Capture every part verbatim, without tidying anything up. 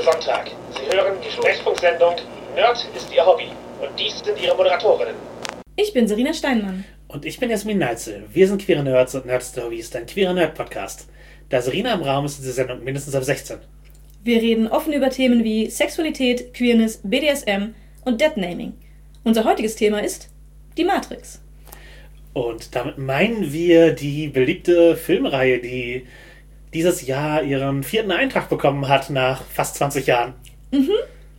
heute Sonntag. Sie hören die Sprechfunksendung Nerd ist Ihr Hobby. Und dies sind Ihre Moderatorinnen. Ich bin Serena Steinmann. Und ich bin Jasmin Neitzel. Wir sind Queere Nerds und Nerds der Hobbys, dein queerer Nerd-Podcast. Da Serena im Raum ist, ist die Sendung mindestens ab sechzehn. Wir reden offen über Themen wie Sexualität, Queerness, B D S M und Deadnaming. Unser heutiges Thema ist die Matrix. Und damit meinen wir die beliebte Filmreihe, die dieses Jahr ihren vierten Eintrag bekommen hat nach fast zwanzig Jahren. Mhm.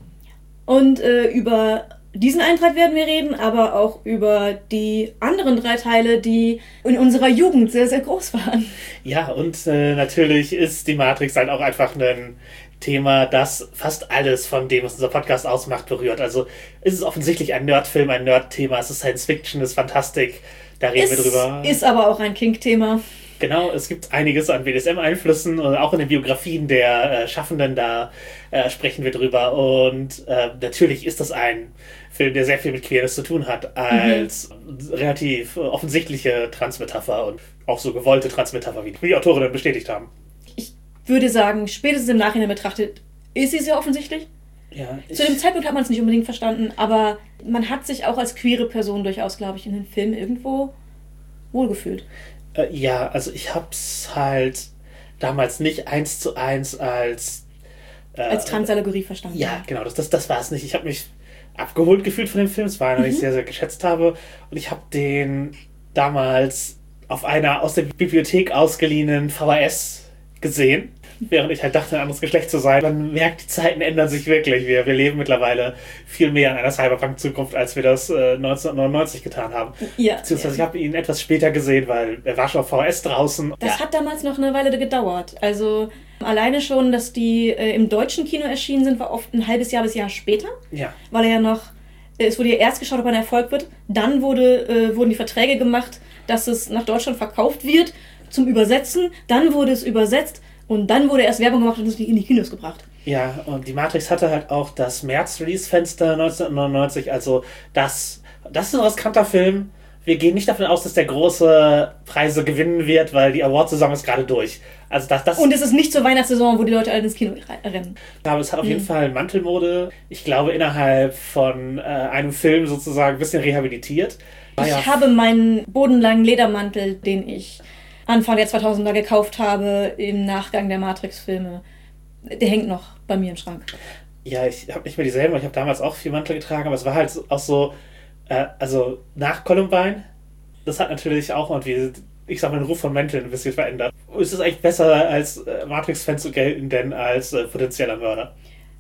Und äh, über diesen Eintrag werden wir reden, aber auch über die anderen drei Teile, die in unserer Jugend sehr, sehr groß waren. Ja, und äh, natürlich ist die Matrix halt auch einfach ein Thema, das fast alles von dem, was unser Podcast ausmacht, berührt. Also es ist offensichtlich ein Nerdfilm, ein Nerd-Thema, es ist Science Fiction, es ist Fantastik, da reden es wir drüber. Ist aber auch ein Kink-Thema. Genau, es gibt einiges an B D S M-Einflüssen und auch in den Biografien der äh, Schaffenden, da äh, sprechen wir drüber. Und äh, natürlich ist das ein Film, der sehr viel mit Queerness zu tun hat, als mhm. relativ offensichtliche Transmetapher und auch so gewollte Transmetapher, wie die Autorinnen bestätigt haben. Ich würde sagen, spätestens im Nachhinein betrachtet, ist sie sehr offensichtlich. Ja, Zu dem Zeitpunkt hat man es nicht unbedingt verstanden, aber man hat sich auch als queere Person durchaus, glaube ich, in den Film irgendwo wohlgefühlt. Äh, ja, also ich hab's halt damals nicht eins zu eins als... Äh, als Transallegorie verstanden. Ja, genau, das, das, das war es nicht. Ich habe mich abgeholt gefühlt von dem Film. Es war einer, mhm. den ich sehr, sehr geschätzt habe. Und ich habe den damals auf einer aus der Bibliothek ausgeliehenen V H S gesehen, während ich halt dachte, ein anderes Geschlecht zu sein. Man merkt, die Zeiten ändern sich wirklich. Wir, wir leben mittlerweile viel mehr in einer Cyberpunk-Zukunft, als wir das äh, neunzehnhundertneunundneunzig getan haben. Ja, Beziehungsweise ja. ich habe ihn etwas später gesehen, weil er war schon auf V H S draußen. Das ja. hat damals noch eine Weile gedauert. Also alleine schon, dass die äh, im deutschen Kino erschienen sind, war oft ein halbes Jahr bis Jahr später. Ja. Weil er ja noch, äh, es wurde ja erst geschaut, ob er ein Erfolg wird. Dann wurde, äh, wurden die Verträge gemacht, dass es nach Deutschland verkauft wird zum Übersetzen. Dann wurde es übersetzt. Und dann wurde erst Werbung gemacht und es in die Kinos gebracht. Ja, und die Matrix hatte halt auch das März-Release-Fenster neunzehnhundertneunundneunzig, also das, das ist ein riskanter Film. Wir gehen nicht davon aus, dass der große Preise gewinnen wird, weil die Award-Saison ist gerade durch. Also das, das und es ist nicht zur Weihnachtssaison, wo die Leute alle ins Kino rennen. Ich glaube, es hat auf mhm. jeden Fall Mantelmode. Ich glaube, innerhalb von äh, einem Film sozusagen ein bisschen rehabilitiert. Ich ja habe meinen bodenlangen Ledermantel, den ich Anfang der zweitausender gekauft habe, im Nachgang der Matrix-Filme. Der hängt noch bei mir im Schrank. Ja, ich habe nicht mehr dieselben, ich habe damals auch viel Mantel getragen, aber es war halt auch so, äh, also nach Columbine, das hat natürlich auch irgendwie, ich sag mal, den Ruf von Mänteln ein bisschen verändert. Ist es eigentlich besser, als äh, Matrix-Fan zu gelten, denn als äh, potenzieller Mörder?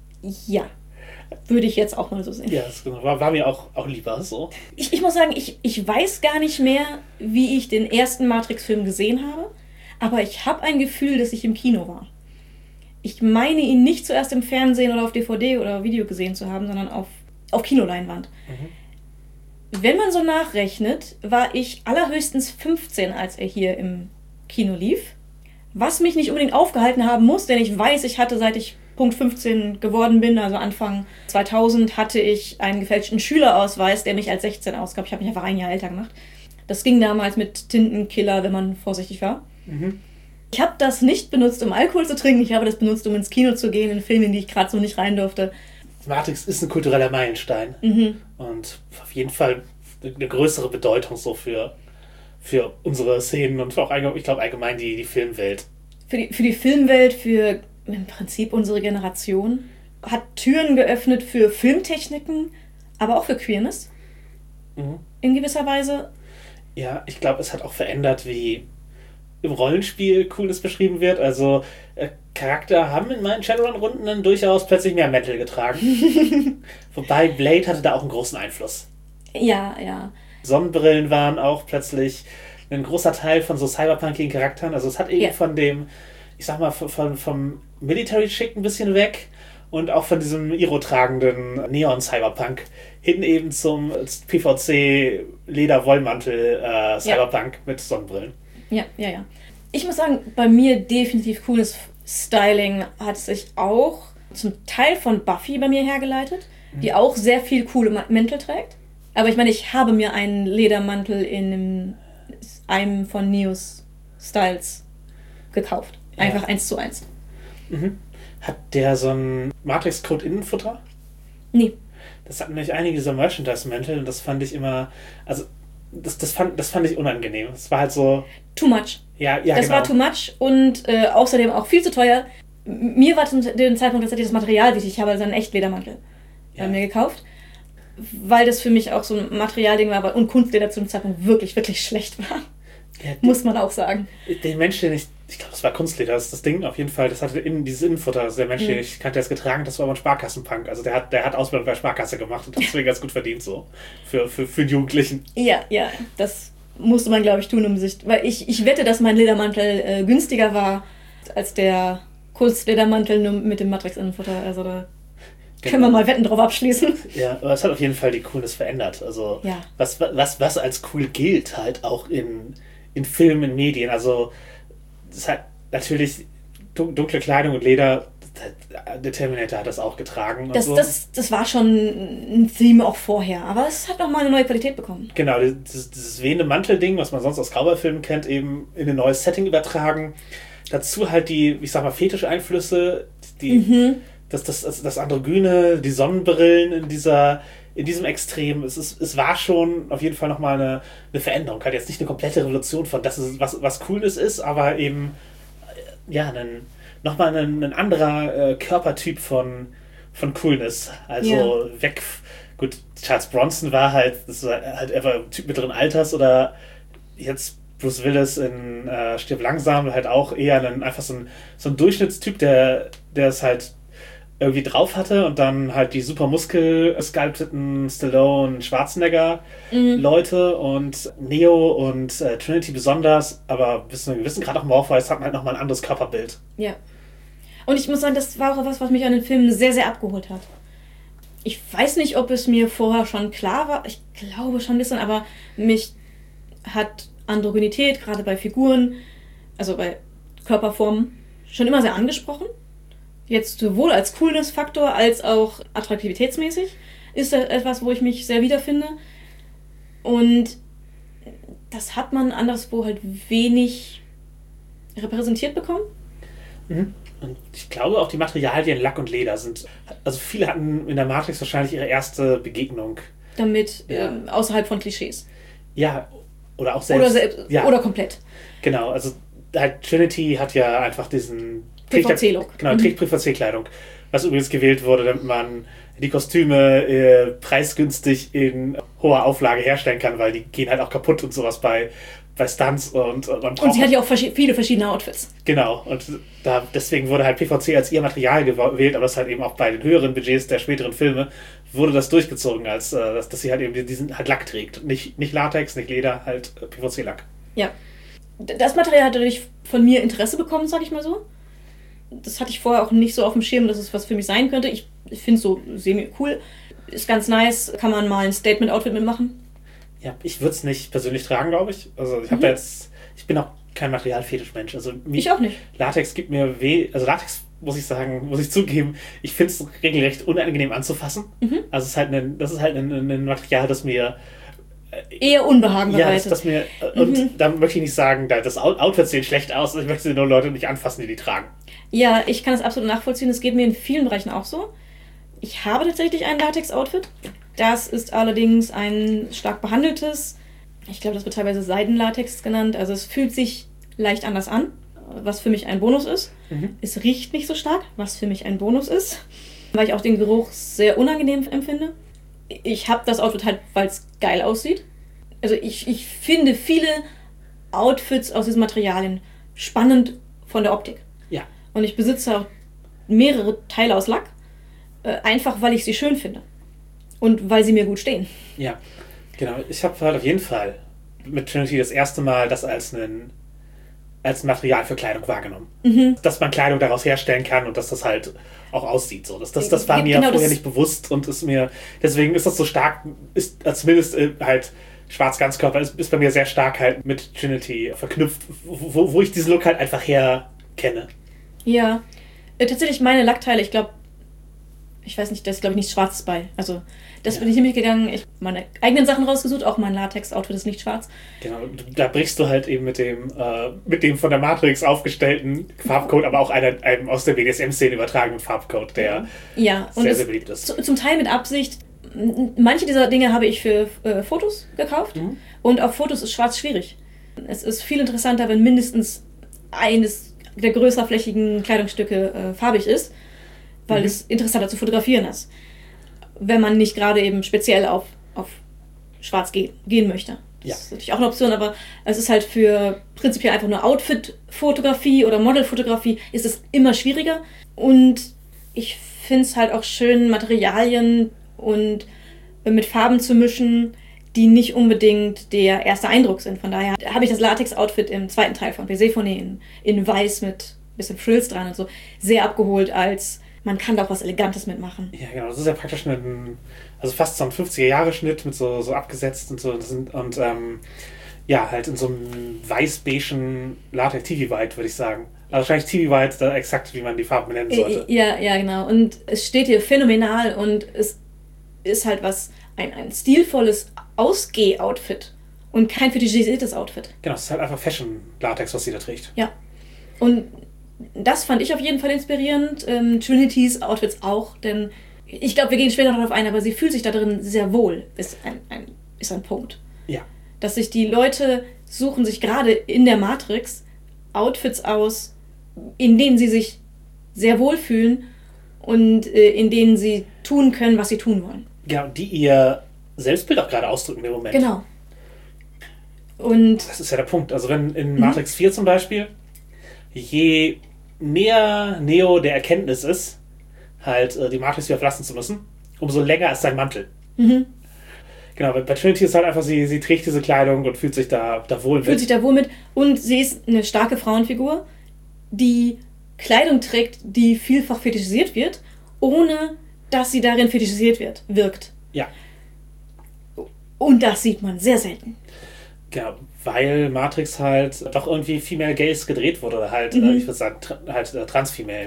Ja. Würde ich jetzt auch mal so sehen. Ja, das war, war mir auch, auch lieber so. Ich, ich muss sagen, ich, ich weiß gar nicht mehr, wie ich den ersten Matrix-Film gesehen habe, aber ich habe ein Gefühl, dass ich im Kino war. Ich meine, ihn nicht zuerst im Fernsehen oder auf D V D oder Video gesehen zu haben, sondern auf, auf Kinoleinwand. Mhm. Wenn man so nachrechnet, war ich allerhöchstens fünfzehn, als er hier im Kino lief. Was mich nicht unbedingt aufgehalten haben muss, denn ich weiß, ich hatte, seit ich Punkt fünfzehn geworden bin, also Anfang zweitausend, hatte ich einen gefälschten Schülerausweis, der mich als sechzehn ausgab. Ich habe mich einfach ein Jahr älter gemacht. Das ging damals mit Tintenkiller, wenn man vorsichtig war. Mhm. Ich habe das nicht benutzt, um Alkohol zu trinken. Ich habe das benutzt, um ins Kino zu gehen, in Filme, in die ich gerade so nicht rein durfte. Matrix ist ein kultureller Meilenstein. Mhm. Und auf jeden Fall eine größere Bedeutung so für, für unsere Szenen und auch, ich glaube, allgemein die, die Filmwelt. Für die, für die Filmwelt, für im Prinzip unsere Generation, hat Türen geöffnet für Filmtechniken, aber auch für Queerness. Mhm. In gewisser Weise. Ja, ich glaube, es hat auch verändert, wie im Rollenspiel Cooles beschrieben wird. Also äh, Charakter haben in meinen Shadowrun-Runden dann durchaus plötzlich mehr Metal getragen. Wobei Blade hatte da auch einen großen Einfluss. Ja, ja. Sonnenbrillen waren auch plötzlich ein großer Teil von so cyberpunkigen Charakteren. Also es hat eben ja. von dem, ich sag mal, von, von, vom Military-Chick ein bisschen weg und auch von diesem Iro-tragenden Neon-Cyberpunk hin eben zum P V C-Leder-Wollmantel-Cyberpunk äh, ja. mit Sonnenbrillen. Ja, ja, ja. Ich muss sagen, bei mir definitiv cooles Styling hat sich auch zum Teil von Buffy bei mir hergeleitet, mhm. die auch sehr viel coole Mäntel trägt. Aber ich meine, ich habe mir einen Ledermantel in einem, einem von Neos Styles gekauft. Einfach ja. eins zu eins. Mhm. Hat der so ein Matrix-Code-Innenfutter? Nee. Das hatten nämlich einige dieser Merchandise-Mäntel und das fand ich immer, also das, das, fand, das fand ich unangenehm. Es war halt so... Too much. Ja, ja, das genau. war too much und äh, außerdem auch viel zu teuer. Mir war zu dem Zeitpunkt tatsächlich das Material wichtig. Ich habe also einen Echt-Ledermantel Ja. äh, mir gekauft, weil das für mich auch so ein Materialding war und Kunstleder zu dem Zeitpunkt wirklich, wirklich schlecht war. Ja, Muss man auch sagen. Der Mensch, den ich, ich glaube, das war Kunstleder, das ist das Ding, auf jeden Fall, das hatte innen, dieses Innenfutter, also der Mensch, Mhm. den ich kannte, der es getragen, das war aber ein Sparkassenpunk, also der hat, der hat Ausbildung bei Sparkasse gemacht und deswegen ganz gut verdient, so, für, für, für den Jugendlichen. Ja, ja, das musste man, glaube ich, tun, um sich, weil ich, ich wette, dass mein Ledermantel äh, günstiger war als der Kunstledermantel nur mit dem Matrix-Innenfutter, also da können wir mal Wetten drauf abschließen. Ja, aber es hat auf jeden Fall die Coolness verändert, also Ja. was, was, was als cool gilt, halt auch in, in Filmen, in Medien, also das hat natürlich dun- dunkle Kleidung und Leder, der Terminator hat das auch getragen und Das, so. das, das war schon ein Theme auch vorher, aber es hat nochmal eine neue Qualität bekommen. Genau, dieses, dieses wehende Mantelding, was man sonst aus Cowboy-Filmen kennt, eben in ein neues Setting übertragen. Dazu halt die, ich sag mal, Fetischeinflüsse, die, Mhm. das, das, das, das Androgyne, die Sonnenbrillen in dieser, in diesem Extrem. Es, ist, es war schon auf jeden Fall nochmal eine, eine Veränderung. Halt jetzt nicht eine komplette Revolution von das ist, was, was Coolness ist, aber eben, äh, ja, ein, nochmal ein, ein anderer äh, Körpertyp von, von Coolness. Also weg, gut, Charles Bronson war halt, das war halt, er war ein Typ mittleren Alters oder jetzt Bruce Willis in äh, Stirb langsam halt auch eher ein, einfach so ein, so ein Durchschnittstyp, der, der es halt irgendwie drauf hatte und dann halt die super muskel-sculpteten Stallone, Schwarzenegger Leute und Neo und äh, Trinity besonders, aber bis zu einem gewissen Grad auch Morpheus hatten halt nochmal ein anderes Körperbild. Ja. Und ich muss sagen, das war auch was, was mich an den Filmen sehr, sehr abgeholt hat. Ich weiß nicht, ob es mir vorher schon klar war. Ich glaube schon ein bisschen, aber mich hat Androgynität, gerade bei Figuren, also bei Körperformen, schon immer sehr angesprochen. Jetzt sowohl als Coolness-Faktor als auch attraktivitätsmäßig ist das etwas, wo ich mich sehr wiederfinde. Und das hat man anderswo halt wenig repräsentiert bekommen. Mhm. Und ich glaube auch die Materialien Lack und Leder sind, also viele hatten in der Matrix wahrscheinlich ihre erste Begegnung. Damit Ja. ähm, außerhalb von Klischees. Ja, oder auch selbst. Oder, selbst, ja, oder komplett. genau, also halt Trinity hat ja einfach diesen P V C-Look. Genau, Mhm. trägt P V C-Kleidung. Was übrigens gewählt wurde, damit man die Kostüme äh, preisgünstig in hoher Auflage herstellen kann, weil die gehen halt auch kaputt und sowas bei, bei Stunts und, und man Und braucht- sie hat ja auch verschi- viele verschiedene Outfits. Genau, und da, deswegen wurde halt P V C als ihr Material gewählt, aber das halt eben auch bei den höheren Budgets der späteren Filme wurde das durchgezogen, als äh, dass, dass sie halt eben diesen halt Lack trägt. Nicht, nicht Latex, nicht Leder, halt äh, P V C-Lack. Ja. D- Das Material hat dadurch von mir Interesse bekommen, sag ich mal so. Das hatte ich vorher auch nicht so auf dem Schirm, dass es was für mich sein könnte. Ich, ich finde es so semi-cool. Ist ganz nice. Kann man mal ein Statement-Outfit mitmachen. Ja, ich würde es nicht persönlich tragen, glaube ich. Also ich habe Mhm. da jetzt, ich bin auch kein Materialfetischmensch. Also mir- Ich auch nicht. Latex gibt mir weh, also Latex muss ich sagen, muss ich zugeben, ich finde es regelrecht unangenehm anzufassen. Mhm. Also es ist halt ein, das ist halt ein, ein Material, das mir Eher Unbehagen ja, das, bereitet. das mir und Mhm. da möchte ich nicht sagen, da- das Out- Outfit sieht schlecht aus, ich möchte nur Leute nicht anfassen, die die tragen. Ja, ich kann das absolut nachvollziehen. Das geht mir in vielen Bereichen auch so. Ich habe tatsächlich ein Latex-Outfit. Das ist allerdings ein stark behandeltes. Ich glaube, das wird teilweise Seidenlatex genannt. Also es fühlt sich leicht anders an, was für mich ein Bonus ist. Mhm. Es riecht nicht so stark, was für mich ein Bonus ist. Weil ich auch den Geruch sehr unangenehm empfinde. Ich habe das Outfit halt, weil es geil aussieht. Also ich, ich finde viele Outfits aus diesen Materialien spannend von der Optik. Ja. Und ich besitze auch mehrere Teile aus Lack, äh, einfach weil ich sie schön finde. Und weil sie mir gut stehen. Ja, genau. Ich habe halt auf jeden Fall mit Trinity das erste Mal das als ein als Material für Kleidung wahrgenommen. Mhm. Dass man Kleidung daraus herstellen kann und dass das halt auch aussieht. So. Das, das, das war mir Genau, vorher das- nicht bewusst und ist mir, deswegen ist das so stark, ist äh, zumindest äh, halt Schwarz-Ganzkörper, ist, ist bei mir sehr stark halt mit Trinity verknüpft, wo, wo ich diesen Look halt einfach her kenne. Ja, äh, tatsächlich meine Lackteile, ich glaube, ich weiß nicht, da ist glaube ich nichts Schwarzes bei. Also das Ja. bin ich nämlich gegangen. Ich habe meine eigenen Sachen rausgesucht, auch mein Latex-Outfit ist nicht schwarz. Genau, da brichst du halt eben mit dem, äh, mit dem von der Matrix aufgestellten Farbcode, aber auch einer, einem aus der B D S M-Szene übertragenen Farbcode, der Ja, und sehr, es, sehr beliebt ist. zu, zum Teil mit Absicht. M- Manche dieser Dinge habe ich für äh, Fotos gekauft Mhm. und auf Fotos ist schwarz schwierig. Es ist viel interessanter, wenn mindestens eines der größerflächigen Kleidungsstücke äh, farbig ist, weil Mhm. es interessanter zu fotografieren ist. Wenn man nicht gerade eben speziell auf, auf schwarz ge- gehen möchte. Das Ja. ist natürlich auch eine Option, aber es ist halt für prinzipiell einfach nur Outfit-Fotografie oder Model-Fotografie ist es immer schwieriger. Und ich finde es halt auch schön, Materialien und mit Farben zu mischen, die nicht unbedingt der erste Eindruck sind. Von daher habe ich das Latex-Outfit im zweiten Teil von Persephone in, in weiß mit bisschen Frills dran und so sehr abgeholt, als man kann da auch was Elegantes mitmachen. Ja, genau, das ist ja praktisch ein, also fast so ein fünfziger-Jahre-Schnitt mit so, so abgesetzt und so. Das sind, und ähm, ja, halt in so einem weiß-beigen Latex-T V-White, würde ich sagen. Also wahrscheinlich T V-White, da exakt, wie man die Farben benennen sollte. Ja, ja, genau. Und es steht hier phänomenal und es ist halt was, ein, ein stilvolles Ausgeh-Outfit und kein fetischisiertes Outfit. Genau, es ist halt einfach Fashion-Latex, was sie da trägt. Ja. Und das fand ich auf jeden Fall inspirierend. Ähm, Trinitys Outfits auch, denn ich glaube, wir gehen später noch darauf ein, aber sie fühlt sich da drin sehr wohl, ist ein, ein, ist ein Punkt. Ja. Dass sich die Leute suchen sich gerade in der Matrix Outfits aus, in denen sie sich sehr wohl fühlen und äh, in denen sie tun können, was sie tun wollen. Genau, die ihr Selbstbild auch gerade ausdrücken im Moment. Genau. Und Das ist ja der Punkt. Also wenn in Matrix vier zum Beispiel, je näher Neo der Erkenntnis ist, halt äh, die Matrix wieder verlassen zu müssen, umso länger ist sein Mantel. mhm. Genau, bei Trinity ist halt einfach, sie, sie trägt diese Kleidung und fühlt sich da, da wohl fühlt mit. sich da wohl mit. Und sie ist eine starke Frauenfigur, die Kleidung trägt, die vielfach fetischisiert wird, ohne dass sie darin fetischisiert wird, wirkt. Ja, Und das sieht man sehr selten. genau, weil Matrix halt doch irgendwie Female Gaze gedreht wurde, oder halt, Mhm. äh, ich würde sagen, tra halt äh, Trans-Female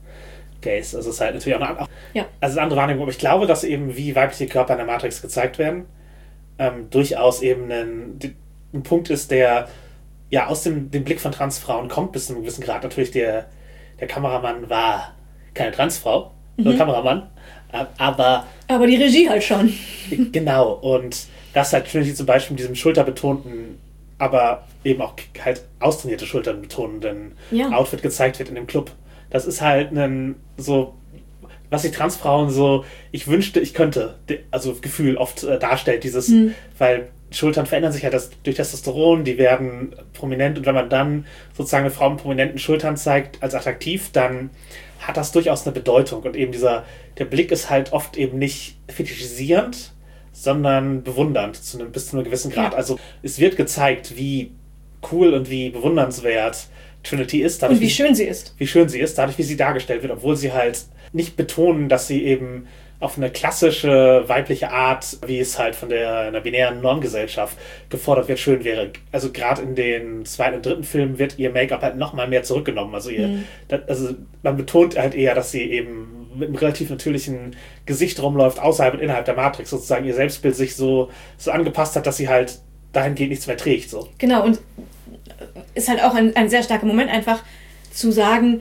Gaze. Also es ist halt natürlich auch eine, auch, Ja. also eine andere Wahrnehmung, aber ich glaube, dass eben wie weibliche Körper in der Matrix gezeigt werden, ähm, durchaus eben ein, ein Punkt ist, der ja aus dem, dem Blick von Transfrauen kommt, bis zu einem gewissen Grad. Natürlich, der, der Kameramann war keine Transfrau, nur Kameramann, äh, aber Aber die Regie halt schon. genau, und das halt Trinity zum Beispiel mit diesem schulterbetonten, aber eben auch halt austrainierte Schultern betonenden Ja. Outfit gezeigt wird in dem Club. Das ist halt ein so, was die Transfrauen so, ich wünschte, ich könnte, also Gefühl oft äh, darstellt, dieses, Mhm. weil Schultern verändern sich halt das, durch Testosteron, die werden prominent und wenn man dann sozusagen eine Frau mit prominenten Schultern zeigt als attraktiv, dann hat das durchaus eine Bedeutung und eben dieser, der Blick ist halt oft eben nicht fetischisierend, sondern bewundernd zu einem, bis zu einem gewissen Grad. Ja. Also es wird gezeigt, wie cool und wie bewundernswert Trinity ist. Dadurch, Und wie schön sie ist. wie schön sie ist, dadurch, wie sie dargestellt wird, obwohl sie halt nicht betonen, dass sie eben auf eine klassische weibliche Art, wie es halt von der einer binären Normgesellschaft gefordert wird, schön wäre. Also gerade in den zweiten und dritten Filmen wird ihr Make-up halt noch mal mehr zurückgenommen. Also, ihr, Mhm. das, also man betont halt eher, dass sie eben mit einem relativ natürlichen Gesicht rumläuft, außerhalb und innerhalb der Matrix sozusagen ihr Selbstbild sich so, so angepasst hat, dass sie halt dahingehend nichts mehr trägt. So. Genau, und ist halt auch ein, ein sehr starker Moment, einfach zu sagen,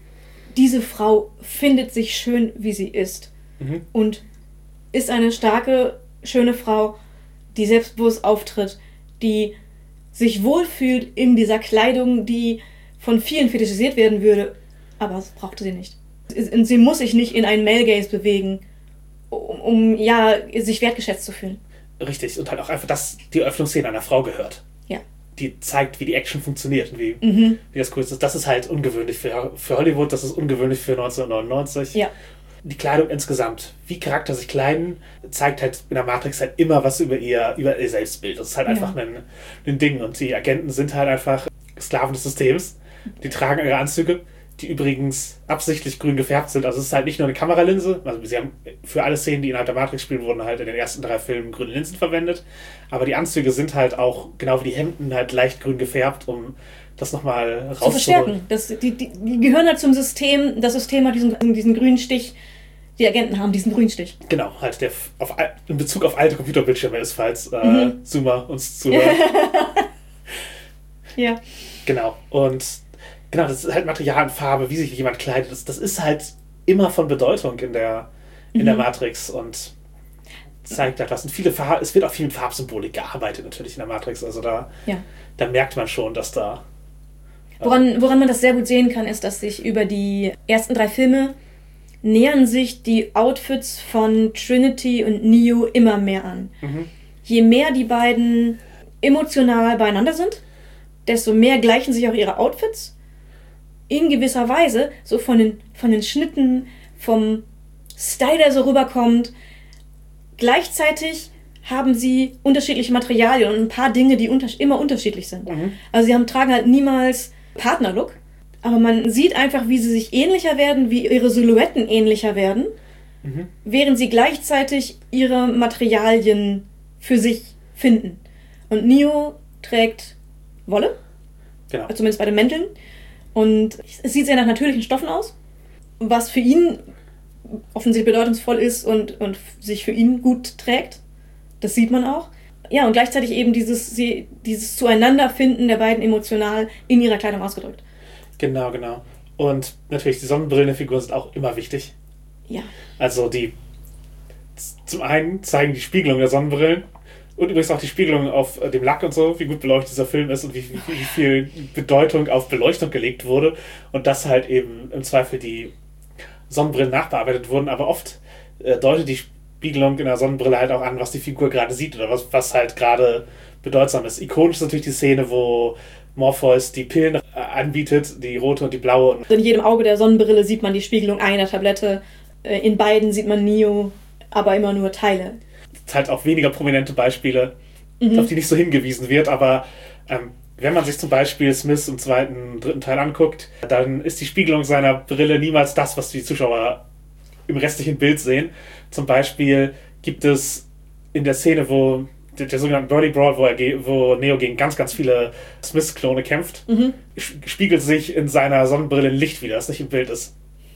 diese Frau findet sich schön, wie sie ist. Mhm. Und ist eine starke, schöne Frau, die selbstbewusst auftritt, die sich wohlfühlt in dieser Kleidung, die von vielen fetischisiert werden würde, aber das brauchte sie nicht. Und sie muss sich nicht in einen Male Gaze bewegen, um, um ja, sich wertgeschätzt zu fühlen. Richtig. Und halt auch einfach, dass die Öffnungsszene einer Frau gehört. Ja. Die zeigt, wie die Action funktioniert und wie, Mhm. wie das cool ist. Das ist halt ungewöhnlich für, für Hollywood, das ist ungewöhnlich für neunzehnhundertneunundneunzig. Ja. Die Kleidung insgesamt, wie Charakter sich kleiden, zeigt halt in der Matrix halt immer was über ihr, über ihr Selbstbild. Das ist halt Ja. einfach ein, ein Ding. Und die Agenten sind halt einfach Sklaven des Systems. Die tragen ihre Anzüge, die übrigens absichtlich grün gefärbt sind. Also es ist halt nicht nur eine Kameralinse. Also sie haben für alle Szenen, die innerhalb der Matrix spielen, wurden halt in den ersten drei Filmen grüne Linsen verwendet. Aber die Anzüge sind halt auch, genau wie die Hemden, halt leicht grün gefärbt, um das nochmal rauszuholen. Zu verstärken. Das, die, die, die gehören halt zum System. Das System hat diesen, diesen grünen Stich die Agenten haben diesen Grünstich. Genau, halt der auf, in Bezug auf alte Computerbildschirme ist, falls äh, mhm. Zoomer uns zuhören. Ja. Genau, und genau, das ist halt Material und Farbe, wie sich jemand kleidet. Das, das ist halt immer von Bedeutung in der, in mhm. der Matrix und zeigt halt was. Und viele Farben, es wird auch viel mit Farbsymbolik gearbeitet natürlich in der Matrix. Also da, ja. da merkt man schon, dass da... Äh woran, woran man das sehr gut sehen kann, ist, dass sich über die ersten drei Filme nähern sich die Outfits von Trinity und Neo immer mehr an. Mhm. Je mehr die beiden emotional beieinander sind, desto mehr gleichen sich auch ihre Outfits. In gewisser Weise, so von den, von den Schnitten, vom Style, der so rüberkommt. Gleichzeitig haben sie unterschiedliche Materialien und ein paar Dinge, die unter, immer unterschiedlich sind. Mhm. Also sie haben, tragen halt niemals Partnerlook, aber man sieht einfach, wie sie sich ähnlicher werden, wie ihre Silhouetten ähnlicher werden, mhm. während sie gleichzeitig ihre Materialien für sich finden. Und Neo trägt Wolle, genau. zumindest bei den Mänteln, und es sieht sehr nach natürlichen Stoffen aus, was für ihn offensichtlich bedeutungsvoll ist und, und sich für ihn gut trägt. Das sieht man auch. Ja, und gleichzeitig eben dieses, sie, dieses Zueinanderfinden der beiden emotional in ihrer Kleidung ausgedrückt. Genau, genau. Und natürlich, die Sonnenbrillenfiguren sind auch immer wichtig. Ja. Also die, zum einen zeigen die Spiegelung der Sonnenbrillen und übrigens auch die Spiegelung auf dem Lack und so, wie gut beleuchtet dieser Film ist und wie, wie, wie viel Bedeutung auf Beleuchtung gelegt wurde und dass halt eben im Zweifel die Sonnenbrillen nachbearbeitet wurden, aber oft äh, deutet die Spiegelung in der Sonnenbrille halt auch an, was die Figur gerade sieht oder was, was halt gerade bedeutsam ist. Ikonisch ist natürlich die Szene, wo Morpheus die Pillen äh, anbietet, die rote und die blaue. In jedem Auge der Sonnenbrille sieht man die Spiegelung einer Tablette, äh, in beiden sieht man Neo, aber immer nur Teile. Es halt auch weniger prominente Beispiele, mhm. auf die nicht so hingewiesen wird, aber ähm, wenn man sich zum Beispiel Smith im zweiten, dritten Teil anguckt, dann ist die Spiegelung seiner Brille niemals das, was die Zuschauer im restlichen Bild sehen. Zum Beispiel gibt es in der Szene, wo der, der sogenannte Birdie Brawl, wo, er, wo Neo gegen ganz, ganz viele Smith-Klone kämpft, mhm. spiegelt sich in seiner Sonnenbrille ein Licht wieder, das nicht im Bild ist.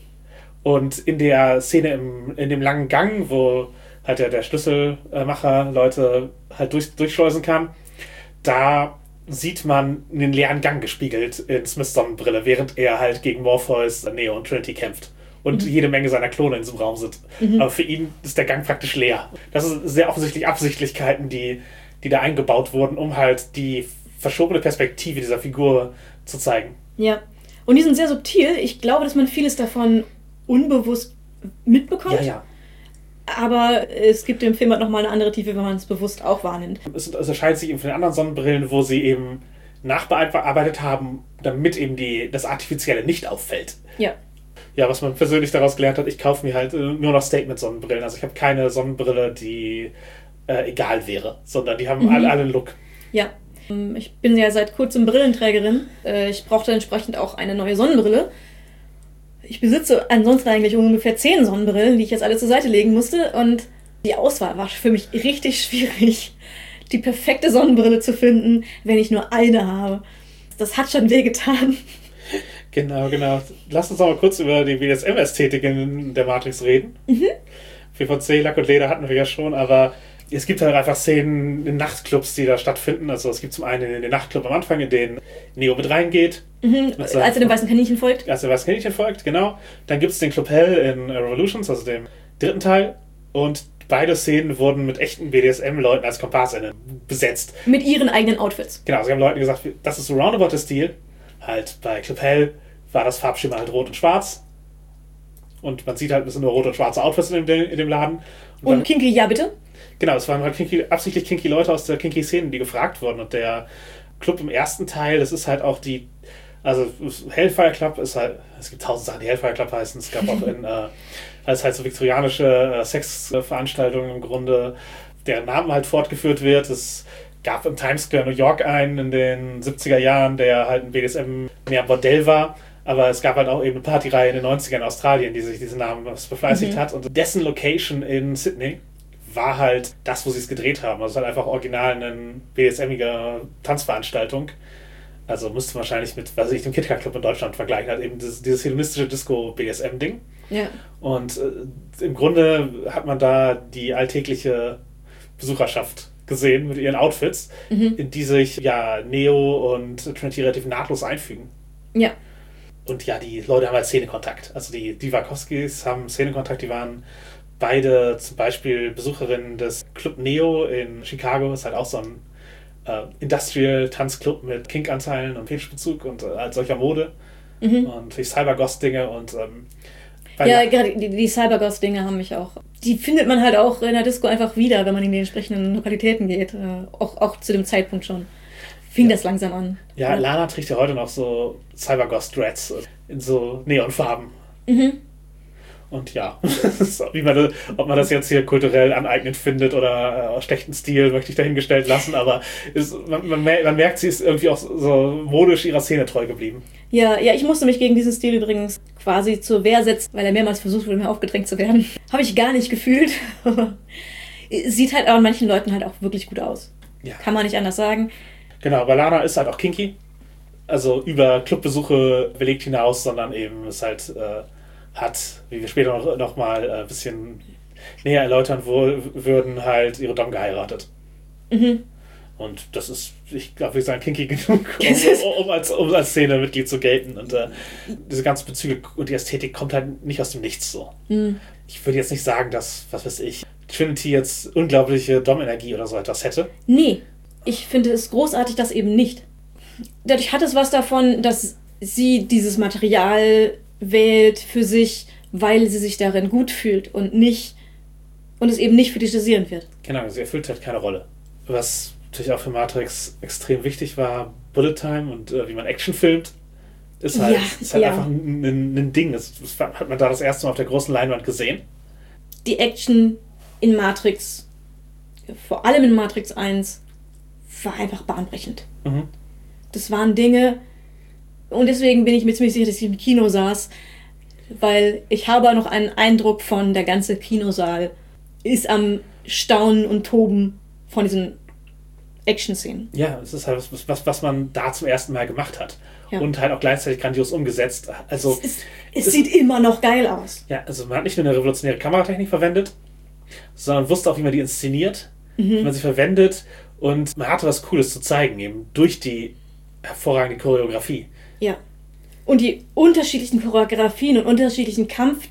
Und in der Szene im, in dem langen Gang, wo halt der, der Schlüsselmacher Leute halt durch, durchschleusen kann, da sieht man einen leeren Gang gespiegelt in Smiths Sonnenbrille, während er halt gegen Morpheus, Neo und Trinity kämpft. Und mhm. jede Menge seiner Klone in diesem Raum sind. Mhm. Aber für ihn ist der Gang praktisch leer. Das sind sehr offensichtlich Absichtlichkeiten, die, die da eingebaut wurden, um halt die verschobene Perspektive dieser Figur zu zeigen. Ja, und die sind sehr subtil. Ich glaube, dass man vieles davon unbewusst mitbekommt. Ja, ja. Aber es gibt im Film halt nochmal eine andere Tiefe, wenn man es bewusst auch wahrnimmt. Es unterscheidet sich eben von den anderen Sonnenbrillen, wo sie eben nachbearbeitet haben, damit eben die, das Artifizielle nicht auffällt. Ja. Ja, was man persönlich daraus gelernt hat, ich kaufe mir halt nur noch Statement-Sonnenbrillen. Also ich habe keine Sonnenbrille, die äh, egal wäre, sondern die haben mhm. alle, alle einen Look. Ja, ich bin ja seit kurzem Brillenträgerin. Ich brauchte entsprechend auch eine neue Sonnenbrille. Ich besitze ansonsten eigentlich ungefähr zehn Sonnenbrillen, die ich jetzt alle zur Seite legen musste. Und die Auswahl war für mich richtig schwierig, die perfekte Sonnenbrille zu finden, wenn ich nur eine habe. Das hat schon wehgetan. Genau, genau. Lass uns noch mal kurz über die B D S M-Ästhetik in der Matrix reden. Mhm. P V C, Lack und Leder hatten wir ja schon, aber es gibt halt einfach Szenen in Nachtclubs, die da stattfinden. Also es gibt zum einen den Nachtclub am Anfang, in den Neo mit reingeht. Mhm, als er dem weißen Kaninchen folgt. Als er dem weißen Kaninchen folgt, genau. Dann gibt es den Club Hell in Revolutions, also dem dritten Teil. Und beide Szenen wurden mit echten B D S M-Leuten als KompassInnen besetzt. Mit ihren eigenen Outfits. Genau, sie haben Leuten gesagt, das ist so roundabout der Stil. Halt bei Club Hell war das Farbschema halt rot und schwarz. Und man sieht halt ein bisschen nur rote und schwarze Outfits in dem, in dem Laden. Und, und Kinky, ja bitte? Genau, es waren halt kinky, absichtlich kinky Leute aus der Kinky-Szene, die gefragt wurden. Und der Club im ersten Teil, das ist halt auch die, also Hellfire Club ist halt, es gibt tausend Sachen, die Hellfire Club heißen. Es gab auch in, äh, als halt so viktorianische äh, Sexveranstaltungen im Grunde, deren Namen halt fortgeführt wird. Es gab im Times Square New York einen in den siebziger Jahren, der halt ein B D S M mehr Bordell war. Aber es gab halt auch eben eine Partyreihe in den neunzigern in Australien, die sich diesen Namen befleißigt mhm. hat. Und dessen Location in Sydney war halt das, wo sie es gedreht haben. Also es ist halt einfach original eine B D S M-ige Tanzveranstaltung. Also müsste man wahrscheinlich mit, weiß ich, dem KitKat Club in Deutschland vergleichen, halt eben dieses, dieses hedonistische Disco-B S M-Ding. Ja. Und äh, im Grunde hat man da die alltägliche Besucherschaft gesehen mit ihren Outfits, Mhm. in die sich ja Neo und Trinity relativ nahtlos einfügen. Ja. Und ja, die Leute haben halt Szenekontakt. Also die, die Wachowskis haben Szenekontakt, die waren beide zum Beispiel Besucherinnen des Club Neo in Chicago, ist halt auch so ein äh, Industrial-Tanzclub mit Kink-Anteilen und Fetischbezug und äh, als solcher Mode. Mhm. Und die Cyberghost-Dinge und ähm, bei Ja, La- gerade die, die Cyberghost-Dinge haben mich auch. Die findet man halt auch in der Disco einfach wieder, wenn man in die entsprechenden Lokalitäten geht. Äh, auch, auch zu dem Zeitpunkt schon. Fing Ja. das langsam an. ja, Lana trägt ja heute noch so Cyberghost-Dreads in so Neonfarben. Mhm. Und ja, so, wie man, ob man das jetzt hier kulturell aneignend findet oder äh, schlechten Stil, möchte ich dahingestellt lassen, aber ist, man, man, mer- man merkt, sie ist irgendwie auch so modisch ihrer Szene treu geblieben. Ja, ja, ich musste mich gegen diesen Stil übrigens quasi zur Wehr setzen, weil er mehrmals versucht wurde, mir aufgedrängt zu werden. Habe ich gar nicht gefühlt. Sieht halt an manchen Leuten halt auch wirklich gut aus. Ja. Kann man nicht anders sagen. Genau, aber Lana ist halt auch kinky. Also über Clubbesuche belegt hinaus, sondern eben es halt äh, hat, wie wir später noch, noch mal ein bisschen näher erläutern wo, würden, halt ihre Dom geheiratet. Mhm. Und das ist, ich glaube, wir sagen kinky genug, um, Das ist- um, um, als, um als Szene-Mitglied zu gelten. Und äh, diese ganzen Bezüge und die Ästhetik kommt halt nicht aus dem Nichts so. Mhm. Ich würde jetzt nicht sagen, dass, was weiß ich, Trinity jetzt unglaubliche Dom-Energie oder so etwas hätte. Nee, ich finde es großartig, das eben nicht. Dadurch hat es was davon, dass sie dieses Material wählt für sich, weil sie sich darin gut fühlt und nicht und es eben nicht fetischisieren wird. Genau, sie erfüllt halt keine Rolle. Was natürlich auch für Matrix extrem wichtig war, Bullet Time und äh, wie man Action filmt, ist halt, Ja, ist halt ja. einfach ein, ein, ein Ding. Das, das hat man da das erste Mal auf der großen Leinwand gesehen. Die Action in Matrix, vor allem in Matrix eins, war einfach bahnbrechend. Mhm. Das waren Dinge, und deswegen bin ich mir ziemlich sicher, dass ich im Kino saß, weil ich habe noch einen Eindruck von, der ganze Kinosaal ist am Staunen und Toben von diesen Action-Szenen. Ja, es ist halt was, was, was man da zum ersten Mal gemacht hat. Ja. Und halt auch gleichzeitig grandios umgesetzt. Also, Es, ist, es sieht immer noch geil aus. ja, also man hat nicht nur eine revolutionäre Kameratechnik verwendet, sondern wusste auch, wie man die inszeniert, wie man sie verwendet und man hatte was Cooles zu zeigen, eben durch die hervorragende Choreografie. Ja. Und die unterschiedlichen Choreografien und unterschiedlichen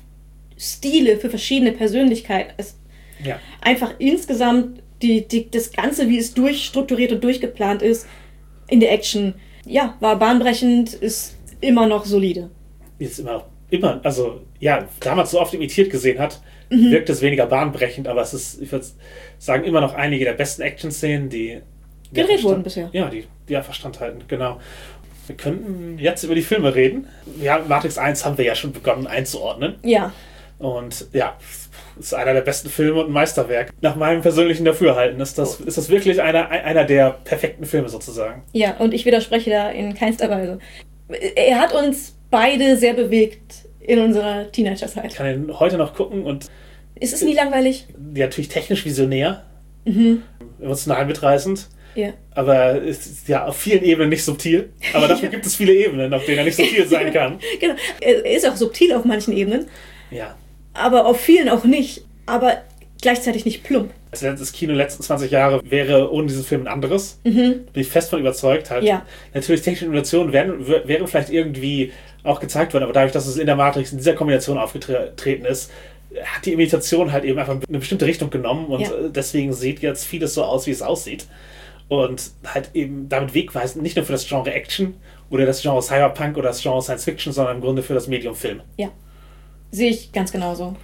Kampfstile für verschiedene Persönlichkeiten. Es Ja. einfach insgesamt die, die, das Ganze, wie es durchstrukturiert und durchgeplant ist, in der Action, ja, war bahnbrechend, ist immer noch solide. Jetzt immer noch, immer, also ja, damals so oft imitiert gesehen hat, wirkt es weniger bahnbrechend, aber es ist, ich würde sagen, immer noch einige der besten Action-Szenen, die die Gedreht einfach wurden stand- bisher. Ja, die, die einfach standhalten, genau. Wir könnten jetzt über die Filme reden. Ja, Matrix eins haben wir ja schon begonnen einzuordnen. Ja, Und ja, ist einer der besten Filme und ein Meisterwerk. Nach meinem persönlichen Dafürhalten ist das, ist das wirklich einer, einer der perfekten Filme sozusagen. ja, und ich widerspreche da in keinster Weise. Er hat uns beide sehr bewegt in unserer Ich Teenagerzeit. kann ihn heute noch gucken und Ist es nie langweilig? ja, natürlich technisch visionär, Mhm. emotional mitreißend, Ja. aber es ist ja auf vielen Ebenen nicht subtil. Aber dafür gibt es viele Ebenen, auf denen er nicht subtil sein kann. Genau. Er ist auch subtil auf manchen Ebenen, Ja. aber auf vielen auch nicht. Aber gleichzeitig nicht plump. Also das Kino der letzten zwanzig Jahre wäre ohne diesen Film ein anderes. Mhm. Bin ich fest von überzeugt. Halt. Ja. Natürlich, technische Innovationen wären, wär- wären vielleicht irgendwie auch gezeigt worden, aber dadurch, dass es in der Matrix in dieser Kombination aufgetreten ist, hat die Imitation halt eben einfach eine bestimmte Richtung genommen und Ja. äh, deswegen sieht jetzt vieles so aus, wie es aussieht. Und halt eben damit wegweisend, nicht nur für das Genre Action oder das Genre Cyberpunk oder das Genre Science Fiction, sondern im Grunde für das Medium Film. Ja. Sehe ich ganz genauso.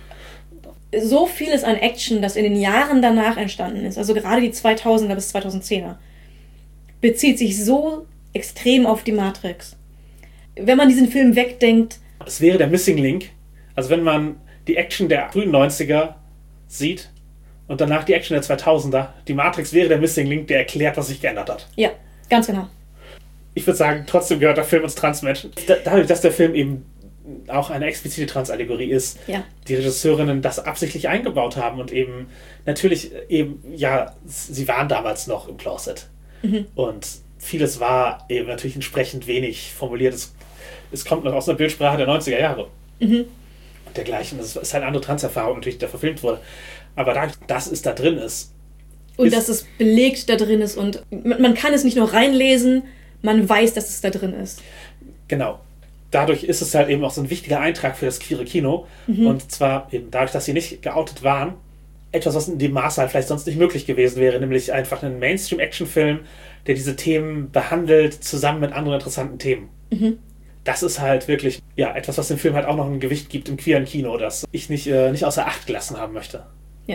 So vieles an Action, das in den Jahren danach entstanden ist, also gerade die zweitausender bis zweitausendzehner, bezieht sich so extrem auf die Matrix. Wenn man diesen Film wegdenkt, Es wäre der Missing Link. Also wenn man die Action der frühen neunziger sieht und danach die Action der zweitausender, die Matrix wäre der Missing Link, der erklärt, was sich geändert hat. ja, ganz genau. Ich würde sagen, trotzdem gehört der Film uns Transmenschen. Da- Dadurch, dass der Film eben auch eine explizite Transallegorie ist, Ja. die Regisseurinnen das absichtlich eingebaut haben und eben natürlich eben, ja, sie waren damals noch im Closet. Und vieles war eben natürlich entsprechend wenig formuliert. Es, es kommt noch aus einer Bildsprache der neunziger Jahre. Mhm. Und dergleichen. Das ist halt eine andere Transerfahrung natürlich, die da verfilmt wurde. Aber dadurch, dass es da drin ist. Und ist, dass es belegt da drin ist und man, man kann es nicht nur reinlesen, man weiß, dass es da drin ist. Genau. Dadurch ist es halt eben auch so ein wichtiger Eintrag für das queere Kino. Mhm. Und zwar eben dadurch, dass sie nicht geoutet waren, etwas, was in dem Maße halt vielleicht sonst nicht möglich gewesen wäre, nämlich einfach einen Mainstream-Action-Film, der diese Themen behandelt, zusammen mit anderen interessanten Themen. Mhm. Das ist halt wirklich ja, etwas, was dem Film halt auch noch ein Gewicht gibt im queeren Kino, das ich nicht, äh, nicht außer Acht gelassen haben möchte. Ja.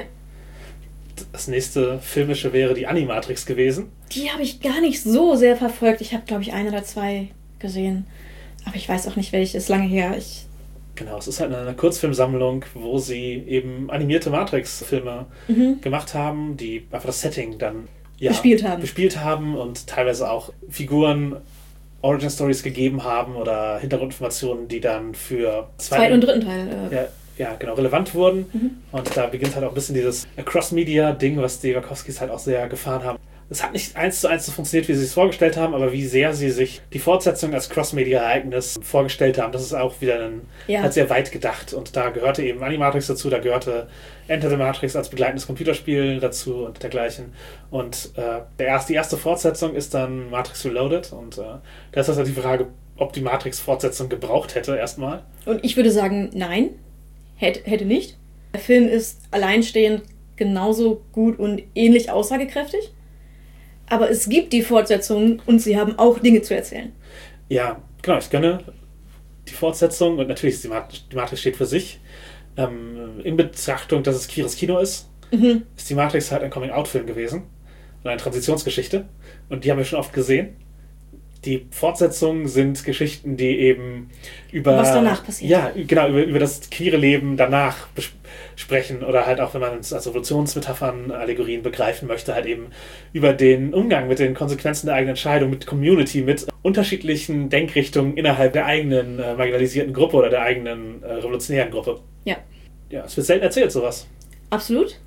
Das nächste filmische wäre die Animatrix gewesen. Die habe ich gar nicht so sehr verfolgt. Ich habe, glaube ich, ein oder zwei gesehen. Aber ich weiß auch nicht, welche. Ist lange her. Ich Genau, es ist halt eine Kurzfilmsammlung, wo sie eben animierte Matrix-Filme mhm. gemacht haben, die einfach das Setting dann ja, bespielt haben. bespielt haben und teilweise auch Figuren Origin-Stories gegeben haben oder Hintergrundinformationen, die dann für zweiten und dritten Teil äh, ja, ja, genau, relevant wurden. Mhm. Und da beginnt halt auch ein bisschen dieses Cross-Media-Ding, was die Wachowskis halt auch sehr gefahren haben. Es hat nicht eins zu eins so funktioniert, wie sie es vorgestellt haben, aber wie sehr sie sich die Fortsetzung als Cross-Media-Ereignis vorgestellt haben, das ist auch wieder ein, ja. halt sehr weit gedacht. Und da gehörte eben Animatrix dazu, da gehörte Enter the Matrix als begleitendes Computerspiel dazu und dergleichen. Und äh, der erste, die erste Fortsetzung ist dann Matrix Reloaded und äh, da ist halt die Frage, ob die Matrix-Fortsetzung gebraucht hätte erstmal. Und ich würde sagen, nein, hätte, hätte nicht. Der Film ist alleinstehend genauso gut und ähnlich aussagekräftig. Aber es gibt die Fortsetzungen und sie haben auch Dinge zu erzählen. Ja, genau, ich gönne die Fortsetzung und natürlich ist die, Mat- die Matrix steht für sich. Ähm, in Betrachtung, dass es queeres Kino ist, Mhm. ist die Matrix halt ein Coming-out-Film gewesen und eine Transitionsgeschichte und die haben wir schon oft gesehen. Die Fortsetzungen sind Geschichten, die eben über... Was danach passiert. Ja, genau, über, über das queere Leben danach bes- sprechen oder halt auch, wenn man es als Evolutionsmetaphern, Allegorien begreifen möchte, halt eben über den Umgang mit den Konsequenzen der eigenen Entscheidung, mit Community, mit unterschiedlichen Denkrichtungen innerhalb der eigenen äh, marginalisierten Gruppe oder der eigenen äh, revolutionären Gruppe. Ja. Ja, es wird selten erzählt, sowas. Absolut.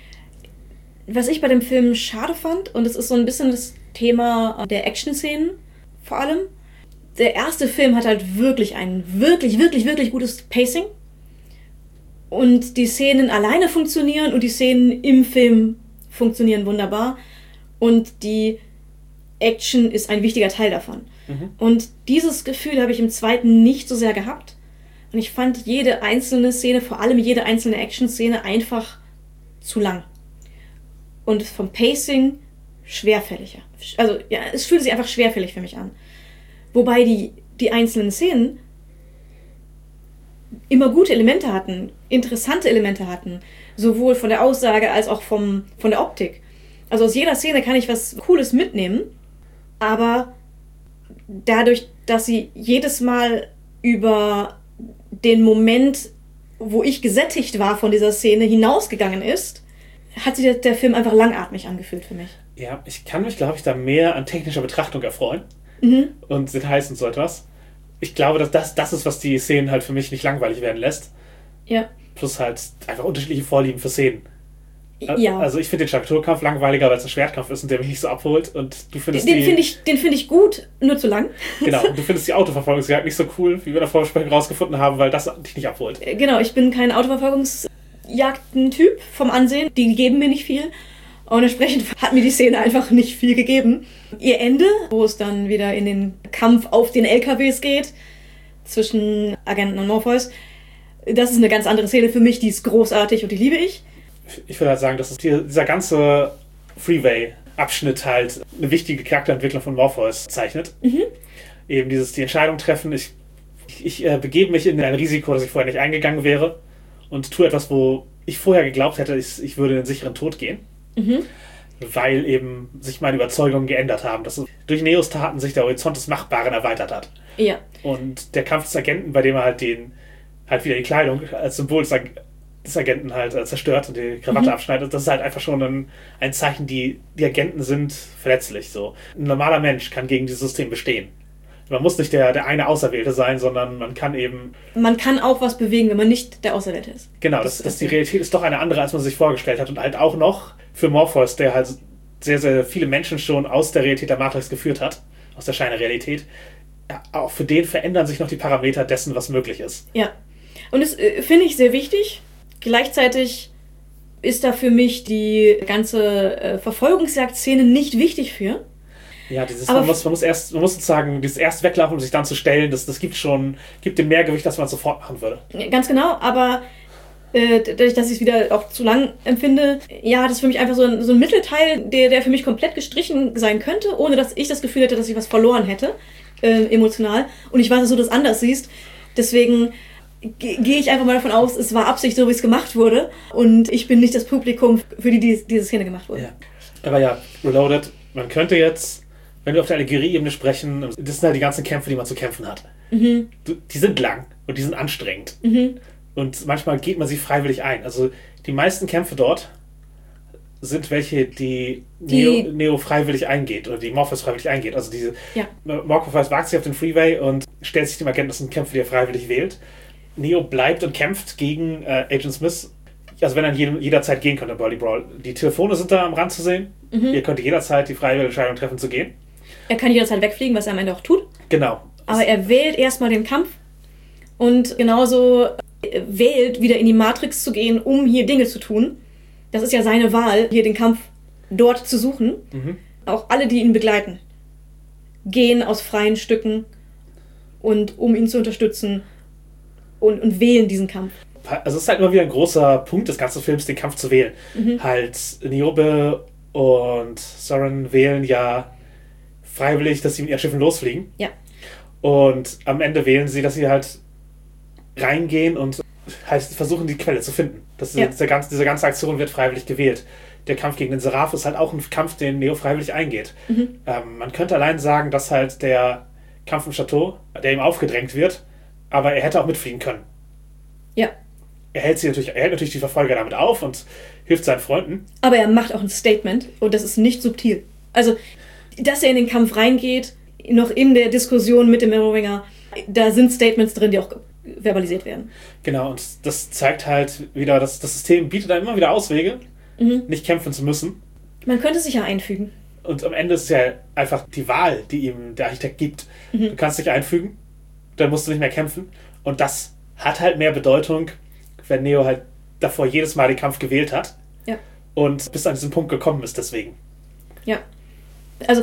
Was ich bei dem Film schade fand, und es ist so ein bisschen das Thema der Action-Szenen vor allem. Der erste Film hat halt wirklich ein wirklich, wirklich, wirklich gutes Pacing. Und die Szenen alleine funktionieren und die Szenen im Film funktionieren wunderbar. Und die Action ist ein wichtiger Teil davon. Mhm. Und dieses Gefühl habe ich im zweiten nicht so sehr gehabt. Und ich fand jede einzelne Szene, vor allem jede einzelne Action-Szene, einfach zu lang. Und vom Pacing schwerfälliger. Also, ja, es fühlt sich einfach schwerfällig für mich an. Wobei die, die einzelnen Szenen immer gute Elemente hatten, interessante Elemente hatten. Sowohl von der Aussage als auch vom, von der Optik. Also aus jeder Szene kann ich was Cooles mitnehmen, aber dadurch, dass sie jedes Mal über den Moment, wo ich gesättigt war von dieser Szene, hinausgegangen ist, hat sich der, der Film einfach langatmig angefühlt für mich. Ja, ich kann mich, glaube ich, da mehr an technischer Betrachtung erfreuen. Mhm. Und Details und so etwas. Ich glaube, dass das, das ist, was die Szenen halt für mich nicht langweilig werden lässt. Ja. Plus halt einfach unterschiedliche Vorlieben für Szenen. Ja. Also ich finde den Strukturkampf langweiliger, weil es ein Schwertkampf ist und der mich nicht so abholt. Und du findest Den, die... den finde ich, den find ich gut, nur zu lang. Genau, und du findest die Autoverfolgungsjagd nicht so cool, wie wir in der Vorbesprechung rausgefunden haben, weil das dich nicht abholt. Genau, ich bin kein Autoverfolgungsjagden-Typ vom Ansehen. Die geben mir nicht viel. Und entsprechend hat mir die Szene einfach nicht viel gegeben. Ihr Ende, wo es dann wieder in den Kampf auf den L K Ws geht, zwischen Agenten und Morpheus, das ist eine ganz andere Szene für mich, die ist großartig und die liebe ich. Ich würde halt sagen, dass es die, dieser ganze Freeway-Abschnitt halt eine wichtige Charakterentwicklung von Morpheus zeichnet. Mhm. Eben dieses, die Entscheidung treffen, ich, ich, ich äh, begebe mich in ein Risiko, das ich vorher nicht eingegangen wäre und tue etwas, wo ich vorher geglaubt hätte, ich, ich würde in den sicheren Tod gehen. Mhm. Weil eben sich meine Überzeugungen geändert haben, dass durch Neos Taten sich der Horizont des Machbaren erweitert hat. Ja. Und der Kampf des Agenten, bei dem er halt den halt wieder die Kleidung als Symbol des, Ag- des Agenten halt äh, zerstört und die Krawatte Mhm. abschneidet, das ist halt einfach schon ein, ein Zeichen, die, die Agenten sind verletzlich. So. Ein normaler Mensch kann gegen dieses System bestehen. Man muss nicht der, der eine Auserwählte sein, sondern man kann eben... Man kann auch was bewegen, wenn man nicht der Auserwählte ist. Genau, das, das, die Realität ist doch eine andere, als man sich vorgestellt hat. Und halt auch noch für Morpheus, der halt sehr, sehr viele Menschen schon aus der Realität der Matrix geführt hat, aus der Scheinrealität, ja, auch für den verändern sich noch die Parameter dessen, was möglich ist. Ja, und das äh, finde ich sehr wichtig. Gleichzeitig ist da für mich die ganze äh, Verfolgungsjagd-Szene nicht wichtig für. Ja, dieses, Aber man, muss, man muss erst, man muss sozusagen dieses erst weglaufen, um sich dann zu stellen, das, das gibt schon, gibt dem mehr Gewicht, als man sofort machen würde. Ganz genau, aber äh, dadurch, dass ich es wieder auch zu lang empfinde, ja, das ist für mich einfach so ein, so ein Mittelteil, der, der für mich komplett gestrichen sein könnte, ohne dass ich das Gefühl hätte, dass ich was verloren hätte, äh, emotional. Und ich weiß, dass du das anders siehst. Deswegen ge- gehe ich einfach mal davon aus, es war Absicht, so wie es gemacht wurde. Und ich bin nicht das Publikum, für die, die diese Szene gemacht wurde. Ja. Aber ja, Reloaded, man könnte jetzt, wenn wir auf der Allegorie-Ebene sprechen, das sind halt die ganzen Kämpfe, die man zu kämpfen hat. Mhm. Die sind lang und die sind anstrengend. Mhm. Und manchmal geht man sie freiwillig ein. Also die meisten Kämpfe dort sind welche, die, Die- Neo, Neo freiwillig eingeht oder die Morpheus freiwillig eingeht. Also diese Ja. Morpheus wagt sich auf den Freeway und stellt sich dem Agenten, das sind Kämpfe, die er freiwillig wählt. Neo bleibt und kämpft gegen äh, Agent Smith. Also wenn er jedem, jederzeit gehen könnte, Burly Brawl. Die Telefone sind da am Rand zu sehen. Mhm. Ihr könnt jederzeit die freiwillige Entscheidung treffen zu gehen. Er kann jederzeit wegfliegen, was er am Ende auch tut. Genau. Aber er wählt erstmal den Kampf und genauso äh, wählt, wieder in die Matrix zu gehen, um hier Dinge zu tun. Das ist ja seine Wahl, hier den Kampf dort zu suchen. Mhm. Auch alle, die ihn begleiten, gehen aus freien Stücken und um ihn zu unterstützen und, und wählen diesen Kampf. Also es ist halt immer wieder ein großer Punkt des ganzen Films, den Kampf zu wählen. Mhm. Halt Niobe und Soren wählen ja freiwillig, dass sie mit ihren Schiffen losfliegen. Ja. Und am Ende wählen sie, dass sie halt reingehen und halt versuchen, die Quelle zu finden. Das ist, Ja. diese, ganze, diese ganze Aktion wird freiwillig gewählt. Der Kampf gegen den Seraph ist halt auch ein Kampf, den Neo freiwillig eingeht. Mhm. Ähm, man könnte allein sagen, dass halt der Kampf im Chateau, der ihm aufgedrängt wird, aber er hätte auch mitfliegen können. Ja. Er hält, sie natürlich, er hält natürlich die Verfolger damit auf und hilft seinen Freunden. Aber er macht auch ein Statement und das ist nicht subtil. Also, dass er in den Kampf reingeht, noch in der Diskussion mit dem Arrowringer, da sind Statements drin, die auch verbalisiert werden. Genau, und das zeigt halt wieder, dass das System bietet einem immer wieder Auswege, Mhm. nicht kämpfen zu müssen. Man könnte sich ja einfügen. Und am Ende ist es ja einfach die Wahl, die ihm der Architekt gibt. Mhm. Du kannst dich einfügen, dann musst du nicht mehr kämpfen. Und das hat halt mehr Bedeutung, wenn Neo halt davor jedes Mal den Kampf gewählt hat. Ja. Und bis an diesen Punkt gekommen ist deswegen. Ja. Also,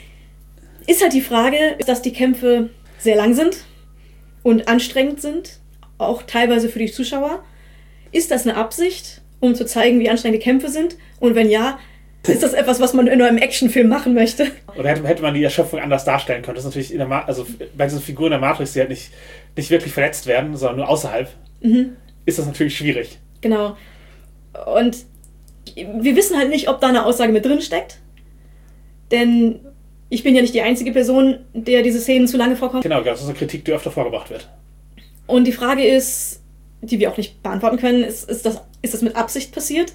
ist halt die Frage, dass die Kämpfe sehr lang sind und anstrengend sind, auch teilweise für die Zuschauer. Ist das eine Absicht, um zu zeigen, wie anstrengend die Kämpfe sind? Und wenn ja, ist das etwas, was man in einem Actionfilm machen möchte? Oder hätte, hätte man die Erschöpfung anders darstellen können. Das ist natürlich in der Ma- also bei diesen Figuren der Matrix, die halt nicht, nicht wirklich verletzt werden, sondern nur außerhalb, Mhm. ist das natürlich schwierig. Genau. Und wir wissen halt nicht, ob da eine Aussage mit drin steckt. Denn ich bin ja nicht die einzige Person, der diese Szenen zu lange vorkommen. Genau, das ist eine Kritik, die öfter vorgebracht wird. Und die Frage ist, die wir auch nicht beantworten können, ist, ist, das, ist das mit Absicht passiert?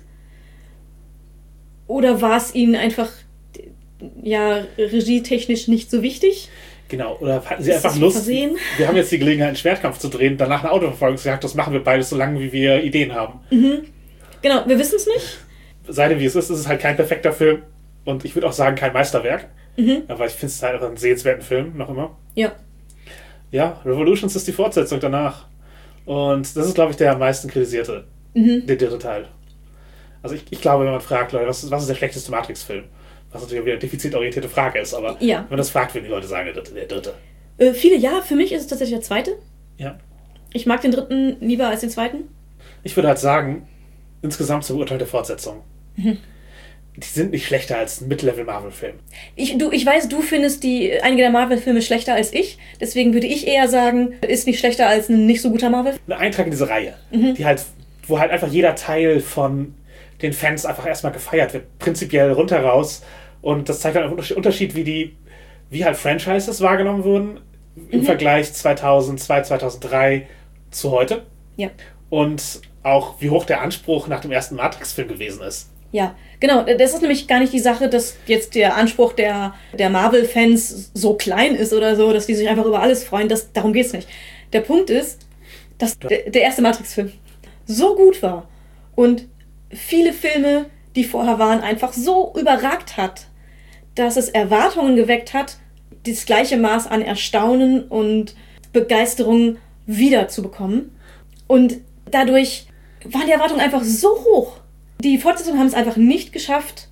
Oder war es ihnen einfach ja, regietechnisch nicht so wichtig? Genau, oder hatten sie Ist einfach das Lust, Versehen? wir haben jetzt die Gelegenheit, einen Schwertkampf zu drehen, danach eine Autoverfolgungsjagd, das machen wir beides so lange, wie wir Ideen haben. Mhm. Genau, wir wissen es nicht. Sei denn wie es ist, ist es halt kein perfekter Film und ich würde auch sagen, kein Meisterwerk, Mhm. aber ich finde es halt auch einen sehenswerten Film, noch immer. Ja. Ja, Revolutions ist die Fortsetzung danach und das ist, glaube ich, der am meisten kritisierte, Mhm. der dritte Teil. Also ich, ich glaube, wenn man fragt, Leute, was ist, was ist der schlechteste Matrix-Film? Was natürlich wieder eine defizitorientierte Frage ist, aber Ja. wenn man das fragt, würden die Leute sagen, der dritte. Der dritte. Äh, viele ja, für mich ist es tatsächlich der zweite. Ja. Ich mag den dritten lieber als den zweiten. Ich würde halt sagen, insgesamt zur beurteilte Fortsetzung, Mhm. die sind nicht schlechter als ein Mid-Level-Marvel-Film. Ich, du, ich weiß, du findest die einige der Marvel-Filme schlechter als ich. Deswegen würde ich eher sagen, ist nicht schlechter als ein nicht so guter Marvel. Ein Eintrag in diese Reihe, Mhm. die halt, wo halt einfach jeder Teil von den Fans einfach erstmal gefeiert wird, prinzipiell runter raus. Und das zeigt halt einen Unterschied, wie die, wie halt Franchises wahrgenommen wurden im Mhm. Vergleich zweitausendzwei, zweitausenddrei zu heute. Ja. Und auch, wie hoch der Anspruch nach dem ersten Matrix-Film gewesen ist. Ja, genau. Das ist nämlich gar nicht die Sache, dass jetzt der Anspruch der, der Marvel-Fans so klein ist oder so, dass die sich einfach über alles freuen. Das, darum geht's nicht. Der Punkt ist, dass der, der erste Matrix-Film so gut war und viele Filme die vorher waren, einfach so überragt hat, dass es Erwartungen geweckt hat, das gleiche Maß an Erstaunen und Begeisterung wiederzubekommen. Und dadurch waren die Erwartungen einfach so hoch. Die Fortsetzungen haben es einfach nicht geschafft,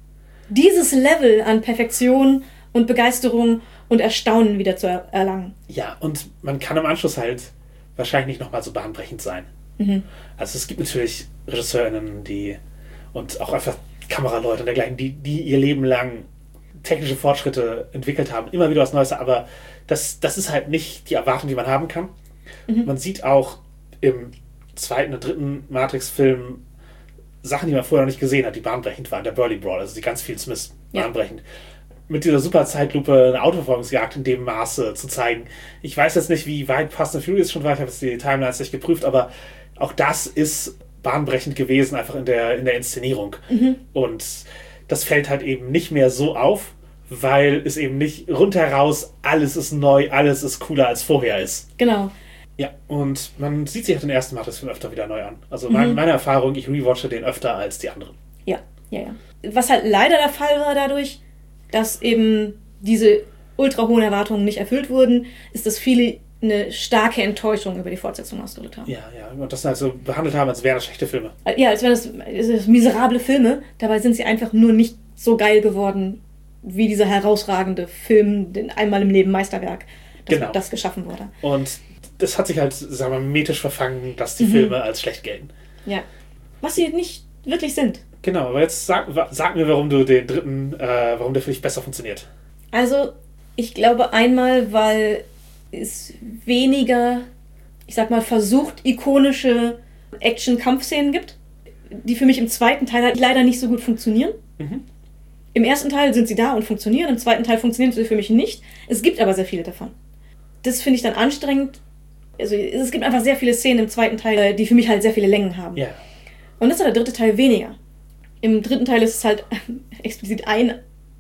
dieses Level an Perfektion und Begeisterung und Erstaunen wieder zu er- erlangen. Ja, und man kann im Anschluss halt wahrscheinlich nicht nochmal so bahnbrechend sein. Mhm. Also es gibt natürlich RegisseurInnen, die und auch einfach Kameraleute und dergleichen, die, die ihr Leben lang technische Fortschritte entwickelt haben, immer wieder was Neues, aber das, das ist halt nicht die Erwartung, die man haben kann. Mhm. Man sieht auch im zweiten und dritten Matrix-Film Sachen, die man vorher noch nicht gesehen hat, die bahnbrechend waren. Der Burly Brawl, also die ganz viel Smith, bahnbrechend. Ja. Mit dieser super Zeitlupe eine Autoverfolgungsjagd in dem Maße zu zeigen. Ich weiß jetzt nicht, wie weit Fast and Furious schon war, ich habe jetzt die Timelines nicht geprüft, aber auch das ist bahnbrechend gewesen, einfach in der, in der Inszenierung. Mhm. Und das fällt halt eben nicht mehr so auf, weil es eben nicht rundheraus, alles ist neu, alles ist cooler als vorher ist. Genau. Ja, und man sieht sich halt den ersten Matrix-Film öfter wieder neu an. Also mein, mhm. meine Erfahrung, ich rewatche den öfter als die anderen. Ja, ja, ja. Was halt leider der Fall war dadurch, dass eben diese ultra hohen Erwartungen nicht erfüllt wurden, ist, dass viele eine starke Enttäuschung über die Fortsetzung ausgedrückt haben. Ja, ja, und das halt so behandelt haben, als wären das schlechte Filme. Ja, als wären das, das miserable Filme. Dabei sind sie einfach nur nicht so geil geworden, wie dieser herausragende Film, den einmal im Leben Meisterwerk, das, genau. das geschaffen wurde. Und das hat sich halt, sagen wir, metisch verfangen, dass die mhm. Filme als schlecht gelten. Ja. Was sie nicht wirklich sind. Genau, aber jetzt sag, sag mir, warum du den dritten, äh, warum der für dich besser funktioniert. Also, ich glaube einmal, weil es weniger, ich sag mal, versucht ikonische Action-Kampfszenen gibt, die für mich im zweiten Teil halt leider nicht so gut funktionieren. Mhm. Im ersten Teil sind sie da und funktionieren, im zweiten Teil funktionieren sie für mich nicht. Es gibt aber sehr viele davon. Das finde ich dann anstrengend. Also es gibt einfach sehr viele Szenen im zweiten Teil, die für mich halt sehr viele Längen haben. Yeah. Und das hat der dritte Teil weniger. Im dritten Teil ist es halt explizit ein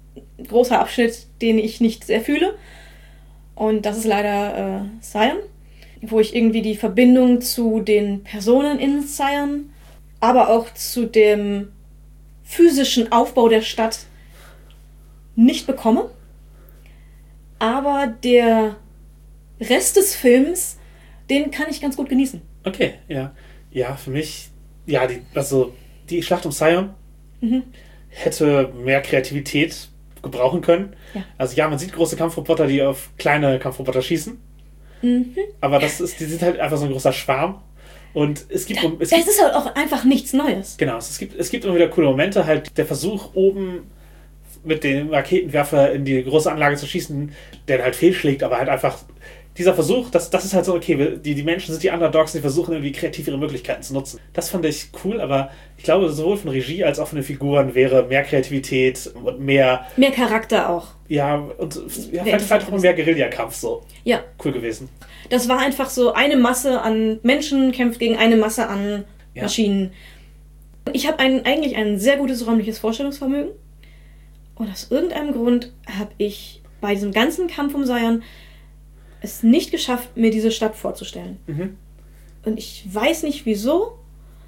großer Abschnitt, den ich nicht sehr fühle. Und das ist leider äh, Zion, wo ich irgendwie die Verbindung zu den Personen in Zion, aber auch zu dem physischen Aufbau der Stadt nicht bekomme. Aber der Rest des Films, den kann ich ganz gut genießen. Okay, ja. Ja, für mich, ja, die, also die Schlacht um Zion mhm. hätte mehr Kreativität gebrauchen können. Ja. Also ja, man sieht große Kampfroboter, die auf kleine Kampfroboter schießen. Mhm. Aber das ist, die sind halt einfach so ein großer Schwarm. Und es gibt... Da, es das gibt, ist halt auch einfach nichts Neues. Genau, es gibt, es gibt immer wieder coole Momente. Halt der Versuch, oben mit dem Raketenwerfer in die große Anlage zu schießen, der halt fehlschlägt, aber halt einfach... Dieser Versuch, das, das ist halt so, okay, die, die Menschen sind die Underdogs, die versuchen irgendwie kreativ ihre Möglichkeiten zu nutzen. Das fand ich cool, aber ich glaube, sowohl von Regie als auch von den Figuren wäre mehr Kreativität und mehr... Mehr Charakter auch. Ja, und ja, vielleicht, vielleicht auch mehr Guerillakampf so. Ja. Cool gewesen. Das war einfach so, eine Masse an Menschen kämpft gegen eine Masse an ja. Maschinen. Ich habe ein, eigentlich ein sehr gutes räumliches Vorstellungsvermögen. Und aus irgendeinem Grund habe ich bei diesem ganzen Kampf um Zion es nicht geschafft, mir diese Stadt vorzustellen. Mhm. Und ich weiß nicht, wieso.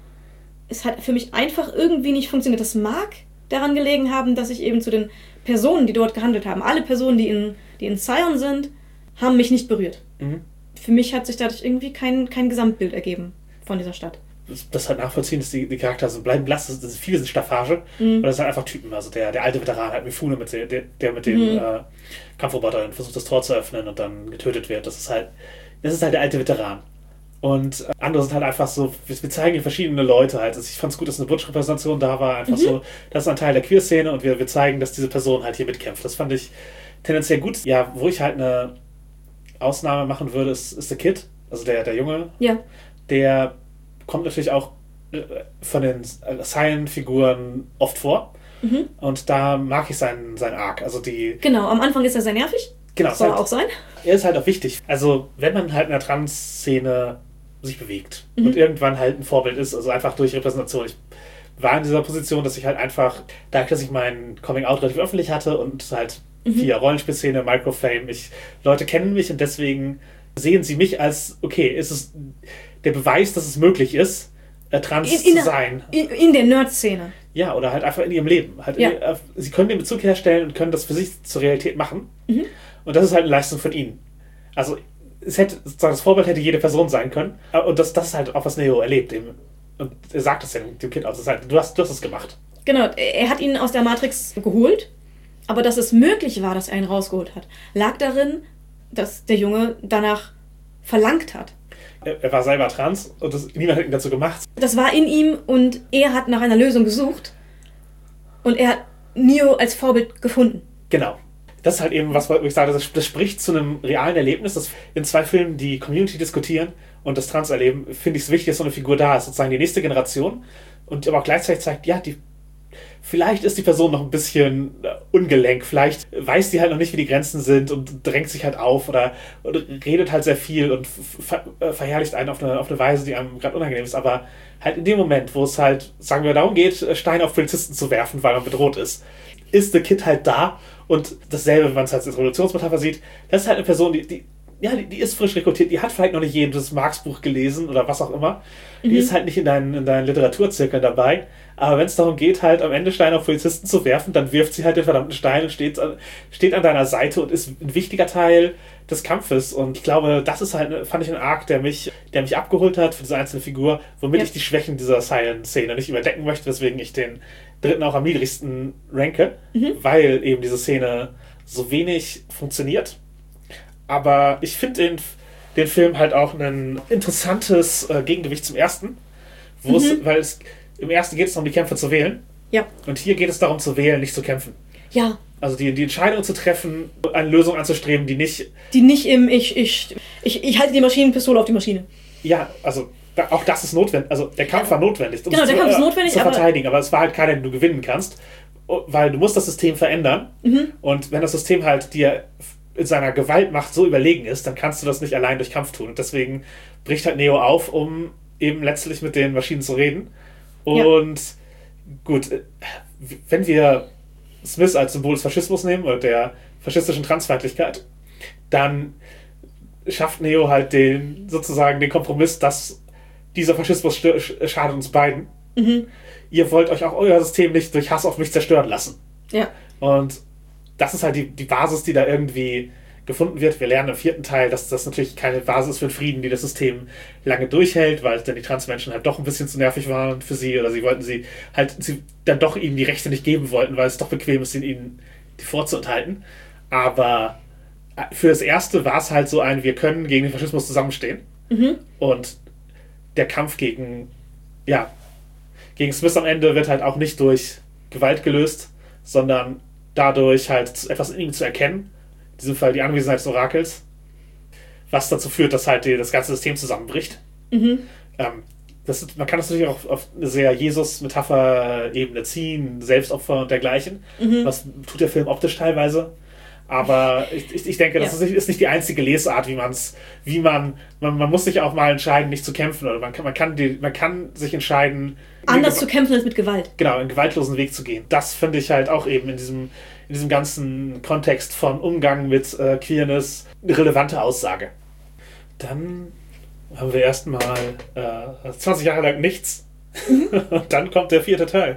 Es hat für mich einfach irgendwie nicht funktioniert. Das mag daran gelegen haben, dass ich eben zu den Personen, die dort gehandelt haben, alle Personen, die in, die in Zion sind, haben mich nicht berührt. Mhm. Für mich hat sich dadurch irgendwie kein, kein Gesamtbild ergeben von dieser Stadt. Das halt nachvollziehen, dass die, die Charaktere so bleiben blass, das ist, viele sind Staffage, mhm. und das sind einfach Typen. Also der, der alte Veteran halt Mifune, mit der, der mit dem mhm. äh, Kampfroboter versucht, das Tor zu öffnen und dann getötet wird. Das ist halt, das ist halt der alte Veteran. Und äh, andere sind halt einfach so, wir, wir zeigen verschiedene Leute halt. Also ich fand es gut, dass eine Butch-Repräsentation da war, einfach mhm. so, das ist ein Teil der Queer-Szene und wir, wir zeigen, dass diese Person halt hier mitkämpft. Das fand ich tendenziell gut. Ja, wo ich halt eine Ausnahme machen würde, ist, ist der Kid, also der, der Junge. Ja. Der kommt natürlich auch von den Zion-Figuren oft vor. Mhm. Und da mag ich seinen, seinen Arc. Also die genau, am Anfang ist er sehr nervig. Genau. Soll halt, auch sein. Er ist halt auch wichtig. Also wenn man halt in der Trans-Szene sich bewegt mhm. und irgendwann halt ein Vorbild ist, also einfach durch Repräsentation. Ich war in dieser Position, dass ich halt einfach, dadurch, dass ich mein Coming-out relativ öffentlich hatte und halt mhm. via Rollenspielszene, Microfame, ich, Leute kennen mich und deswegen sehen sie mich als, okay, ist es der Beweis, dass es möglich ist, äh, trans in, in zu sein. In, in der Nerd-Szene. Ja, oder halt einfach in ihrem Leben. Halt ja. in, äh, sie können den Bezug herstellen und können das für sich zur Realität machen. Mhm. Und das ist halt eine Leistung von ihnen. Also es hätte, sozusagen das Vorbild hätte jede Person sein können. Und das, das ist halt auch, was Neo erlebt. Eben. Und er sagt das ja dem Kind auch. Das ist halt, du hast, du hast es gemacht. Genau, er hat ihn aus der Matrix geholt. Aber dass es möglich war, dass er ihn rausgeholt hat, lag darin, dass der Junge danach verlangt hat. Er, er war selber trans und das, niemand hat ihn dazu gemacht. Das war in ihm und er hat nach einer Lösung gesucht. Und er hat Neo als Vorbild gefunden. Genau. Das ist halt eben was, wo ich sage, das, das spricht zu einem realen Erlebnis. Das in zwei Filmen die Community diskutieren und das Trans-Erleben, finde ich es wichtig, dass so eine Figur da ist. Sozusagen die nächste Generation. Und aber auch gleichzeitig zeigt, ja, die vielleicht ist die Person noch ein bisschen ungelenk, vielleicht weiß die halt noch nicht, wie die Grenzen sind und drängt sich halt auf oder, oder redet halt sehr viel und ver- verherrlicht einen auf eine, auf eine Weise, die einem gerade unangenehm ist, aber halt in dem Moment, wo es halt, sagen wir, darum geht, Steine auf Polizisten zu werfen, weil man bedroht ist, ist der Kid halt da und dasselbe, wenn man es halt als Revolutionsmetapher sieht, das ist halt eine Person, die, die ja, die, die ist frisch rekrutiert, die hat vielleicht noch nicht jedes Marx-Buch gelesen oder was auch immer. Die mhm. ist halt nicht in deinen, in deinen Literaturzirkeln dabei. Aber wenn es darum geht, halt am Ende Steine auf Polizisten zu werfen, dann wirft sie halt den verdammten Stein und steht, steht an deiner Seite und ist ein wichtiger Teil des Kampfes. Und ich glaube, das ist halt, fand ich, ein Arc, der mich, der mich abgeholt hat für diese einzelne Figur, womit ja. ich die Schwächen dieser Silent-Szene nicht überdecken möchte, weswegen ich den dritten auch am niedrigsten ranke, mhm. weil eben diese Szene so wenig funktioniert. Aber ich finde den, den Film halt auch ein interessantes äh, Gegengewicht zum ersten, wo mhm. es, weil es im ersten geht es darum, die Kämpfe zu wählen. Ja. Und hier geht es darum, zu wählen, nicht zu kämpfen. Ja. Also die, die Entscheidung zu treffen, eine Lösung anzustreben, die nicht... Die nicht im, ich, ich, ich, ich halte die Maschinenpistole auf die Maschine. Ja, also da, auch das ist notwendig. Also der Kampf war notwendig. Um genau, der zu, Kampf ist notwendig, zu aber... verteidigen, aber es war halt keiner, den du gewinnen kannst. Weil du musst das System verändern. Mhm. Und wenn das System halt dir in seiner Gewaltmacht so überlegen ist, dann kannst du das nicht allein durch Kampf tun. Und deswegen bricht halt Neo auf, um eben letztlich mit den Maschinen zu reden. Und ja. gut, wenn wir Smith als Symbol des Faschismus nehmen oder der faschistischen Transfeindlichkeit, dann schafft Neo halt den sozusagen den Kompromiss, dass dieser Faschismus stö- schadet uns beiden. Mhm. Ihr wollt euch auch euer System nicht durch Hass auf mich zerstören lassen. Ja. Und das ist halt die, die Basis, die da irgendwie gefunden wird. Wir lernen im vierten Teil, dass das natürlich keine Basis für den Frieden, die das System lange durchhält, weil dann die Transmenschen halt doch ein bisschen zu nervig waren für sie oder sie wollten sie halt sie dann doch ihnen die Rechte nicht geben wollten, weil es doch bequem ist, ihnen die vorzuenthalten. Aber für das Erste war es halt so ein, wir können gegen den Faschismus zusammenstehen. Mhm. Und der Kampf gegen, ja, gegen Smith am Ende wird halt auch nicht durch Gewalt gelöst, sondern dadurch halt etwas in ihm zu erkennen, in diesem Fall die Anwesenheit des Orakels, was dazu führt, dass halt die, das ganze System zusammenbricht. Mhm. Ähm, das ist, man kann das natürlich auch auf eine sehr Jesus-Metapher-Ebene ziehen, Selbstopfer und dergleichen. Mhm. Was tut der Film optisch teilweise. Aber ich, ich, ich denke, das ja. ist, nicht, ist nicht die einzige Lesart, wie man es, wie man, man, man muss sich auch mal entscheiden, nicht zu kämpfen. Oder man kann, man kann, die, man kann sich entscheiden, anders zu kämpfen als mit Gewalt. Genau, einen gewaltlosen Weg zu gehen. Das finde ich halt auch eben in diesem, in diesem ganzen Kontext von Umgang mit äh, Queerness eine relevante Aussage. Dann haben wir erstmal äh, zwanzig Jahre lang nichts. Mhm. Und dann kommt der vierte Teil.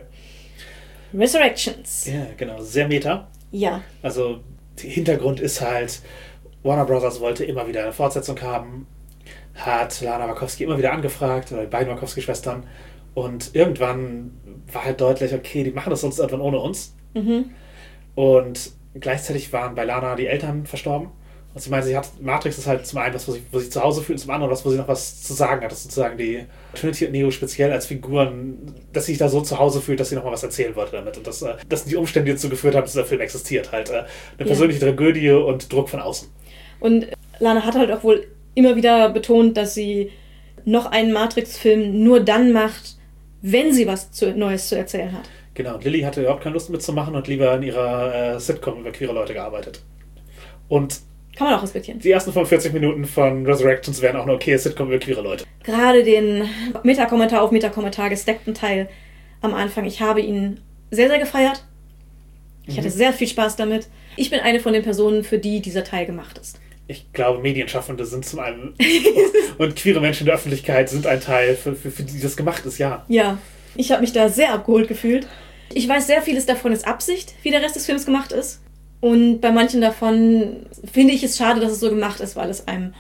Resurrections. Ja, genau. Sehr meta. Ja. Also der Hintergrund ist halt, Warner Brothers wollte immer wieder eine Fortsetzung haben, hat Lana Wachowski immer wieder angefragt, oder die beiden Wachowski-Schwestern, und irgendwann war halt deutlich, okay, die machen das sonst irgendwann ohne uns. Mhm. Und gleichzeitig waren bei Lana die Eltern verstorben. Und sie meinte, sie hat, Matrix ist halt zum einen was, wo sie, wo sie zu Hause fühlt, und zum anderen was, wo sie noch was zu sagen hat. Das ist sozusagen die Trinity und Neo speziell als Figuren, dass sie sich da so zu Hause fühlt, dass sie noch mal was erzählen wollte damit. Und das, das sind die Umstände, die dazu geführt haben, dass dieser Film existiert. Halt eine persönliche ja. Tragödie und Druck von außen. Und Lana hat halt auch wohl immer wieder betont, dass sie noch einen Matrix-Film nur dann macht, wenn sie was zu, Neues zu erzählen hat. Genau, und Lilly hatte überhaupt keine Lust mitzumachen und lieber in ihrer äh, Sitcom über queere Leute gearbeitet. Und kann man auch respektieren. Die ersten fünfundvierzig Minuten von Resurrections wären auch eine okaye Sitcom über queere Leute. Gerade den Meta-Kommentar auf Meta-Kommentar gestackten Teil am Anfang, ich habe ihn sehr, sehr gefeiert. Ich mhm. hatte sehr viel Spaß damit. Ich bin eine von den Personen, für die dieser Teil gemacht ist. ich glaube, Medienschaffende sind zum einen und queere Menschen in der Öffentlichkeit sind ein Teil, für, für, für die das gemacht ist, ja. Ja, ich habe mich da sehr abgeholt gefühlt. Ich weiß, sehr vieles davon ist Absicht, wie der Rest des Films gemacht ist. Und bei manchen davon finde ich es schade, dass es so gemacht ist, weil es einem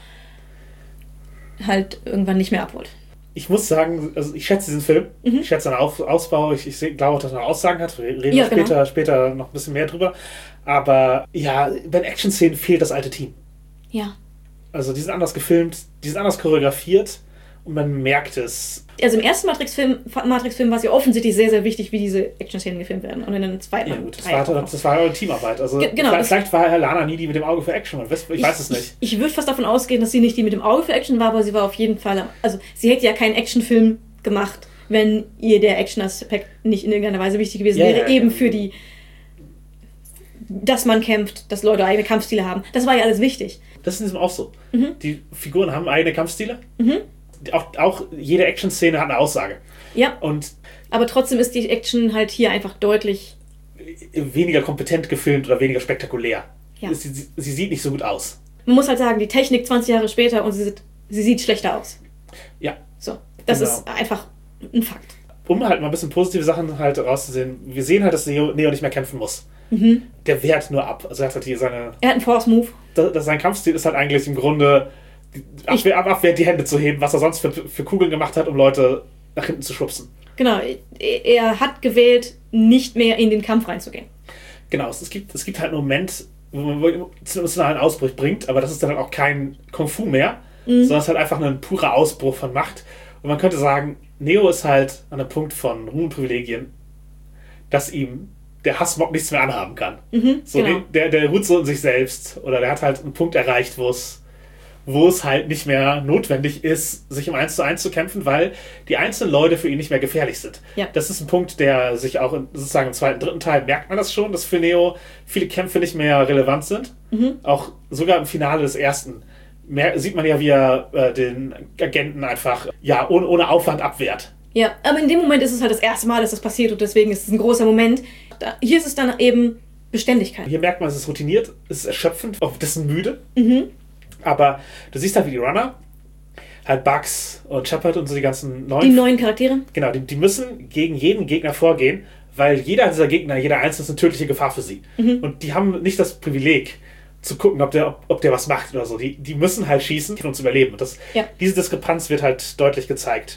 halt irgendwann nicht mehr abholt. Ich muss sagen, also ich schätze diesen Film, mhm. ich schätze seinen Auf- Ausbau, ich, ich seh, glaube auch, dass er Aussagen hat, wir reden ja, später, genau. später noch ein bisschen mehr drüber. Aber ja, bei den Action-Szenen fehlt das alte Team. Ja. Also die sind anders gefilmt, die sind anders choreografiert und man merkt es. Also im ersten Matrix-Film, Matrix-Film war es ja offensichtlich sehr, sehr wichtig, wie diese Action-Szenen gefilmt werden. Und in den zweiten ja, gut, das, war, das war eine Teamarbeit. Also Ge- genau, vielleicht, vielleicht war Herr Lana nie die mit dem Auge für Action. Ich weiß, ich weiß es nicht. Ich, ich würde fast davon ausgehen, dass sie nicht die mit dem Auge für Action war, aber sie war auf jeden Fall... Also sie hätte ja keinen Actionfilm gemacht, wenn ihr der Action-Aspekt nicht in irgendeiner Weise wichtig gewesen ja, wäre. Ja, eben ja. für die... Dass man kämpft, dass Leute eigene Kampfstile haben. Das war ja alles wichtig. Das ist in diesem auch so. Mhm. Die Figuren haben eigene Kampfstile. Mhm. Auch, auch jede Action-Szene hat eine Aussage. Ja. Und aber trotzdem ist die Action halt hier einfach deutlich weniger kompetent gefilmt oder weniger spektakulär. Ja. Sie, sie, sie sieht nicht so gut aus. Man muss halt sagen, die Technik zwanzig Jahre später und sie sieht, sie sieht schlechter aus. Ja. So. Das genau. ist einfach ein Fakt. Um halt mal ein bisschen positive Sachen halt rauszusehen, wir sehen halt, dass Neo, Neo nicht mehr kämpfen muss. Mhm. Der wehrt nur ab. Also er hat halt hier seine... Er hat einen Force-Move. Das, das, sein Kampfstil ist halt eigentlich im Grunde Abwehr, ab Abwehr die Hände zu heben, was er sonst für, für Kugeln gemacht hat, um Leute nach hinten zu schubsen. Genau. Er hat gewählt, nicht mehr in den Kampf reinzugehen. Genau. Es gibt, es gibt halt einen Moment, wo man einen emotionalen Ausbruch bringt, aber das ist dann auch kein Kung-Fu mehr, mhm. sondern es ist halt einfach ein purer Ausbruch von Macht. Und man könnte sagen, Neo ist halt an einem Punkt von Ruhm und Privilegien, dass ihm der Hassmob nichts mehr anhaben kann. Mhm, so, genau. der, der ruht so in sich selbst oder der hat halt einen Punkt erreicht, wo es wo es halt nicht mehr notwendig ist, sich im eins zu eins zu kämpfen, weil die einzelnen Leute für ihn nicht mehr gefährlich sind. Ja. Das ist ein Punkt, der sich auch in, sozusagen im zweiten, dritten Teil merkt man das schon, dass für Neo viele Kämpfe nicht mehr relevant sind. Mhm. Auch sogar im Finale des ersten mehr, sieht man ja, wie er äh, den Agenten einfach ja ohne, ohne Aufwand abwehrt. Ja, aber in dem Moment ist es halt das erste Mal, dass das passiert und deswegen ist es ein großer Moment. Da, hier ist es dann eben Beständigkeit. Hier merkt man, es ist routiniert, es ist erschöpfend, auch das ist müde. Mhm. Aber du siehst halt, wie die Runner, halt Bugs und Shepard und so die ganzen neuen... Die neuen Charaktere? Genau, die, die müssen gegen jeden Gegner vorgehen, weil jeder dieser Gegner, jeder einzelne ist eine tödliche Gefahr für sie. Mhm. Und die haben nicht das Privileg, zu gucken, ob der, ob, ob der was macht oder so. Die, die müssen halt schießen, um zu überleben. Und das, ja. diese Diskrepanz wird halt deutlich gezeigt.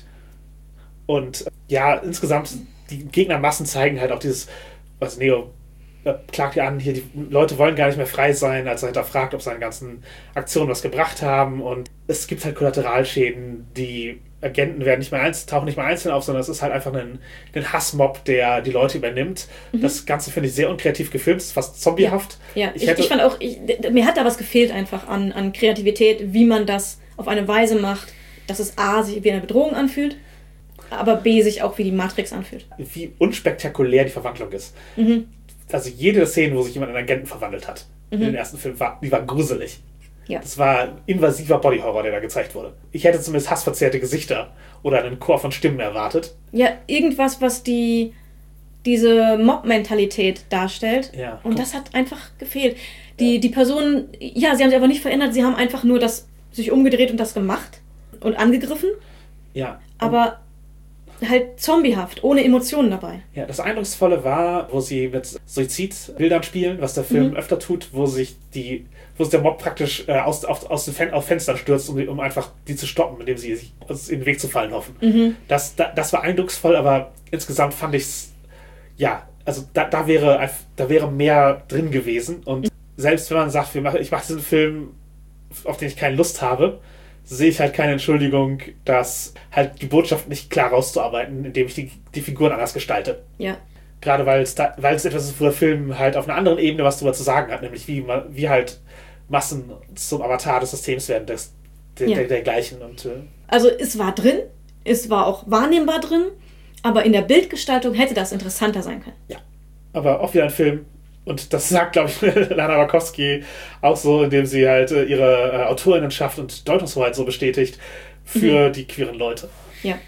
Und ja, insgesamt, die Gegnermassen zeigen halt auch dieses, was Neo äh, klagt ja an, hier, die Leute wollen gar nicht mehr frei sein, als er hinterfragt, ob seine ganzen Aktionen was gebracht haben. Und es gibt halt Kollateralschäden, die Agenten werden nicht mehr einzeln, tauchen nicht mehr einzeln auf, sondern es ist halt einfach ein, ein Hassmob, der die Leute übernimmt. Mhm. Das Ganze finde ich sehr unkreativ gefilmt, ist fast zombiehaft. Ja, ja. Ich, ich, hätte, ich fand auch, ich, mir hat da was gefehlt einfach an, an Kreativität, wie man das auf eine Weise macht, dass es A, sich wie eine Bedrohung anfühlt, aber B, sich auch wie die Matrix anfühlt. Wie unspektakulär die Verwandlung ist. Mhm. Also jede Szene, wo sich jemand in einen Agenten verwandelt hat, mhm. in den ersten Film, war, die war gruselig. Ja. Das war invasiver Bodyhorror, der da gezeigt wurde. Ich hätte zumindest hassverzerrte Gesichter oder einen Chor von Stimmen erwartet. Ja, irgendwas, was die diese Mob-Mentalität darstellt. Ja. Und das hat einfach gefehlt. Die, ja. die Personen, ja, sie haben sich aber nicht verändert, sie haben einfach nur das sich umgedreht und das gemacht und angegriffen. Ja. Aber halt zombiehaft, ohne Emotionen dabei. Ja, das Eindrucksvolle war, wo sie mit Suizidbildern spielen, was der Film mhm. öfter tut, wo sich die, wo sich der Mob praktisch äh, aus, auf, aus den Fen- auf Fenstern stürzt, um, um einfach die zu stoppen, indem sie sich also in den Weg zu fallen hoffen. Mhm. Das, da, das war eindrucksvoll, aber insgesamt fand ich es, ja, also da, da, wäre, da wäre mehr drin gewesen. Und mhm. selbst wenn man sagt, wir machen, ich mache diesen Film, auf den ich keine Lust habe, sehe ich halt keine Entschuldigung, dass halt die Botschaft nicht klar rauszuarbeiten, indem ich die, die Figuren anders gestalte. Ja. Gerade weil es da, weil es etwas ist, wo der Film halt auf einer anderen Ebene was drüber zu sagen hat, nämlich wie, wie halt Massen zum Avatar des Systems werden, des, der, ja. der, der gleichen. Und, äh also es war drin, es war auch wahrnehmbar drin, aber in der Bildgestaltung hätte das interessanter sein können. Ja, aber auch wieder ein Film. Und das sagt, glaube ich, Lana Wachowski auch so, indem sie halt äh, ihre äh, Autorinnenschaft und Deutungshoheit so bestätigt für mhm. die queeren Leute. Ja.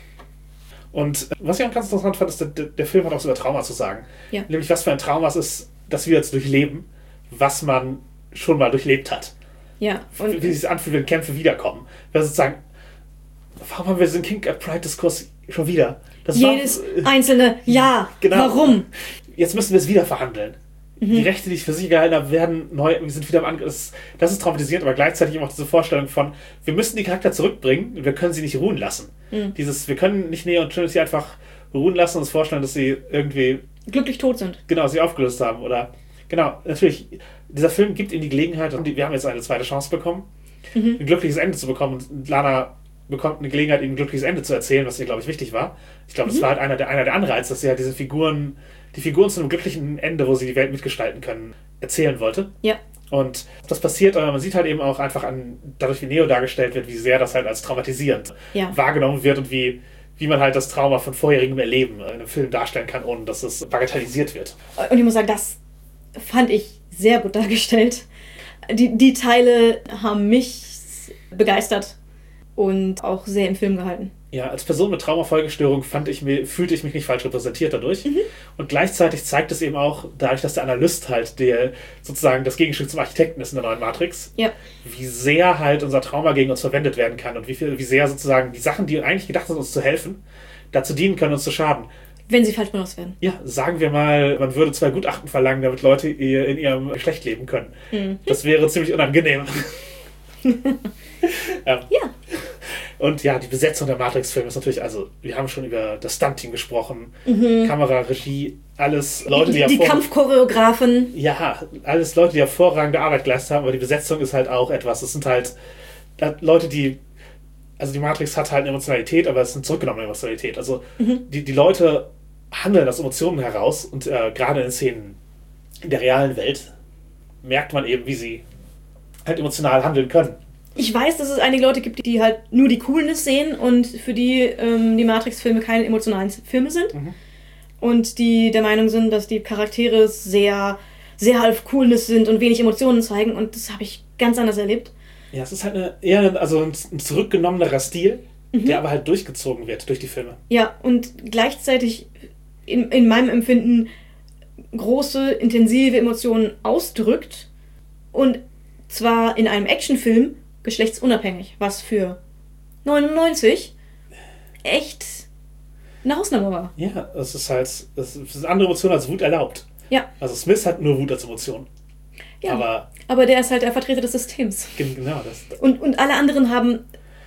Und äh, was ich auch ganz interessant fand, ist, der, der Film hat auch was über Trauma zu sagen. Ja. Nämlich, was für ein Trauma es ist, dass wir jetzt durchleben, was man schon mal durchlebt hat. Ja. Und wie sich das anfühlt, wenn Kämpfe wiederkommen. Weil sozusagen, warum haben wir diesen King of Pride-Diskurs schon wieder? Das Jedes war, einzelne Ja. Genau. Warum? Jetzt müssen wir es wieder verhandeln. Mhm. Die Rechte, die ich für sich gehalten habe, werden neu, wir sind wieder am Angriff. Das, das ist traumatisierend, aber gleichzeitig auch diese Vorstellung von, wir müssen die Charakter zurückbringen und wir können sie nicht ruhen lassen. Mhm. Dieses, wir können nicht Neo und Trinity einfach ruhen lassen und uns vorstellen, dass sie irgendwie glücklich tot sind. Genau, sie aufgelöst haben. Oder genau, natürlich, dieser Film gibt ihnen die Gelegenheit, und wir haben jetzt eine zweite Chance bekommen, mhm. ein glückliches Ende zu bekommen. Und Lana bekommt eine Gelegenheit, ihm ein glückliches Ende zu erzählen, was ihr, glaube ich, wichtig war. Ich glaube, mhm. das war halt einer der, einer der Anreize, dass sie halt diese Figuren, die Figuren zu einem glücklichen Ende, wo sie die Welt mitgestalten können, erzählen wollte. Ja. Und das passiert, aber man sieht halt eben auch einfach an, dadurch wie Neo dargestellt wird, wie sehr das halt als traumatisierend ja. wahrgenommen wird und wie, wie man halt das Trauma von vorherigem Erleben in einem Film darstellen kann, ohne dass es bagatellisiert wird. Und ich muss sagen, das fand ich sehr gut dargestellt. Die, die Teile haben mich begeistert und auch sehr im Film gehalten. Ja, als Person mit Traumafolgestörung fand ich mir, fühlte ich mich nicht falsch repräsentiert dadurch. Mhm. Und gleichzeitig zeigt es eben auch, dadurch, dass der Analyst halt der sozusagen das Gegenstück zum Architekten ist in der neuen Matrix, ja. wie sehr halt unser Trauma gegen uns verwendet werden kann und wie viel, wie sehr sozusagen die Sachen, die eigentlich gedacht sind, uns zu helfen, dazu dienen können, uns zu schaden. Wenn sie falsch benutzt werden. Ja, sagen wir mal, man würde zwei Gutachten verlangen, damit Leute in ihrem Geschlecht leben können. Mhm. Das wäre ziemlich unangenehm. ja. ja. Und ja, die Besetzung der Matrix-Filme ist natürlich, also wir haben schon über das Stunt-Team gesprochen, mhm. Kamera, Regie, alles Leute, die... Die, die Kampfchoreografen. Ja, alles Leute, die hervorragende Arbeit geleistet haben, aber die Besetzung ist halt auch etwas, es sind halt Leute, die... Also die Matrix hat halt eine Emotionalität, aber es ist eine zurückgenommene Emotionalität. Also mhm. die, die Leute handeln aus Emotionen heraus und äh, gerade in Szenen in der realen Welt merkt man eben, wie sie halt emotional handeln können. Ich weiß, dass es einige Leute gibt, die halt nur die Coolness sehen und für die ähm, die Matrix-Filme keine emotionalen Filme sind. Mhm. Und die der Meinung sind, dass die Charaktere sehr, sehr auf Coolness sind und wenig Emotionen zeigen. Und das habe ich ganz anders erlebt. Ja, es ist halt eine, eher also ein, ein zurückgenommener Stil, mhm. der aber halt durchgezogen wird durch die Filme. Ja, und gleichzeitig in, in meinem Empfinden große, intensive Emotionen ausdrückt. Und zwar in einem Actionfilm geschlechtsunabhängig, was für neunundneunzig echt eine Ausnahme war. Ja, es ist halt, es ist andere Emotionen als Wut erlaubt. Ja. Also Smith hat nur Wut als Emotion. Ja, aber, aber der ist halt der Vertreter des Systems. Genau. Das, und, und alle anderen haben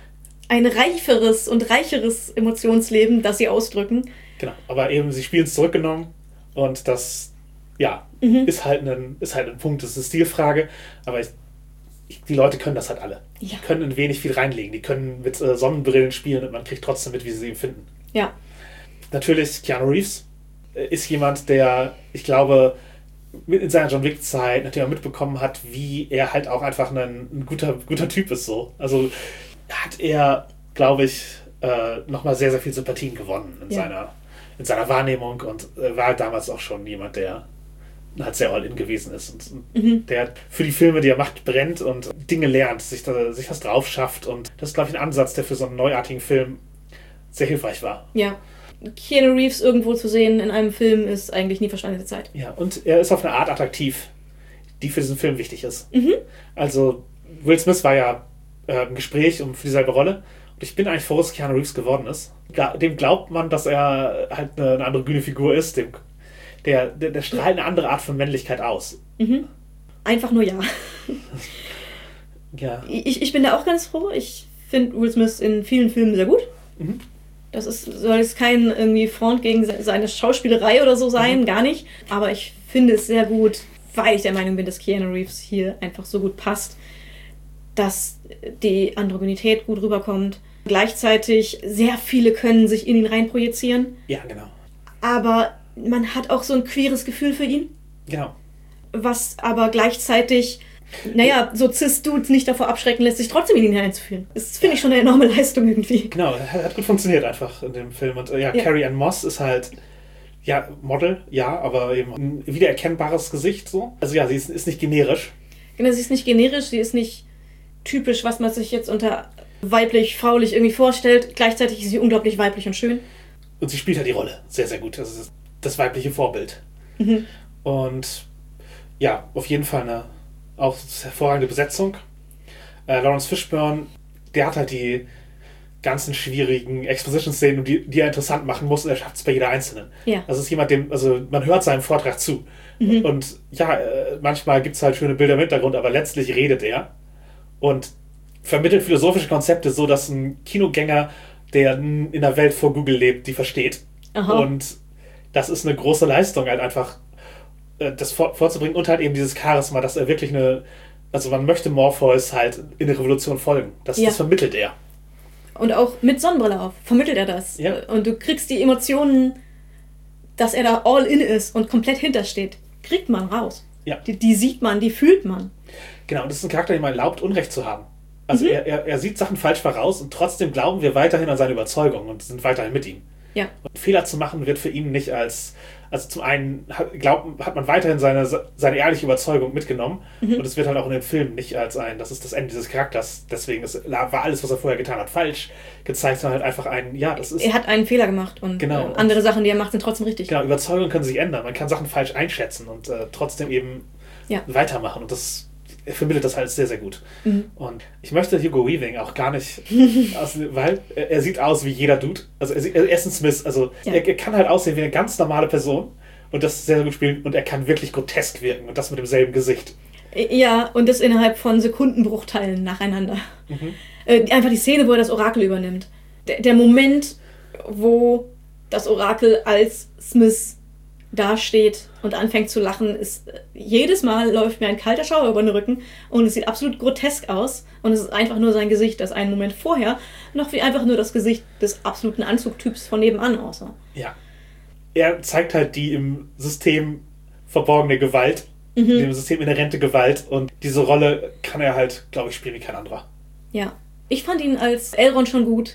ein reiferes und reicheres Emotionsleben, das sie ausdrücken. Genau, aber eben, sie spielen es zurückgenommen und das, ja, mhm. ist, halt ein, ist halt ein Punkt, das ist eine Stilfrage, aber ich die Leute können das halt alle. Ja. Die können ein wenig viel reinlegen. Die können mit äh, Sonnenbrillen spielen und man kriegt trotzdem mit, wie sie sie empfinden. Ja. Natürlich, Keanu Reeves äh, ist jemand, der, ich glaube, in seiner John Wick-Zeit natürlich auch mitbekommen hat, wie er halt auch einfach ein, ein guter, guter Typ ist. So. Also hat er, glaube ich, äh, nochmal sehr, sehr viel Sympathien gewonnen in, ja. seiner, in seiner Wahrnehmung und äh, war damals auch schon jemand, der halt sehr all-in gewesen ist und mhm. der für die Filme, die er macht, brennt und Dinge lernt, sich, da, sich was drauf schafft und das ist, glaube ich, ein Ansatz, der für so einen neuartigen Film sehr hilfreich war. Ja. Keanu Reeves irgendwo zu sehen in einem Film ist eigentlich nie verschwendete Zeit. Ja, und er ist auf eine Art attraktiv, die für diesen Film wichtig ist. Mhm. Also Will Smith war ja äh, im Gespräch um für dieselbe Rolle und ich bin eigentlich froh, dass Keanu Reeves geworden ist. Dem glaubt man, dass er halt eine, eine andere grüne Figur ist, dem Der, der, der strahlt eine andere Art von Männlichkeit aus. Mhm. Einfach nur ja. ja. Ich, ich bin da auch ganz froh. Ich finde Will Smith in vielen Filmen sehr gut. Mhm. Das ist, soll jetzt kein irgendwie Front gegen seine Schauspielerei oder so sein, mhm. gar nicht. Aber ich finde es sehr gut, weil ich der Meinung bin, dass Keanu Reeves hier einfach so gut passt, dass die Androgynität gut rüberkommt. Gleichzeitig sehr viele können sich in ihn reinprojizieren. Ja, genau. Aber man hat auch so ein queeres Gefühl für ihn. Genau. Was aber gleichzeitig, naja, so Cis-Dudes nicht davor abschrecken lässt, sich trotzdem in ihn hineinzufühlen. Das finde ich schon eine enorme Leistung irgendwie. Genau, hat gut funktioniert einfach in dem Film. Und ja, ja. Carrie Ann Moss ist halt, ja, Model, ja, aber eben ein wiedererkennbares Gesicht so. Also ja, sie ist, ist nicht generisch. Genau, sie ist nicht generisch, sie ist nicht typisch, was man sich jetzt unter weiblich, fraulich irgendwie vorstellt. Gleichzeitig ist sie unglaublich weiblich und schön. Und sie spielt halt die Rolle sehr, sehr gut. Das ist das weibliche Vorbild. Mhm. Und ja, auf jeden Fall eine auch hervorragende Besetzung. Äh, Lawrence Fishburne, der hat halt die ganzen schwierigen Exposition-Szenen, die, die er interessant machen muss, und er schafft es bei jeder einzelnen. Ja. Das ist jemand, dem, also man hört seinem Vortrag zu. Mhm. Und ja, äh, manchmal gibt es halt schöne Bilder im Hintergrund, aber letztlich redet er und vermittelt philosophische Konzepte so, dass ein Kinogänger, der in der Welt vor Google lebt, die versteht. Aha. Und das ist eine große Leistung, halt einfach äh, das vor, vorzubringen und halt eben dieses Charisma, dass er wirklich eine, also man möchte Morpheus halt in der Revolution folgen. Das, ja. das vermittelt er. Und auch mit Sonnenbrille auf vermittelt er das. Ja. Und du kriegst die Emotionen, dass er da all in ist und komplett hintersteht, kriegt man raus. Ja. Die, die sieht man, die fühlt man. Genau, und das ist ein Charakter, dem man erlaubt, Unrecht zu haben. Also mhm. er, er, er sieht Sachen falsch voraus und trotzdem glauben wir weiterhin an seine Überzeugung und sind weiterhin mit ihm. Ja. Und Fehler zu machen wird für ihn nicht als, also zum einen hat, glaubt, hat man weiterhin seine, seine ehrliche Überzeugung mitgenommen mhm. und es wird halt auch in dem Film nicht als ein, das ist das Ende dieses Charakters, deswegen ist, war alles, was er vorher getan hat, falsch gezeigt, sondern halt einfach ein, ja, das ist... Er hat einen Fehler gemacht und genau, äh, andere und Sachen, die er macht, sind trotzdem richtig. Genau, Überzeugungen können sich ändern, man kann Sachen falsch einschätzen und äh, trotzdem eben ja. weitermachen und das... Er vermittelt das halt sehr, sehr gut. Mhm. Und ich möchte Hugo Weaving auch gar nicht, aus, weil er, er sieht aus wie jeder Dude. Also er, er ist ein Smith, also ja. er, er kann halt aussehen wie eine ganz normale Person und das sehr, sehr gut spielen und er kann wirklich grotesk wirken und das mit demselben Gesicht. Ja, und das innerhalb von Sekundenbruchteilen nacheinander. Mhm. Äh, einfach die Szene, wo er das Orakel übernimmt. Der, der Moment, wo das Orakel als Smith dasteht und anfängt zu lachen, ist jedes Mal läuft mir ein kalter Schauer über den Rücken und es sieht absolut grotesk aus und es ist einfach nur sein Gesicht, das einen Moment vorher noch wie einfach nur das Gesicht des absoluten Anzugtyps von nebenan aussah. Ja. Er zeigt halt die im System verborgene Gewalt, mhm. dem System inhärente Gewalt und diese Rolle kann er halt, glaube ich, spielen wie kein anderer. Ja. Ich fand ihn als Elrond schon gut.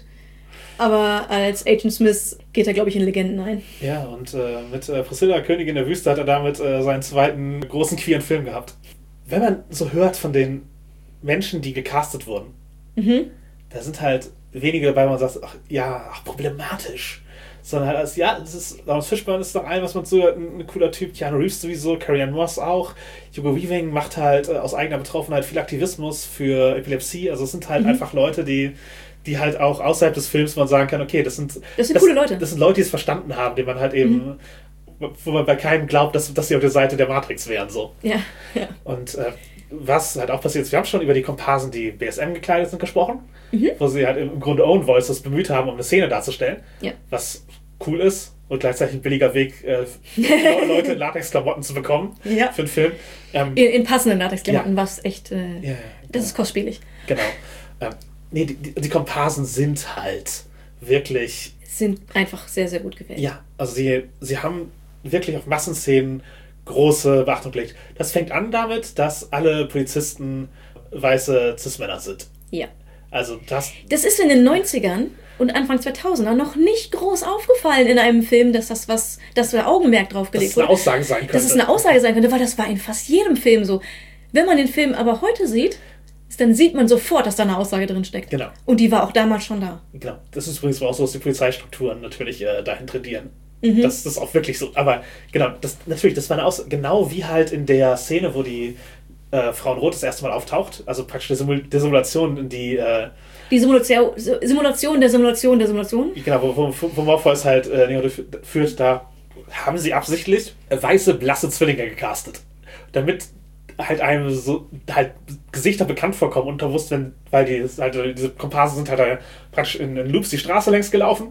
Aber als Agent Smith geht er, glaube ich, in Legenden ein. Ja, und äh, mit äh, Priscilla, Königin der Wüste, hat er damit äh, seinen zweiten großen queeren Film gehabt. Wenn man so hört von den Menschen, die gecastet wurden, mhm. da sind halt wenige dabei, wo man sagt, ach ja, ach, problematisch. Sondern halt als, ja, das ist, Lawrence Fishburne ist doch ein, was man so, ein, ein cooler Typ, Keanu Reeves sowieso, Carrie-Anne Moss auch, Hugo Weaving macht halt äh, aus eigener Betroffenheit viel Aktivismus für Epilepsie, also es sind halt mhm. einfach Leute, die die halt auch außerhalb des Films man sagen kann, okay, das sind, das sind das, coole Leute. Das sind Leute, die es verstanden haben, denen man halt eben, mhm. wo man bei keinem glaubt, dass, dass sie auf der Seite der Matrix wären. So. Ja, ja. Und äh, was halt auch passiert ist, wir haben schon über die Komparsen, die B S M gekleidet sind, gesprochen, mhm. wo sie halt im Grunde Own Voices bemüht haben, um eine Szene darzustellen, ja. was cool ist und gleichzeitig ein billiger Weg, äh, Leute in Latexklamotten zu bekommen ja. für einen Film. Ähm, in, in passenden Latexklamotten, ja. was echt, äh, ja, ja, das genau. ist kostspielig. Genau. Ähm, Nee, die, die, die Komparsen sind halt wirklich... Sind einfach sehr, sehr gut gewählt. Ja, also sie, sie haben wirklich auf Massenszenen große Beachtung gelegt. Das fängt an damit, dass alle Polizisten weiße Cis-Männer sind. Ja. Also das... Das ist in den neunzigern und Anfang zweitausender noch nicht groß aufgefallen in einem Film, dass das was, dass da Augenmerk drauf gelegt wurde. Dass es eine Aussage sein könnte. Dass es eine Aussage sein könnte, weil das war in fast jedem Film so. Wenn man den Film aber heute sieht... dann sieht man sofort, dass da eine Aussage drin steckt. Genau. Und die war auch damals schon da. Genau. Das ist übrigens auch so, dass die Polizeistrukturen natürlich äh, dahin tendieren. Mhm. Das ist auch wirklich so. Aber genau, das natürlich, das war eine Aussage, genau wie halt in der Szene, wo die äh, Frau in Rot das erste Mal auftaucht. Also praktisch die, Simul- die Simulation, die... Äh, die Simulation, Simulation der Simulation der Simulation? Genau, wo, wo, wo Morpheus halt äh, Neo führt, da haben sie absichtlich weiße, blasse Zwillinge gecastet. Damit halt einem so halt Gesichter bekannt vorkommen und unterbewusst, wenn, weil die halt, diese Komparsen sind halt da praktisch in, in Loops die Straße längs gelaufen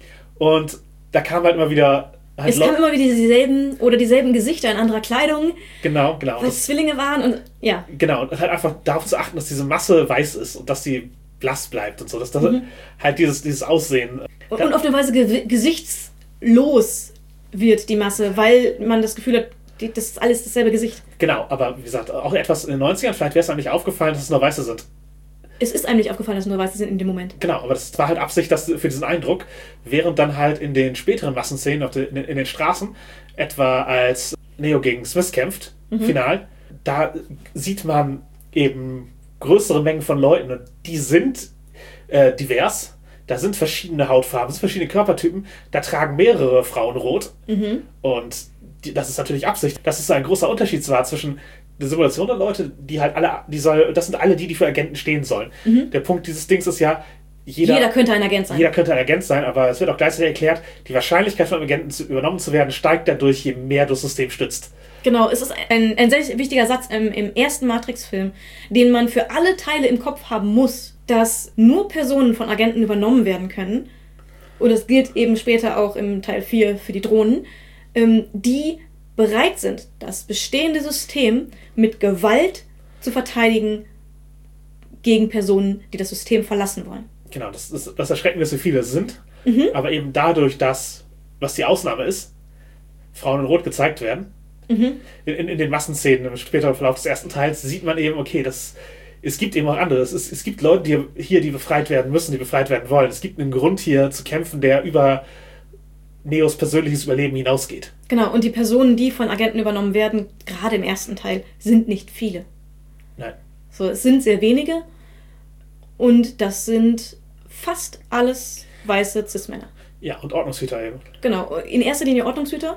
und da kam halt immer wieder halt es kamen immer wieder dieselben oder dieselben Gesichter in anderer Kleidung, genau, genau, weil es Zwillinge waren und ja. Genau, und halt einfach darauf zu achten, dass diese Masse weiß ist und dass sie blass bleibt und so, dass das mhm. halt dieses, dieses Aussehen und, und auf eine Weise ge- gesichtslos wird die Masse, weil man das Gefühl hat, das ist alles dasselbe Gesicht. Genau, aber wie gesagt, auch etwas in den neunzigern, vielleicht wäre es einem nicht aufgefallen, dass es nur Weiße sind. Es ist einem nicht aufgefallen, dass es nur Weiße sind in dem Moment. Genau, aber das war halt Absicht dass, für diesen Eindruck, während dann halt in den späteren Massenszenen auf den, in, in den Straßen, etwa als Neo gegen Smith kämpft, mhm. final, da sieht man eben größere Mengen von Leuten und die sind äh, divers. Da sind verschiedene Hautfarben, sind verschiedene Körpertypen, da tragen mehrere Frauen rot mhm. und das ist natürlich Absicht, dass es ein großer Unterschied war zwischen eine Simulation der Leute, die halt alle, die soll, das sind alle die, die für Agenten stehen sollen. Mhm. Der Punkt dieses Dings ist ja, jeder, jeder könnte ein Agent sein. Jeder könnte ein Agent sein, aber es wird auch gleichzeitig erklärt, die Wahrscheinlichkeit von einem Agenten zu, übernommen zu werden, steigt dadurch, je mehr du das System stützt. Genau, es ist ein, ein sehr wichtiger Satz im, im ersten Matrix-Film, den man für alle Teile im Kopf haben muss, dass nur Personen von Agenten übernommen werden können, und das gilt eben später auch im Teil vier für die Drohnen, ähm, die bereit sind, das bestehende System mit Gewalt zu verteidigen gegen Personen, die das System verlassen wollen. Genau, das ist das Erschreckende, dass so viele sind, Mhm. aber eben dadurch, dass, was die Ausnahme ist, Frauen in Rot gezeigt werden, Mhm. in, in, in den Massenszenen im späteren Verlauf des ersten Teils sieht man eben, okay, das, es gibt eben auch andere. Es, ist, es gibt Leute die hier, die befreit werden müssen, die befreit werden wollen. Es gibt einen Grund hier zu kämpfen, der über Neos persönliches Überleben hinausgeht. Genau, und die Personen, die von Agenten übernommen werden, gerade im ersten Teil, sind nicht viele. Nein. So, es sind sehr wenige und das sind fast alles weiße Cis-Männer. Ja, und Ordnungshüter eben. Genau, in erster Linie Ordnungshüter,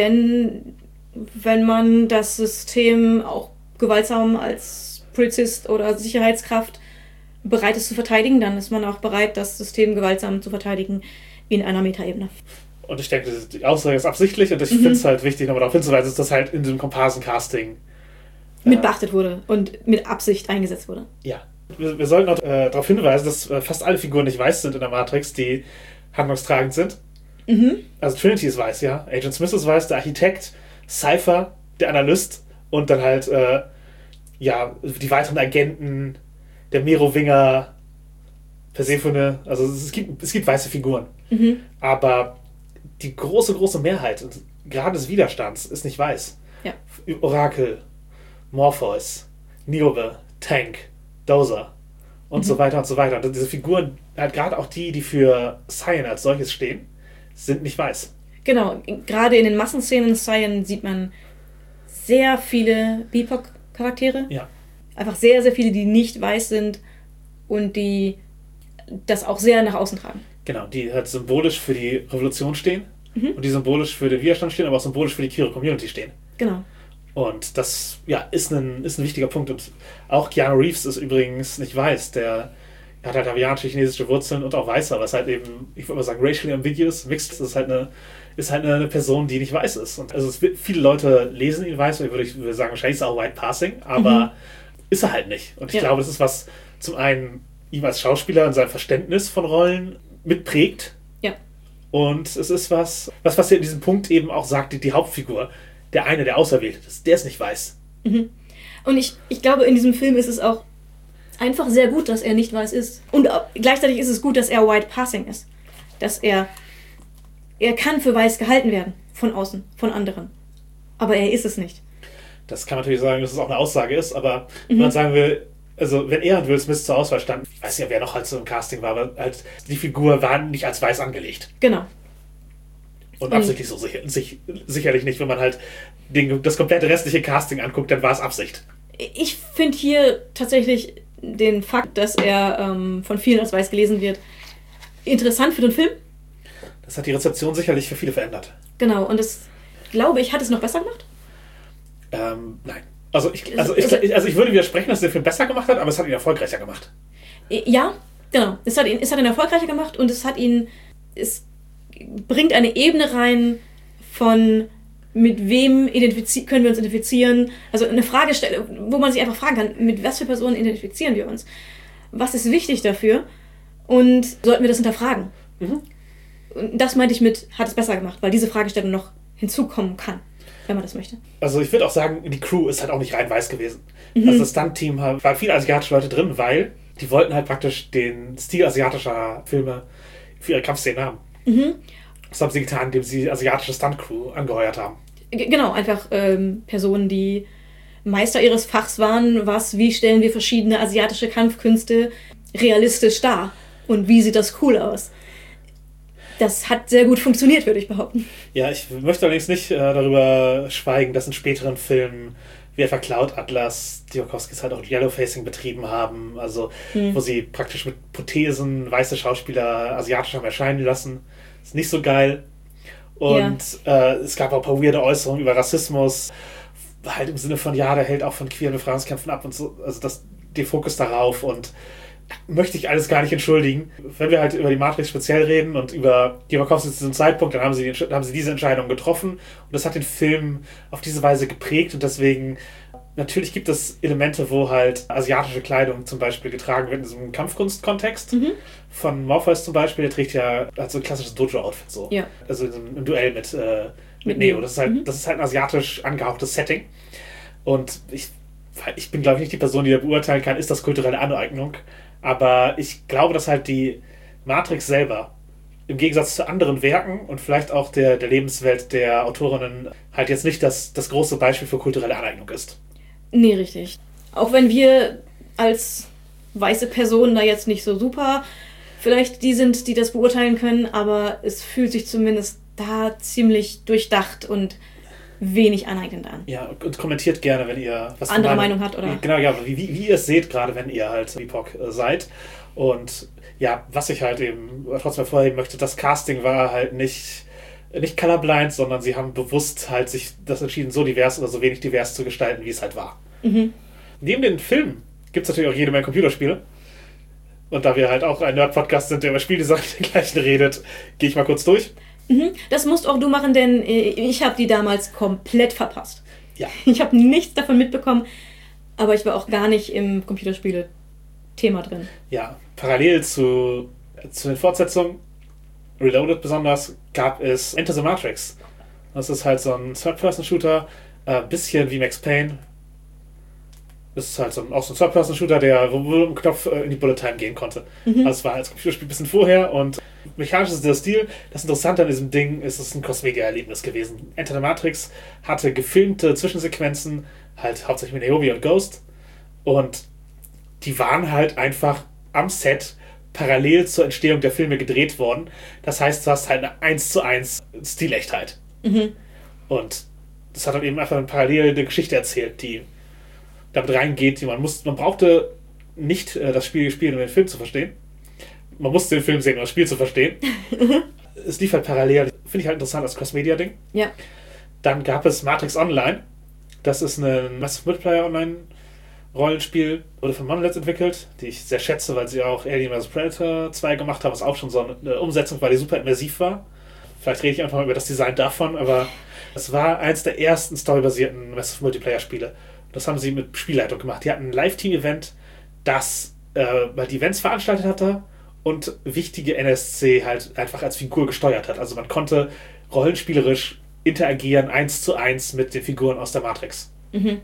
denn wenn man das System auch gewaltsam als Polizist oder Sicherheitskraft bereit ist zu verteidigen, dann ist man auch bereit, das System gewaltsam zu verteidigen in einer Metaebene. Und ich denke, die Aussage ist absichtlich und ich Mhm. finde es halt wichtig, nochmal darauf hinzuweisen, dass das halt in diesem Komparsen-Casting Mit beachtet wurde und mit Absicht eingesetzt wurde. ja. Wir, wir sollten auch äh, darauf hinweisen, dass äh, fast alle Figuren nicht weiß sind in der Matrix, die handlungstragend sind. Mhm. Also Trinity ist weiß, ja. Agent Smith ist weiß, der Architekt, Cypher, der Analyst und dann halt äh, ja, die weiteren Agenten, der Merowinger, Persephone, also es gibt, es gibt weiße Figuren. Mhm. Aber die große, große Mehrheit, und gerade des Widerstands, ist nicht weiß. Ja. Orakel, Morpheus, Niobe, Tank, Dozer und Mhm. so weiter und so weiter. Und diese Figuren, halt gerade auch die, die für Cyan als solches stehen, sind nicht weiß. Genau, gerade in den Massenszenen in Cyan sieht man sehr viele B I P O C-Charaktere. Ja. Einfach sehr, sehr viele, die nicht weiß sind und die das auch sehr nach außen tragen. Genau, die halt symbolisch für die Revolution stehen Mhm. und die symbolisch für den Widerstand stehen, aber auch symbolisch für die queere Community stehen. Genau. Und das ja, ist, ein, ist ein wichtiger Punkt. Und auch Keanu Reeves ist übrigens nicht weiß. Der hat halt hawaiianische-chinesische Wurzeln und auch weiß, aber ist halt eben, ich würde mal sagen, racially ambiguous. Mixed ist halt eine, ist halt eine Person, die nicht weiß ist. Und also es wird, viele Leute lesen ihn weiß, ich würde, ich würde sagen, wahrscheinlich ist er auch white passing, aber Mhm. ist er halt nicht. Und ich Ja. glaube, das ist was zum einen ihm als Schauspieler und sein Verständnis von Rollen mitprägt. Ja. Und es ist was, was, was er in diesem Punkt eben auch sagt, die, die Hauptfigur, der eine, der Auserwählte ist, der es nicht weiß. Mhm. Und ich, ich glaube, in diesem Film ist es auch einfach sehr gut, dass er nicht weiß ist. Und auch, gleichzeitig ist es gut, dass er white passing ist. Dass er, er kann für weiß gehalten werden. Von außen, von anderen. Aber er ist es nicht. Das kann man natürlich sagen, dass es auch eine Aussage ist, aber wenn Mhm. man sagen will, also wenn er und Will Smith zur Auswahl standen, ich weiß ja, wer noch halt so im Casting war, aber halt die Figur war nicht als weiß angelegt. Genau. Und Und- absichtlich so sicher, sich, sicherlich nicht, wenn man halt den, das komplette restliche Casting anguckt, dann war es Absicht. Ich finde hier tatsächlich den Fakt, dass er ähm, von vielen als weiß gelesen wird, interessant für den Film. Das hat die Rezeption sicherlich für viele verändert. Genau, und das, glaube ich, hat es noch besser gemacht. Ähm, nein. Also ich, also, ich, also ich würde widersprechen, dass der Film besser gemacht hat, aber es hat ihn erfolgreicher gemacht. Ja, genau. Es hat ihn, es hat ihn erfolgreicher gemacht und es hat ihn, es bringt eine Ebene rein von mit wem identifizi- können wir uns identifizieren. Also eine Fragestelle, wo man sich einfach fragen kann, mit was für Personen identifizieren wir uns? Was ist wichtig dafür? Und sollten wir das hinterfragen? Mhm. Und das meinte ich mit, hat es besser gemacht, weil diese Fragestellung noch hinzukommen kann, wenn man das möchte. Also ich würde auch sagen, die Crew ist halt auch nicht rein weiß gewesen. Mhm. Also das Stunt-Team war waren viele asiatische Leute drin, weil die wollten halt praktisch den Stil asiatischer Filme für ihre Kampfszenen haben. Mhm. Das haben sie getan, indem sie asiatische Stunt-Crew angeheuert haben. G- Genau, einfach ähm, Personen, die Meister ihres Fachs waren, was, wie stellen wir verschiedene asiatische Kampfkünste realistisch dar und wie sieht das cool aus. Das hat sehr gut funktioniert, würde ich behaupten. Ja, ich möchte allerdings nicht äh, darüber schweigen, dass in späteren Filmen wie etwa Cloud Atlas die Wachowskis halt auch Yellowfacing betrieben haben, also Hm. wo sie praktisch mit Prothesen weiße Schauspieler asiatisch haben erscheinen lassen. Ist nicht so geil. Und äh, es gab auch ein paar weirde Äußerungen über Rassismus, halt im Sinne von, ja, der hält auch von queeren Befreiungskämpfen ab und so, also das, der Fokus darauf und möchte ich alles gar nicht entschuldigen. Wenn wir halt über die Matrix speziell reden und über die Wachowskis zu diesem Zeitpunkt, dann haben sie, die, haben sie diese Entscheidung getroffen und das hat den Film auf diese Weise geprägt und deswegen, natürlich gibt es Elemente, wo halt asiatische Kleidung zum Beispiel getragen wird in diesem Kampfkunst-Kontext. Mhm. Von Morpheus zum Beispiel, der trägt ja hat so ein klassisches Dojo-Outfit so. Ja. Also im Duell mit, äh, mit Neo. Das ist halt, mhm. das ist halt ein asiatisch angehauchtes Setting. Und ich, ich bin, glaube ich, nicht die Person, die da beurteilen kann, ist das kulturelle Aneignung. Aber ich glaube, dass halt die Matrix selber im Gegensatz zu anderen Werken und vielleicht auch der, der Lebenswelt der Autorinnen halt jetzt nicht das, das große Beispiel für kulturelle Aneignung ist. Nee, richtig. Auch wenn wir als weiße Personen da jetzt nicht so super vielleicht die sind, die das beurteilen können, aber es fühlt sich zumindest da ziemlich durchdacht und wenig aneignend an. Ja, und kommentiert gerne, wenn ihr was andere Meinung, Meinung hat, oder? Genau, ja, wie, wie, wie ihr es seht, gerade wenn ihr halt B I P O C seid. Und ja, was ich halt eben trotzdem hervorheben möchte, das Casting war halt nicht, nicht colorblind, sondern sie haben bewusst halt sich das entschieden, so divers oder so wenig divers zu gestalten, wie es halt war. Mhm. Neben den Filmen gibt es natürlich auch jede Menge Computerspiele. Und da wir halt auch ein Nerd-Podcast sind, der über Spieldesign gleich redet, gehe ich mal kurz durch. Mhm. Das musst auch du machen, denn ich habe die damals komplett verpasst. Ja. Ich habe nichts davon mitbekommen, aber ich war auch gar nicht im Computerspiele-Thema drin. Ja, parallel zu, zu den Fortsetzungen, Reloaded besonders, gab es Enter the Matrix. Das ist halt so ein Third-Person-Shooter, ein äh, bisschen wie Max Payne. Das ist halt so ein, auch so ein Third-Person-Shooter, der wo man mit dem Knopf äh, in die Bullet Time gehen konnte. Mhm. Also es war als Computerspiel ein bisschen vorher und mechanisch ist der Stil. Das Interessante an diesem Ding ist, es ist ein Cross-Media-Erlebnis gewesen. Enter the Matrix hatte gefilmte Zwischensequenzen, halt hauptsächlich mit Naomi und Ghost. Und die waren halt einfach am Set parallel zur Entstehung der Filme gedreht worden. Das heißt, du hast halt eine eins zu eins Stilechtheit. Mhm. Und das hat dann eben einfach eine parallele Geschichte erzählt, die damit reingeht, die man muss, man brauchte nicht äh, das Spiel gespielt, um den Film zu verstehen. Man musste den Film sehen, um das Spiel zu verstehen. Es lief halt parallel. Finde ich halt interessant als Cross-Media-Ding. Ja. Dann gab es Matrix Online. Das ist ein Massive Multiplayer Online-Rollenspiel. Wurde von Monolith entwickelt, die ich sehr schätze, weil sie auch Alien versus. Predator zwei gemacht haben, was auch schon so eine Umsetzung war, die super immersiv war. Vielleicht rede ich einfach mal über das Design davon, aber es war eins der ersten storybasierten Massive Multiplayer-Spiele. Das haben sie mit Spielleitung gemacht. Die hatten ein Live-Team-Event, das äh, die Events veranstaltet hatte und wichtige N S C halt einfach als Figur gesteuert hat. Also man konnte rollenspielerisch interagieren, eins zu eins mit den Figuren aus der Matrix. Mhm.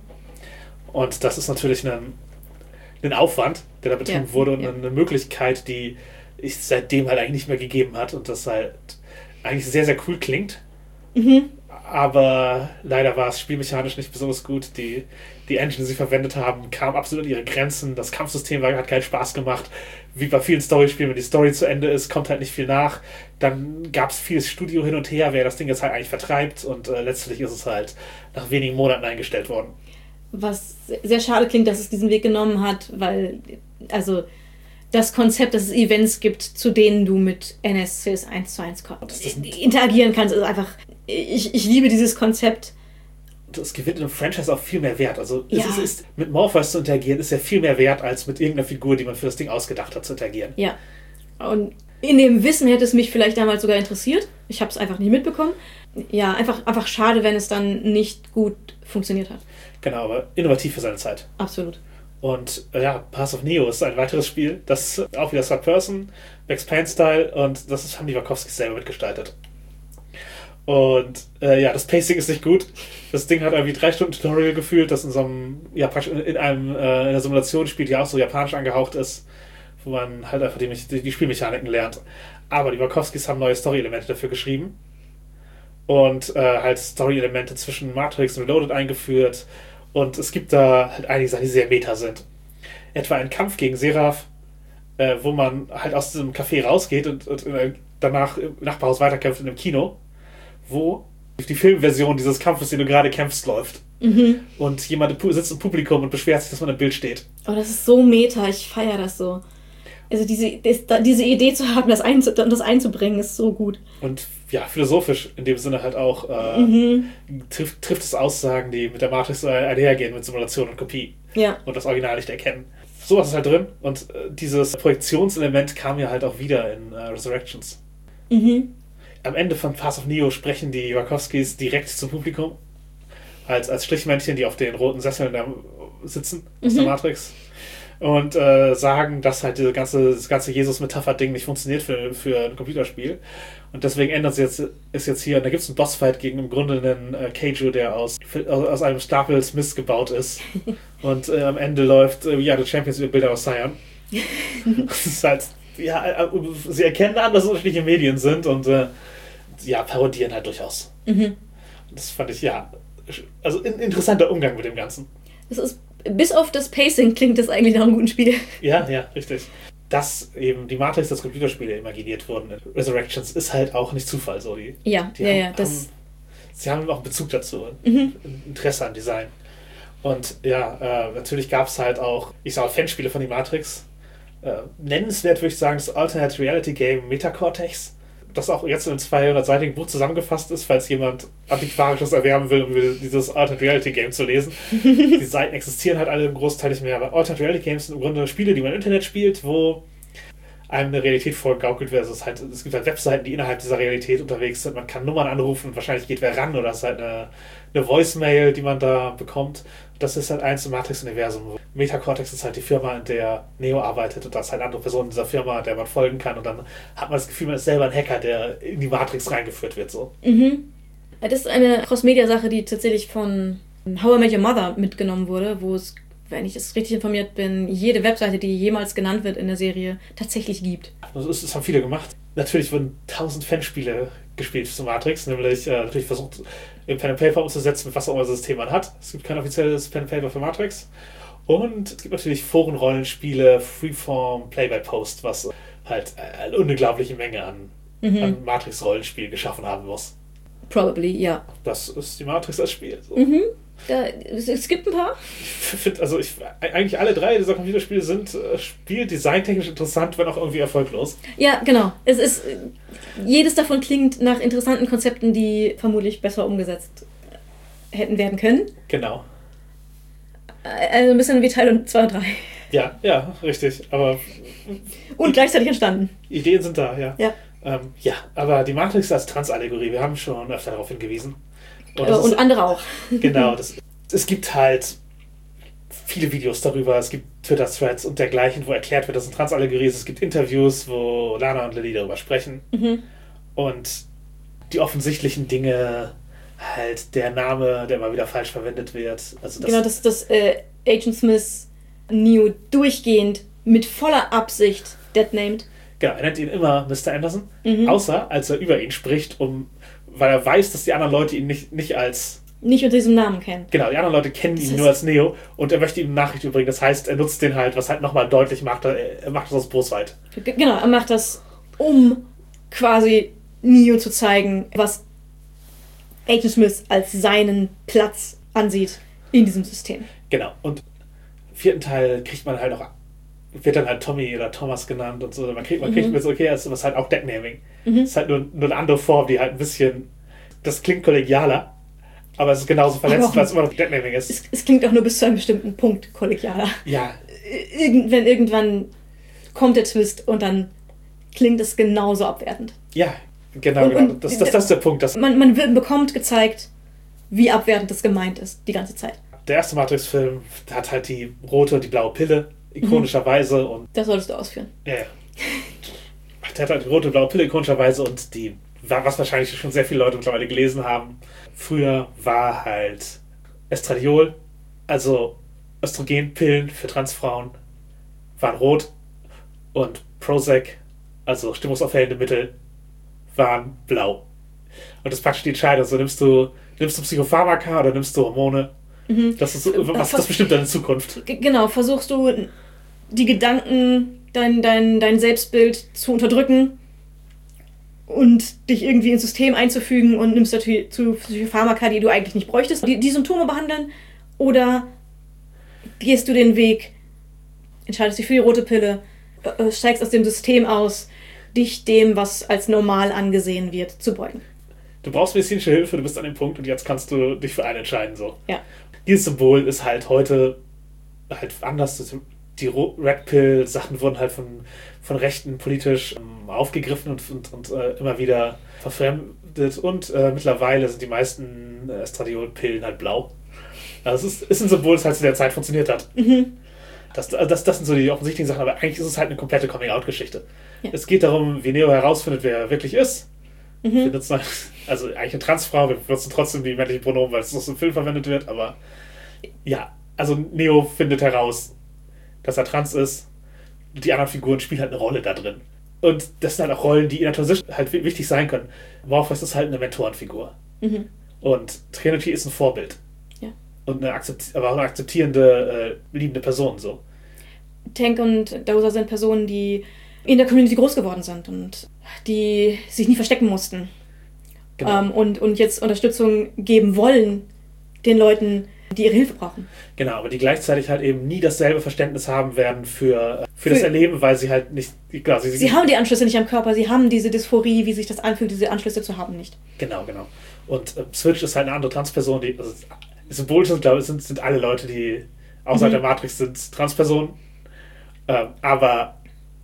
Und das ist natürlich ein, ein Aufwand, der da betrieben ja, wurde und ja. eine Möglichkeit, die es seitdem halt eigentlich nicht mehr gegeben hat und das halt eigentlich sehr, sehr cool klingt. Mhm. Aber leider war es spielmechanisch nicht besonders gut. Die, die Engine, die sie verwendet haben, kam absolut an ihre Grenzen. Das Kampfsystem war, hat keinen Spaß gemacht. Wie bei vielen Storyspielen, wenn die Story zu Ende ist, kommt halt nicht viel nach. Dann gab es vieles Studio hin und her, wer das Ding jetzt halt eigentlich vertreibt. Und äh, letztlich ist es halt nach wenigen Monaten eingestellt worden. Was sehr schade klingt, dass es diesen Weg genommen hat, weil also das Konzept, dass es Events gibt, zu denen du mit N S Cs eins zu eins interagieren kannst, ist einfach... Ich, ich liebe dieses Konzept. Das gewinnt im Franchise auch viel mehr Wert. Also ja. es ist, ist, mit Morpheus zu interagieren, ist ja viel mehr wert, als mit irgendeiner Figur, die man für das Ding ausgedacht hat, zu interagieren. Ja. Und in dem Wissen hätte es mich vielleicht damals sogar interessiert. Ich habe es einfach nicht mitbekommen. Ja, einfach, einfach schade, wenn es dann nicht gut funktioniert hat. Genau, aber innovativ für seine Zeit. Absolut. Und ja, Path of Neo ist ein weiteres Spiel, das auch wieder Third Person, Max Payne-Style und das ist, haben die Wachowskis selber mitgestaltet. Und äh, ja, das Pacing ist nicht gut. Das Ding hat irgendwie drei Stunden Tutorial gefühlt, das in so einem, ja, praktisch in einem, äh, in einer Simulation spielt, die auch so japanisch angehaucht ist, wo man halt einfach die, die Spielmechaniken lernt. Aber die Wachowskis haben neue Story-Elemente dafür geschrieben und äh, halt Story-Elemente zwischen Matrix und Reloaded eingeführt und es gibt da halt einige Sachen, die sehr meta sind. Etwa ein Kampf gegen Seraph, äh, wo man halt aus diesem Café rausgeht und, und äh, danach im Nachbarhaus weiterkämpft in einem Kino, wo die Filmversion dieses Kampfes, den du gerade kämpfst, läuft. Mhm. Und jemand sitzt im Publikum und beschwert sich, dass man im Bild steht. Oh, das ist so meta, ich feiere das so. Also diese, das, diese Idee zu haben, das, einzu, das einzubringen, ist so gut. Und ja, philosophisch in dem Sinne halt auch äh, Mhm. trifft, trifft es Aussagen, die mit der Matrix einhergehen, mit Simulation und Kopie Ja. und das Original nicht erkennen. Sowas ist halt drin und äh, dieses Projektionselement kam ja halt auch wieder in äh, Resurrections. Mhm. Am Ende von Path of Neo sprechen die Wachowskis direkt zum Publikum als, als Strichmännchen, die auf den roten Sesseln da sitzen aus Mhm. der Matrix und äh, sagen, dass halt diese ganze, das ganze Jesus-Metapher-Ding nicht funktioniert für, für ein Computerspiel. Und deswegen ändert es jetzt, ist jetzt hier, und da gibt es einen Bossfight gegen im Grunde einen äh, Keiju, der aus, aus einem Stapel Smiths gebaut ist. Und äh, am Ende läuft äh, ja, The Champions über Bilder aus Zion. Das ist halt, ja, äh, sie erkennen an, dass es unterschiedliche Medien sind und äh, ja, parodieren halt durchaus. Mhm. Das fand ich, ja, also ein interessanter Umgang mit dem Ganzen. Das ist, bis auf das Pacing klingt das eigentlich nach einem guten Spiel. Ja, ja, richtig. Dass eben die Matrix als Computerspiele imaginiert wurden in Resurrections, ist halt auch nicht Zufall. So. Die, Ja, die ja, haben, ja. Das, haben, sie haben auch einen Bezug dazu, Mhm. ein Interesse an Design. Und ja, äh, natürlich gab es halt auch, ich sag mal, Fanspiele von die Matrix. Äh, nennenswert würde ich sagen, das Alternate Reality Game Metacortex, das auch jetzt in einem zweihundertseitigen Buch zusammengefasst ist, falls jemand Antiquarisches erwerben will, um dieses Alternate Reality Game zu lesen. Die Seiten existieren halt alle im Großteil nicht mehr, aber Alternate Reality Games sind im Grunde Spiele, die man im Internet spielt, wo einem eine Realität vorgaukelt wird. Also es, halt, es gibt halt Webseiten, die innerhalb dieser Realität unterwegs sind. Man kann Nummern anrufen und wahrscheinlich geht wer ran oder es ist halt eine, eine Voicemail, die man da bekommt. Das ist halt eins im Matrix-Universum. Metacortex ist halt die Firma, in der Neo arbeitet und da ist halt eine andere Person in dieser Firma, der man folgen kann und dann hat man das Gefühl, man ist selber ein Hacker, der in die Matrix reingeführt wird. So. Mhm. Das ist eine Cross-Media-Sache, die tatsächlich von How I Met Your Mother mitgenommen wurde, wo es, wenn ich das richtig informiert bin, jede Webseite, die jemals genannt wird in der Serie, tatsächlich gibt. Also das, das haben viele gemacht. Natürlich wurden tausend Fanspiele gespielt zu Matrix, nämlich äh, natürlich versucht, im Pen and Paper umzusetzen, mit was auch immer das System man hat. Es gibt kein offizielles Pen and Paper für Matrix. Und es gibt natürlich Forenrollenspiele, Freeform, Play-by-Post, was halt eine unglaubliche Menge an, Mhm. an Matrix-Rollenspiel geschaffen haben muss. Probably, ja. Das ist die Matrix als Spiel. So. Mhm. Da, es, es gibt ein paar. Ich finde, also ich, eigentlich alle drei dieser Computerspiele sind äh, spieldesigntechnisch interessant, wenn auch irgendwie erfolglos. Ja, genau. Es ist, jedes davon klingt nach interessanten Konzepten, die vermutlich besser umgesetzt hätten werden können. Genau. Also ein bisschen wie Teil zwei und drei. Ja, ja, richtig. Aber Und gleichzeitig entstanden. Ideen sind da, ja. Ja. Ähm, ja, aber die Matrix als Transallegorie, wir haben schon öfter darauf hingewiesen. Und, Äh, das Und ist, andere auch. genau, das, es gibt halt viele Videos darüber, es gibt Twitter-Threads und dergleichen, wo erklärt wird, dass es eine Transallegorie ist. Es gibt Interviews, wo Lana und Lily darüber sprechen. Mhm. Und die offensichtlichen Dinge, halt der Name, der immer wieder falsch verwendet wird. Also das, Genau, dass das äh, Agent Smith Neo durchgehend mit voller Absicht deadnamed. Genau, er nennt ihn immer Mister Anderson, Mhm. außer als er über ihn spricht, um, weil er weiß, dass die anderen Leute ihn nicht, nicht als... Nicht unter diesem Namen kennen. Genau, die anderen Leute kennen Das ihn heißt- nur als Neo und er möchte ihm eine Nachricht übrigen. Das heißt, er nutzt den halt, was halt nochmal deutlich macht, er macht das aus Bosheit. G- Genau, er macht das, um quasi Neo zu zeigen, was Agent Smith als seinen Platz ansieht in diesem System. Genau, und im vierten Teil kriegt man halt auch, wird dann halt Tommy oder Thomas genannt und so. Man kriegt, man kriegt Mhm. mit so, okay, das ist halt auch Deadnaming. Mhm. Das ist halt nur, nur eine andere Form, die halt ein bisschen, das klingt kollegialer, aber es ist genauso verletzt, Aber- weil es immer noch Deadnaming ist. Es, es klingt auch nur bis zu einem bestimmten Punkt kollegialer. Ja, Irgend, wenn irgendwann kommt der Twist und dann klingt es genauso abwertend. ja, genau, Und- genau. und- Das, das, das ist der Punkt. Das, Man, man wird, bekommt gezeigt, wie abwertend das gemeint ist, die ganze Zeit. der erste Matrix-Film hat halt die rote und die blaue Pille, ikonischerweise, und Das solltest du ausführen. ja, ja. Der hat halt die rote und blaue Pille, ikonischerweise, und die, was wahrscheinlich schon sehr viele Leute mittlerweile gelesen haben, früher war halt Estradiol, also Östrogenpillen für Transfrauen, waren rot, und Prozac, also stimmungsaufhellende Mittel, waren blau. Und das ist praktisch die Entscheidung. So, nimmst du, nimmst du Psychopharmaka oder nimmst du Hormone? Mhm. Das ist, was, das bestimmt deine Zukunft. G- Genau, versuchst du die Gedanken, dein, dein, dein Selbstbild zu unterdrücken und dich irgendwie ins System einzufügen und nimmst dazu zu Pharmaka, die du eigentlich nicht bräuchtest, die, die Symptome behandeln, oder gehst du den Weg, entscheidest dich für die rote Pille, äh, steigst aus dem System aus, dich dem, was als normal angesehen wird, zu beugen. Du brauchst medizinische Hilfe, du bist an dem Punkt und jetzt kannst du dich für einen entscheiden. So. Ja. Dieses Symbol ist halt heute halt anders. Die Red Pill-Sachen wurden halt von, von Rechten politisch ähm, aufgegriffen und, und, und äh, immer wieder verfremdet. Und äh, mittlerweile sind die meisten äh, Estradiol-Pillen halt blau. Also es ist, ist ein Symbol, das halt zu der Zeit funktioniert hat. Mhm. Das, das, das sind so die offensichtlichen Sachen, aber eigentlich ist es halt eine komplette Coming-out-Geschichte. Ja. Es geht darum, wie Neo herausfindet, wer er wirklich ist. Mhm. Wir nutzen, also eigentlich eine Transfrau, wir benutzen trotzdem die männlichen Pronomen, weil es aus dem Film verwendet wird, aber ja, also Neo findet heraus, dass er trans ist. Die anderen Figuren spielen halt eine Rolle da drin. Und das sind halt auch Rollen, die in der Transition halt wichtig sein können. Morpheus ist halt eine Mentorenfigur. Mhm. Und Trinity ist ein Vorbild. Ja. Und eine, akzept- aber auch eine akzeptierende, äh, liebende Person, so. Tank und Dozer sind Personen, die in der Community groß geworden sind und die sich nie verstecken mussten. Genau. Ähm, und, und jetzt Unterstützung geben wollen den Leuten, die ihre Hilfe brauchen. Genau, aber die gleichzeitig halt eben nie dasselbe Verständnis haben werden für, für, für das Für- Erleben, weil sie halt nicht... Klar, sie, Sie haben die Anschlüsse nicht am Körper, sie haben diese Dysphorie, wie sich das anfühlt, diese Anschlüsse zu haben, nicht. Genau, genau. Und äh, Switch ist halt eine andere Transperson, die... Also, symbolisch sind, glaube ich, sind, sind alle Leute, die außerhalb Mhm. der Matrix sind, Transpersonen. Ähm, aber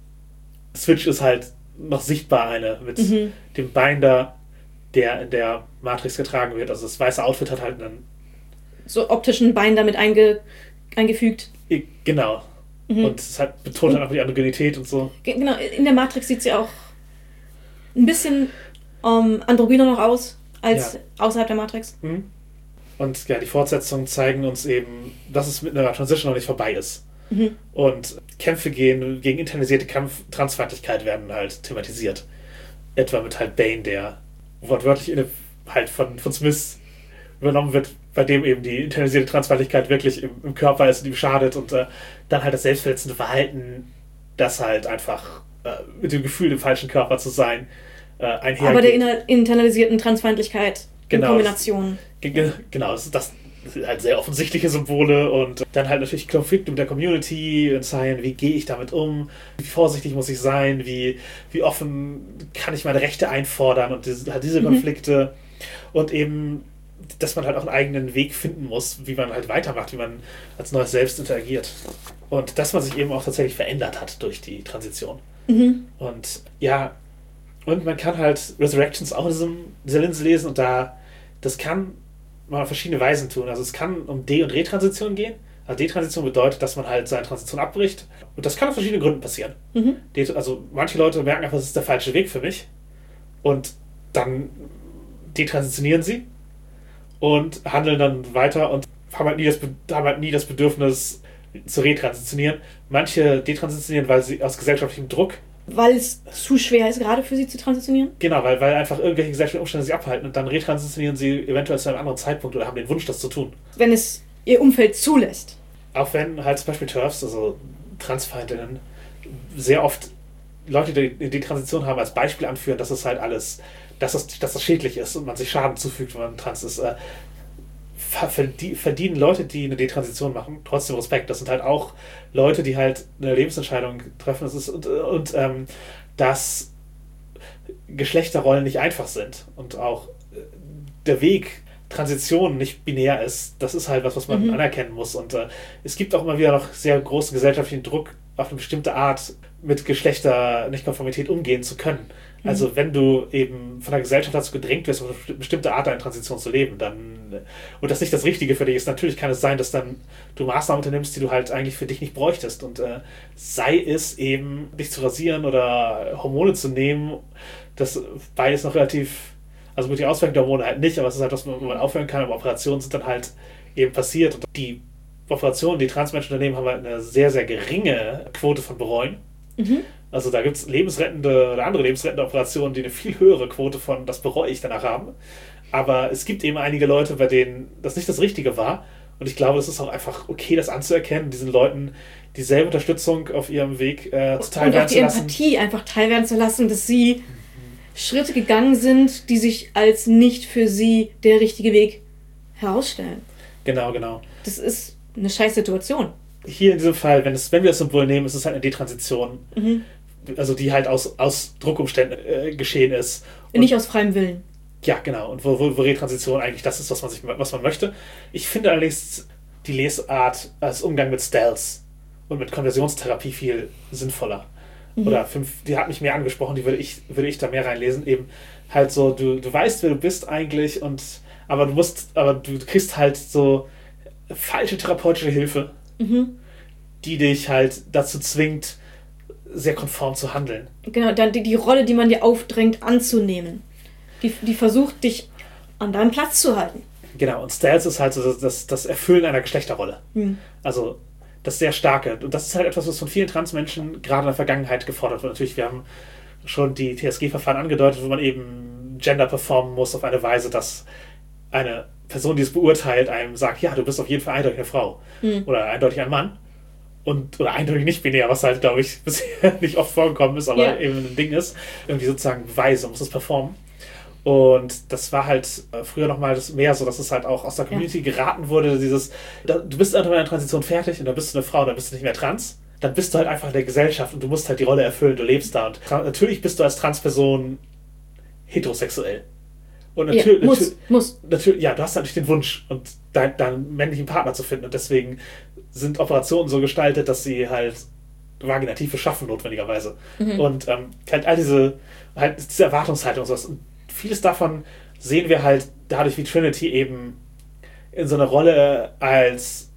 Switch ist halt noch sichtbar eine mit Mhm. dem Binder, der in der Matrix getragen wird. Also das weiße Outfit hat halt einen... So optischen Bein damit einge, eingefügt. Genau. Mhm. Und es halt betont halt einfach die Androgynität und so. Ge- Genau, in der Matrix sieht sie auch ein bisschen ähm, androgyner noch aus als Ja. außerhalb der Matrix. Mhm. Und ja, die Fortsetzungen zeigen uns eben, dass es mit einer Transition noch nicht vorbei ist. Mhm. Und Kämpfe gegen, gegen internalisierte Kampf, Transfeindlichkeit werden halt thematisiert. Etwa mit halt Bane, der wortwörtlich in, halt von, von Smith übernommen wird, bei dem eben die internalisierte Transfeindlichkeit wirklich im, im Körper ist und ihm schadet. Und äh, dann halt das selbstverletzende Verhalten, das halt einfach äh, mit dem Gefühl, im falschen Körper zu sein, äh, einhergeht. Aber der inner- internalisierten Transfeindlichkeit in Genau. Kombination. Ge- ge- Genau, das, das sind halt sehr offensichtliche Symbole und dann halt natürlich Konflikte mit der Community und sein, wie gehe ich damit um, wie vorsichtig muss ich sein, wie, wie offen kann ich meine Rechte einfordern und diese, halt diese Mhm. Konflikte und eben, dass man halt auch einen eigenen Weg finden muss, wie man halt weitermacht, wie man als neues Selbst interagiert. Und dass man sich eben auch tatsächlich verändert hat durch die Transition. Mhm. Und ja, und man kann halt Resurrections auch in diesem, dieser Linse lesen und da, das kann man auf verschiedene Weisen tun. Also es kann um De- und Retransition gehen. Also Detransition bedeutet, dass man halt seine Transition abbricht. Und das kann aus verschiedenen Gründen passieren. Mhm. Det- Also manche Leute merken einfach, das ist der falsche Weg für mich. Und dann detransitionieren sie und handeln dann weiter und haben halt nie das, Be- haben halt nie das Bedürfnis zu retransitionieren. Manche detransitionieren, weil sie aus gesellschaftlichem Druck, Weil es zu schwer ist, gerade für sie zu transitionieren. genau, weil, weil einfach irgendwelche gesellschaftlichen Umstände sie abhalten und dann retransitionieren sie eventuell zu einem anderen Zeitpunkt oder haben den Wunsch, das zu tun. Wenn es ihr Umfeld zulässt. Auch wenn halt zum Beispiel TERFs, also Transfeindinnen, sehr oft Leute, die die Transition haben, als Beispiel anführen, dass es halt alles, dass das, dass das schädlich ist und man sich Schaden zufügt, wenn man trans ist. Äh, verdie- verdienen Leute, die eine Detransition machen, trotzdem Respekt. Das sind halt auch Leute, die halt eine Lebensentscheidung treffen. Das ist, und und ähm, dass Geschlechterrollen nicht einfach sind und auch äh, der Weg Transition nicht binär ist, das ist halt was, was man Mhm. anerkennen muss. Und äh, es gibt auch immer wieder noch sehr großen gesellschaftlichen Druck, auf eine bestimmte Art mit Geschlechter-Nichtkonformität umgehen zu können. Also wenn du eben von der Gesellschaft dazu gedrängt wirst, auf eine bestimmte Art deiner Transition zu leben, dann und das nicht das Richtige für dich ist, natürlich kann es sein, dass dann du Maßnahmen unternimmst, die du halt eigentlich für dich nicht bräuchtest. Und äh, sei es eben, dich zu rasieren oder Hormone zu nehmen, das beides noch relativ, also gut, die Auswirkungen der Hormone halt nicht, aber es ist halt was, wo man aufhören kann, aber Operationen sind dann halt eben passiert. Und die Operationen, die Transmenschen unternehmen, haben halt eine sehr, sehr geringe Quote von Bereuen. Mhm. Also da gibt es lebensrettende oder andere lebensrettende Operationen, die eine viel höhere Quote von das bereue ich danach haben. Aber es gibt eben einige Leute, bei denen das nicht das Richtige war. Und ich glaube, es ist auch einfach okay, das anzuerkennen, diesen Leuten dieselbe Unterstützung auf ihrem Weg äh, zuteil Und auch werden die zu lassen. Empathie einfach teilwerden zu lassen, dass sie Schritte gegangen sind, die sich als nicht für sie der richtige Weg herausstellen. Genau, genau. Das ist eine scheiß Situation. hier in diesem Fall, wenn, es, wenn wir das Symbol nehmen, ist es halt eine Detransition. Mhm. Also die halt aus, aus Druckumständen äh, geschehen ist. Und, Nicht aus freiem Willen. ja, genau. Und wo, wo, wo Retransition eigentlich das ist, was man, sich, was man möchte. Ich finde allerdings die Lesart als Umgang mit Stealth und mit Konversionstherapie viel sinnvoller. Mhm. Oder fünf, die hat mich mehr angesprochen, die würde ich, würde ich da mehr reinlesen. Eben halt so, du, du weißt, wer du bist eigentlich, und aber du musst, aber du kriegst halt so falsche therapeutische Hilfe, mhm. die dich halt dazu zwingt, sehr konform zu handeln. Genau, dann die, die Rolle, die man dir aufdrängt, anzunehmen. Die, die versucht, dich an deinem Platz zu halten. Genau, und Stealth ist halt so das, das Erfüllen einer Geschlechterrolle. Mhm. Also das sehr starke. Und das ist halt etwas, was von vielen Transmenschen gerade in der Vergangenheit gefordert wird. Natürlich, wir haben schon die T S G-Verfahren angedeutet, wo man eben Gender performen muss auf eine Weise, dass eine Person, die es beurteilt, einem sagt, ja, du bist auf jeden Fall eindeutig eine Frau. Mhm. Oder eindeutig ein Mann. Und, oder eindeutig nicht binär, was halt, glaube ich, bisher nicht oft vorgekommen ist, aber ja. eben ein Ding ist. Irgendwie sozusagen Beweise, muss es performen. Und das war halt früher nochmal mehr so, dass es halt auch aus der Community ja. geraten wurde, dieses, du bist einfach in der Transition fertig und dann bist du eine Frau, dann bist du nicht mehr trans. Dann bist du halt einfach in der Gesellschaft und du musst halt die Rolle erfüllen, du lebst da. Und natürlich bist du als Transperson heterosexuell. Und natürlich, ja, muss, natür- muss. Natürlich, ja, du hast natürlich den Wunsch, und dein, deinen männlichen Partner zu finden. Und deswegen sind Operationen so gestaltet, dass sie halt Vaginative schaffen, notwendigerweise. Mhm. Und ähm, halt all diese, halt diese Erwartungshaltung und sowas. Und vieles davon sehen wir halt dadurch, wie Trinity eben in so einer Rolle als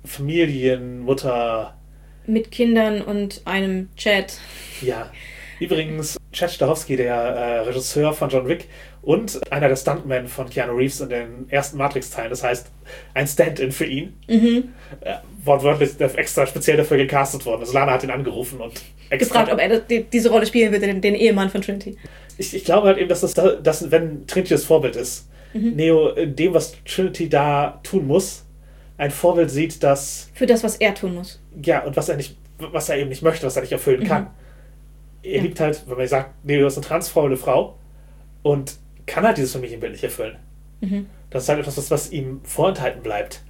Familienmutter mit Kindern und einem Chat. Ja. Übrigens, Chad Stahelski, der äh, Regisseur von John Wick und einer der Stuntmen von Keanu Reeves in den ersten Matrix-Teilen, das heißt, ein Stand-in für ihn. Mhm. Äh, wortwörtlich extra speziell dafür gecastet worden. Also Lana hat ihn angerufen und extra gefragt, ob er die, diese Rolle spielen würde, den, den Ehemann von Trinity. Ich, ich glaube halt eben, dass das, dass, wenn Trinity das Vorbild ist, mhm. Neo in dem, was Trinity da tun muss, ein Vorbild sieht, das... Für das, was er tun muss. Ja, und was er nicht, was er eben nicht möchte, was er nicht erfüllen mhm. kann. Er ja. liebt halt, wenn man sagt, Neo ist eine Transfrau, eine Frau, und kann halt dieses Familienbild nicht erfüllen. Mhm. Das ist halt etwas, was, was ihm vorenthalten bleibt.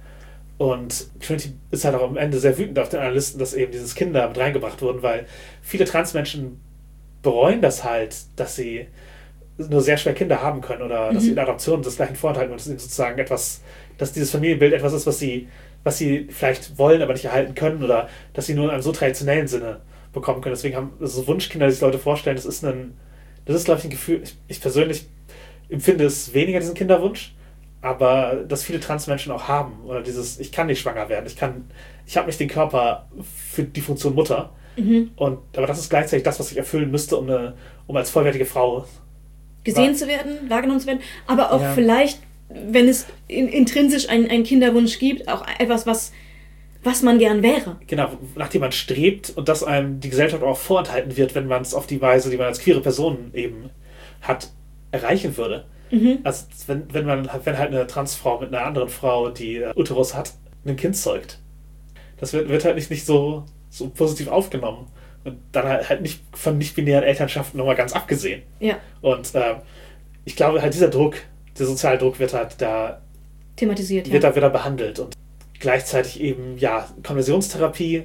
Und Trinity ist halt auch am Ende sehr wütend auf den Analysten, dass eben dieses Kinder mit reingebracht wurden, weil viele Transmenschen bereuen das halt, dass sie nur sehr schwer Kinder haben können oder mhm. dass sie in Adoption das gleichen vorenthalten, und es ist sozusagen etwas, dass dieses Familienbild etwas ist, was sie, was sie vielleicht wollen, aber nicht erhalten können, oder dass sie nur in einem so traditionellen Sinne bekommen können. Deswegen haben so Wunschkinder, die sich Leute vorstellen, das ist ein, das ist, glaube ich, ein Gefühl, ich, ich persönlich empfinde es weniger, diesen Kinderwunsch, aber dass viele Transmenschen auch haben, oder dieses, ich kann nicht schwanger werden, ich kann, ich habe nicht den Körper für die Funktion Mutter, mhm. und, aber das ist gleichzeitig das, was ich erfüllen müsste, um, eine, um als vollwertige Frau gesehen war, zu werden, wahrgenommen zu werden, aber auch ja. vielleicht, wenn es in, intrinsisch einen, einen Kinderwunsch gibt, auch etwas, was was man gern wäre. Genau, nachdem man strebt und das einem die Gesellschaft auch vorenthalten wird, wenn man es auf die Weise, die man als queere Person eben hat, erreichen würde. Mhm. Also wenn, wenn man wenn halt eine Transfrau mit einer anderen Frau, die äh, Uterus hat, ein Kind zeugt. Das wird, wird halt nicht, nicht so, so positiv aufgenommen. Und dann halt, halt nicht von nicht-binären Elternschaften nochmal ganz abgesehen. Ja. Und äh, ich glaube halt dieser Druck, der soziale Druck wird halt da thematisiert, wird ja. da wieder behandelt. Und gleichzeitig eben, ja, Konversionstherapie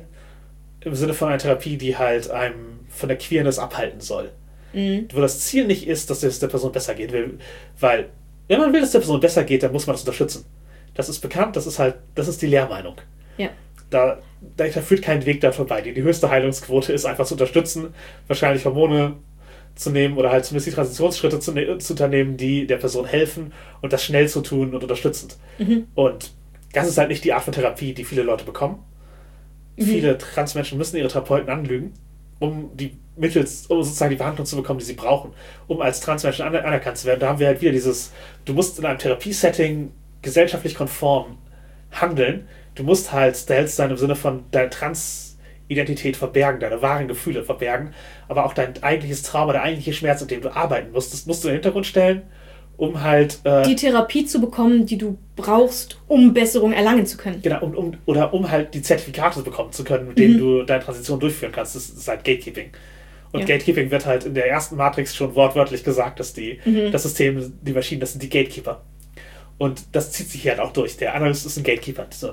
im Sinne von einer Therapie, die halt einem von der Queerness abhalten soll. Mhm. Wo das Ziel nicht ist, dass es der Person besser geht. Weil, wenn man will, dass es der Person besser geht, dann muss man das unterstützen. Das ist bekannt, das ist halt, das ist die Lehrmeinung. Ja. Da, da führt kein Weg da vorbei. Die, die höchste Heilungsquote ist einfach zu unterstützen, wahrscheinlich Hormone zu nehmen oder halt zumindest die Transitionsschritte zu, ne- zu unternehmen, die der Person helfen, und das schnell zu tun und unterstützend. Mhm. Und das ist halt nicht die Art von Therapie, die viele Leute bekommen. Mhm. Viele Transmenschen müssen ihre Therapeuten anlügen, um die mittels, um sozusagen die Behandlung zu bekommen, die sie brauchen, um als Transmenschen aner- anerkannt zu werden. Da haben wir halt wieder dieses, du musst in einem Therapiesetting gesellschaftlich konform handeln. Du musst halt Stealth sein im Sinne von deine Transidentität verbergen, deine wahren Gefühle verbergen, aber auch dein eigentliches Trauma, der eigentliche Schmerz, an dem du arbeiten musst, das musst du in den Hintergrund stellen, um halt äh, die Therapie zu bekommen, die du brauchst, um Besserung erlangen zu können. Genau, um, um, oder um halt die Zertifikate bekommen zu können, mit denen mhm. du deine Transition durchführen kannst. Das ist halt Gatekeeping. Und ja. Gatekeeping wird halt in der ersten Matrix schon wortwörtlich gesagt, dass die, mhm. das System, die Maschinen, das sind die Gatekeeper. Und das zieht sich hier halt auch durch. Der Analyst ist ein Gatekeeper. So.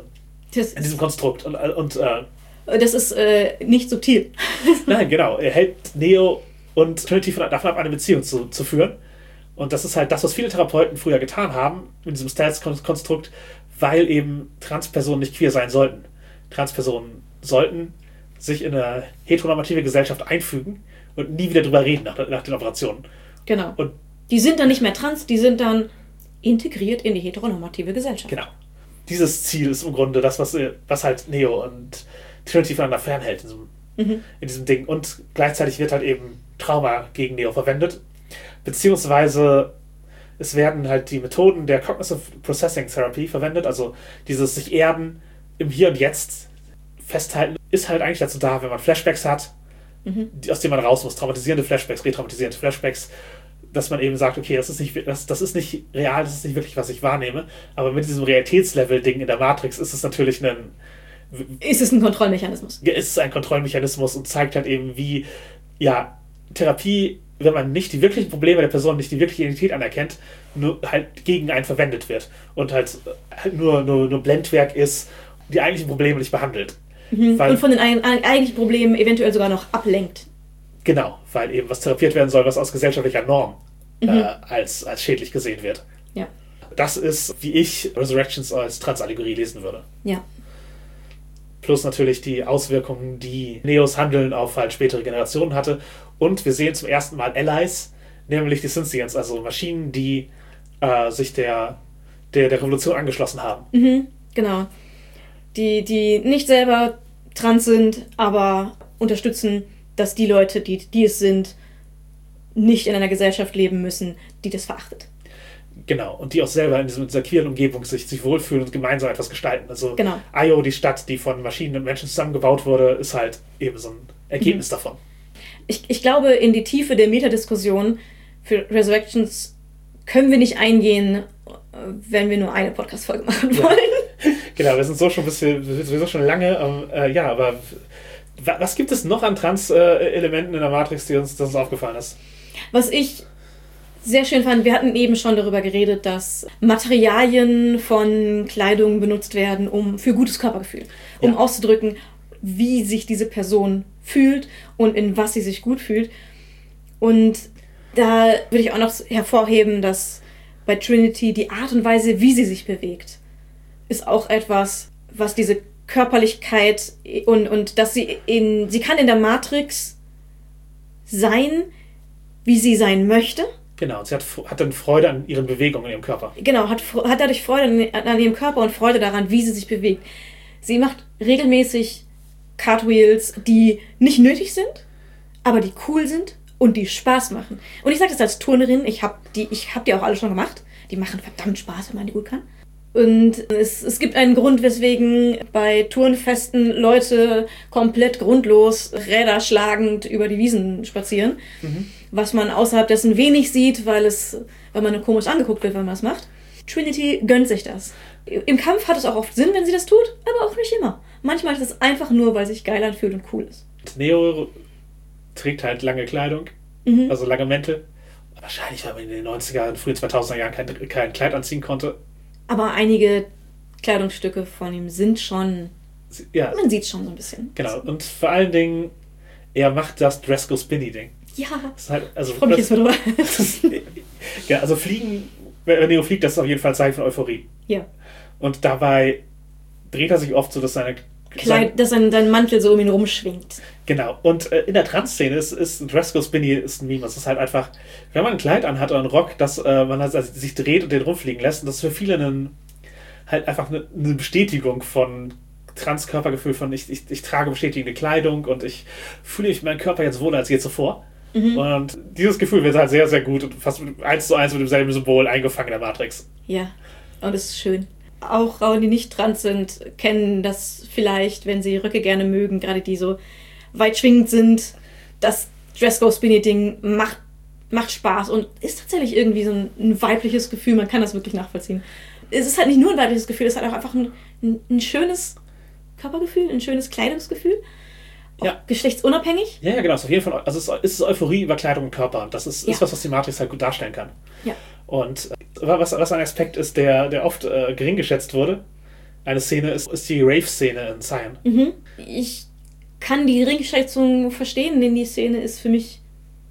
Das in diesem Konstrukt. Und, und äh, Das ist äh, nicht subtil. Nein, genau. Er hält Neo und Trinity davon ab, eine Beziehung zu, zu führen. Und das ist halt das, was viele Therapeuten früher getan haben, in diesem Stealth-Konstrukt, weil eben Transpersonen nicht queer sein sollten. Transpersonen sollten sich in eine heteronormative Gesellschaft einfügen und nie wieder drüber reden nach, nach den Operationen. Genau. Und die sind dann nicht mehr trans, die sind dann integriert in die heteronormative Gesellschaft. Genau. Dieses Ziel ist im Grunde das, was, was halt Neo und Trinity voneinander fernhält in diesem, mhm. in diesem Ding. Und gleichzeitig wird halt eben Trauma gegen Neo verwendet. Beziehungsweise es werden halt die Methoden der Cognitive Processing Therapy verwendet, also dieses sich erden im Hier und Jetzt festhalten, ist halt eigentlich dazu da, wenn man Flashbacks hat, mhm. die, aus denen man raus muss, traumatisierende Flashbacks, retraumatisierende Flashbacks, dass man eben sagt, okay, das ist nicht, das, das ist nicht real, das ist nicht wirklich, was ich wahrnehme, aber mit diesem Realitätslevel-Ding in der Matrix ist es natürlich ein Ist es ein Kontrollmechanismus? Ist es ein Kontrollmechanismus und zeigt halt eben, wie ja, Therapie, wenn man nicht die wirklichen Probleme der Person, nicht die wirkliche Identität anerkennt, nur halt gegen einen verwendet wird und halt, halt nur, nur, nur Blendwerk ist, die eigentlichen Probleme nicht behandelt. Mhm. Weil, und von den eigentlichen Problemen eventuell sogar noch ablenkt. Genau, weil eben was therapiert werden soll, was aus gesellschaftlicher Norm mhm. äh, als, als schädlich gesehen wird. Ja. Das ist, wie ich Resurrections als Transallegorie lesen würde. Ja. Plus natürlich die Auswirkungen, die Neos Handeln auf halt spätere Generationen hatte. Und wir sehen zum ersten Mal Allies, nämlich die Synthians, also Maschinen, die äh, sich der, der, der Revolution angeschlossen haben. Mhm, genau. Die, die nicht selber trans sind, aber unterstützen, dass die Leute, die, die es sind, nicht in einer Gesellschaft leben müssen, die das verachtet. Genau, und die auch selber in diesem, dieser queeren Umgebung sich, sich wohlfühlen und gemeinsam etwas gestalten. Also genau. Io, die Stadt, die von Maschinen und Menschen zusammengebaut wurde, ist halt eben so ein Ergebnis mhm. davon. Ich, ich glaube, in die Tiefe der Metadiskussion für Resurrections können wir nicht eingehen, wenn wir nur eine Podcast-Folge machen wollen. Ja. Genau, wir sind so schon ein bisschen, sowieso schon lange, ähm, äh, ja, aber was gibt es noch an Trans-Elementen in der Matrix, die uns, das uns aufgefallen ist? Was ich sehr schön fand, wir hatten eben schon darüber geredet, dass Materialien von Kleidung benutzt werden, um für gutes Körpergefühl, um ja. auszudrücken, wie sich diese Person fühlt und in was sie sich gut fühlt. Und da würde ich auch noch hervorheben, dass bei Trinity die Art und Weise, wie sie sich bewegt, ist auch etwas, was diese Körperlichkeit und, und dass sie in, sie kann in der Matrix sein, wie sie sein möchte. Genau, sie hat, hat dann Freude an ihren Bewegungen in ihrem Körper. Genau, hat, hat dadurch Freude an, an ihrem Körper und Freude daran, wie sie sich bewegt. Sie macht regelmäßig Cartwheels, die nicht nötig sind, aber die cool sind und die Spaß machen. Und ich sage das als Turnerin, ich habe die, ich hab die auch alle schon gemacht. Die machen verdammt Spaß, wenn man die gut kann. Und es, es gibt einen Grund, weswegen bei Turnfesten Leute komplett grundlos, räderschlagend über die Wiesen spazieren. Mhm. Was man außerhalb dessen wenig sieht, weil es, weil man komisch angeguckt wird, wenn man das macht. Trinity gönnt sich das. Im Kampf hat es auch oft Sinn, wenn sie das tut, aber auch nicht immer. Manchmal ist es einfach nur, weil sich geil anfühlt und cool ist. Neo trägt halt lange Kleidung, mhm. also lange Mäntel. Wahrscheinlich, weil man in den neunziger, frühen zweitausender Jahren kein, kein Kleid anziehen konnte. Aber einige Kleidungsstücke von ihm sind schon, ja. man sieht schon so ein bisschen. Genau, und vor allen Dingen, er macht das Dresco-Spinny-Ding. Ja, das ist halt, also, ich freue mich jetzt mal drüber. Ja, also Fliegen, wenn Neo fliegt, das ist auf jeden Fall ein Zeichen von Euphorie. Ja. Und dabei dreht er sich oft so, dass seine Kleid, sein, dass sein, sein Mantel so um ihn rumschwingt. Genau. Und äh, in der Trans-Szene ist, ist Dresco Spinny ist ein Meme. Es ist halt einfach, wenn man ein Kleid anhat oder einen Rock, dass äh, man halt, also sich dreht und den rumfliegen lässt, und das ist für viele einen, halt einfach eine, eine Bestätigung von Trans-Körpergefühl, von ich, ich, ich trage bestätigende Kleidung und ich fühle mich meinen Körper jetzt wohler als je zuvor. Mhm. Und dieses Gefühl wird halt sehr, sehr gut und fast eins zu eins mit demselben Symbol eingefangen in der Matrix. Ja, und es ist schön. Auch Frauen, die nicht trans sind, kennen das vielleicht, wenn sie Röcke gerne mögen, gerade die so weit schwingend sind. Das Dresco-Spinny-Ding macht, macht Spaß und ist tatsächlich irgendwie so ein, ein weibliches Gefühl. Man kann das wirklich nachvollziehen. Es ist halt nicht nur ein weibliches Gefühl, es ist halt auch einfach ein, ein, ein schönes Körpergefühl, ein schönes Kleidungsgefühl. Ja. Geschlechtsunabhängig. Ja, ja, genau. Es ist auf jeden Fall, also es ist, es ist Euphorie über Kleidung und Körper. Und das ist, ja. ist was, was die Matrix halt gut darstellen kann. Ja. Und was, was ein Aspekt ist, der, der oft äh, gering geschätzt wurde, eine Szene ist, ist die Rave-Szene in Cyan. Mhm. Ich kann die Geringschätzung verstehen, denn die Szene ist für mich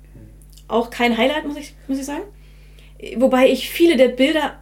auch kein Highlight, muss ich, muss ich sagen. Wobei ich viele der Bilder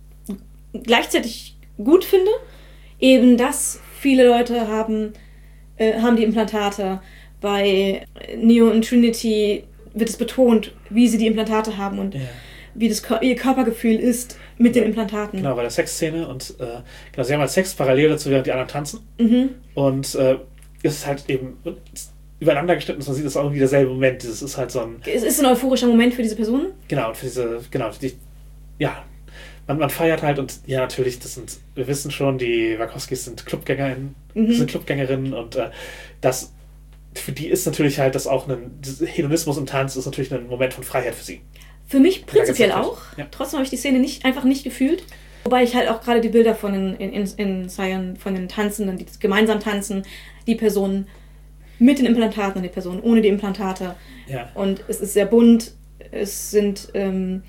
gleichzeitig gut finde. Eben, dass viele Leute haben, äh, haben die Implantate. Bei Neo und Trinity wird es betont, wie sie die Implantate haben und ja. wie das ihr Körpergefühl ist mit den Implantaten. Genau, bei der Sexszene. Und äh, genau, sie haben halt Sex parallel dazu, während die anderen tanzen. Mhm. Und äh, es ist halt eben übereinander geschnitten, man sieht das auch irgendwie derselbe Moment. Das ist halt so ein... Es ist ein euphorischer Moment für diese Personen. Genau, und für diese... Genau, die, ja, man, man feiert halt und ja, natürlich, das sind... Wir wissen schon, die Wachowskis sind Clubgängerinnen, mhm. sind Clubgängerinnen und äh, das... Für die ist natürlich halt das auch ein... Hedonismus im Tanz ist natürlich ein Moment von Freiheit für sie. Für mich prinzipiell auch. Ja. Trotzdem habe ich die Szene nicht, einfach nicht gefühlt. Wobei ich halt auch gerade die Bilder von den, in, in, in Cyan, von den Tanzenden, die gemeinsam tanzen, die Personen mit den Implantaten und die Personen ohne die Implantate. Ja. Und es ist sehr bunt. Es sind ähm,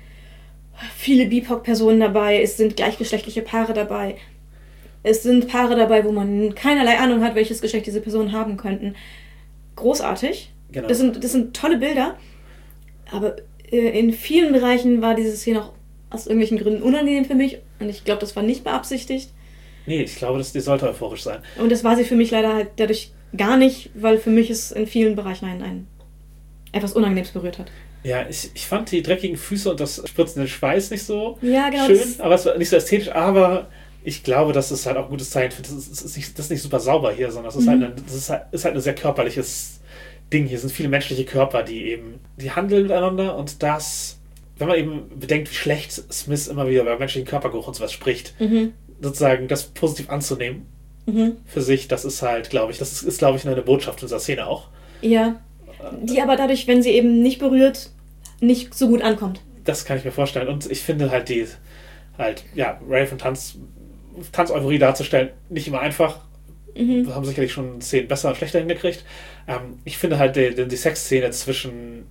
viele B I P O C-Personen dabei. Es sind gleichgeschlechtliche Paare dabei. Es sind Paare dabei, wo man keinerlei Ahnung hat, welches Geschlecht diese Personen haben könnten. Großartig. Genau. Das sind, das sind tolle Bilder. Aber äh, in vielen Bereichen war diese Szene auch aus irgendwelchen Gründen unangenehm für mich. Und ich glaube, das war nicht beabsichtigt. Nee, ich glaube, das, die sollte euphorisch sein. Und das war sie für mich leider halt dadurch gar nicht, weil für mich es in vielen Bereichen ein, ein etwas Unangenehmes berührt hat. Ja, ich, ich fand die dreckigen Füße und das spritzende Schweiß nicht so ja, genau, schön, aber es war nicht so ästhetisch, aber ich glaube, das ist halt auch ein gutes Zeichen für das ist, das ist, nicht, das ist nicht super sauber hier, sondern das ist, mhm. halt ein, das ist, halt, ist halt ein sehr körperliches Ding. Hier sind viele menschliche Körper, die eben, die handeln miteinander und das, wenn man eben bedenkt, wie schlecht Smith immer wieder über menschlichen Körpergeruch und sowas spricht, mhm. sozusagen das positiv anzunehmen mhm. für sich, das ist halt, glaube ich, das ist, ist glaube ich, eine Botschaft in dieser Szene auch. Ja, die aber dadurch, wenn sie eben nicht berührt, nicht so gut ankommt. Das kann ich mir vorstellen. Und ich finde halt die, halt, ja, Rave und Tanz, Tanz-Euphorie darzustellen, nicht immer einfach. Mhm. Wir haben sicherlich schon Szenen besser und schlechter hingekriegt. Ähm, ich finde halt die, die Sexszene zwischen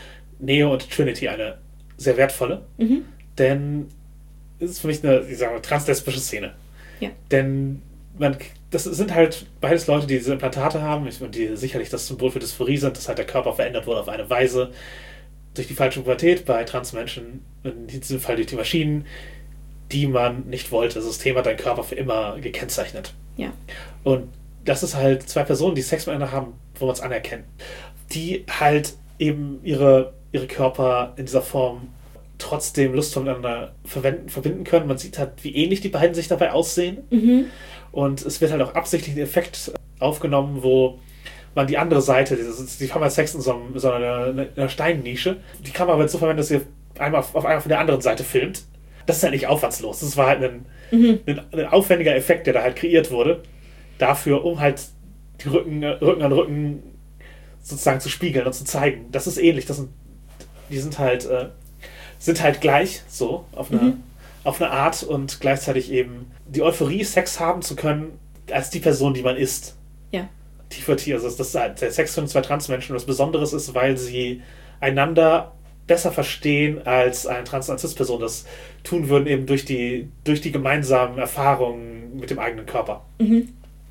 Neo und Trinity eine sehr wertvolle. Mhm. Denn es ist für mich eine, ich sage mal, translesbische Szene. Ja. Denn man, das sind halt beides Leute, die diese Implantate haben und die sicherlich das Symbol für Dysphorie sind, dass halt der Körper verändert wurde auf eine Weise durch die falsche Pubertät bei Transmenschen, in diesem Fall durch die Maschinen, die man nicht wollte. Das System hat deinen Körper für immer gekennzeichnet. Ja. Und das ist halt zwei Personen, die Sex miteinander haben, wo man es anerkennt, die halt eben ihre, ihre Körper in dieser Form trotzdem lustvoll miteinander verwenden, verbinden können. Man sieht halt, wie ähnlich die beiden sich dabei aussehen. Mhm. Und es wird halt auch absichtlich ein Effekt aufgenommen, wo man die andere Seite, die haben halt Sex in so, einem, so einer, einer Steinnische, die Kamera wird so verwendet, dass sie einmal auf, auf einmal von der anderen Seite filmt. Das ist halt nicht aufwandslos. Das war halt ein, mhm. ein, ein aufwendiger Effekt, der da halt kreiert wurde, dafür, um halt die Rücken, Rücken an Rücken sozusagen zu spiegeln und zu zeigen. Das ist ähnlich. Das sind, die sind halt, äh, sind halt gleich, so, auf eine, mhm. auf eine Art und gleichzeitig eben die Euphorie, Sex haben zu können, als die Person, die man ist. Ja. Tiefer Tier. Also, dass halt der Sex von zwei Transmenschen was Besonderes ist, weil sie einander besser verstehen, als eine Trans-Cis-Person das tun würden, eben durch die, durch die gemeinsamen Erfahrungen mit dem eigenen Körper. Mhm.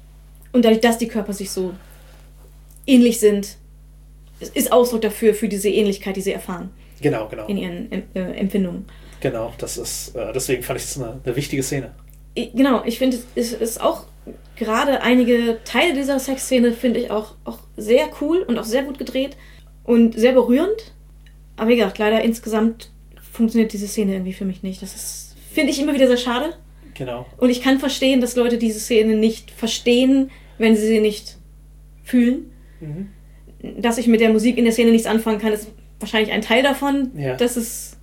Und dadurch, dass die Körper sich so ähnlich sind, ist Ausdruck dafür, für diese Ähnlichkeit, die sie erfahren. Genau, genau. In ihren äh, Empfindungen. Genau, das ist, äh, deswegen fand ich das eine, eine wichtige Szene. Ich, genau, ich finde, es ist auch gerade einige Teile dieser Sexszene finde ich auch, auch sehr cool und auch sehr gut gedreht und sehr berührend. Aber wie gesagt, leider insgesamt funktioniert diese Szene irgendwie für mich nicht. Das ist, finde ich immer wieder sehr schade. Genau. Und ich kann verstehen, dass Leute diese Szene nicht verstehen, wenn sie sie nicht fühlen. Mhm. Dass ich mit der Musik in der Szene nichts anfangen kann, ist wahrscheinlich ein Teil davon. Ja. Das ist,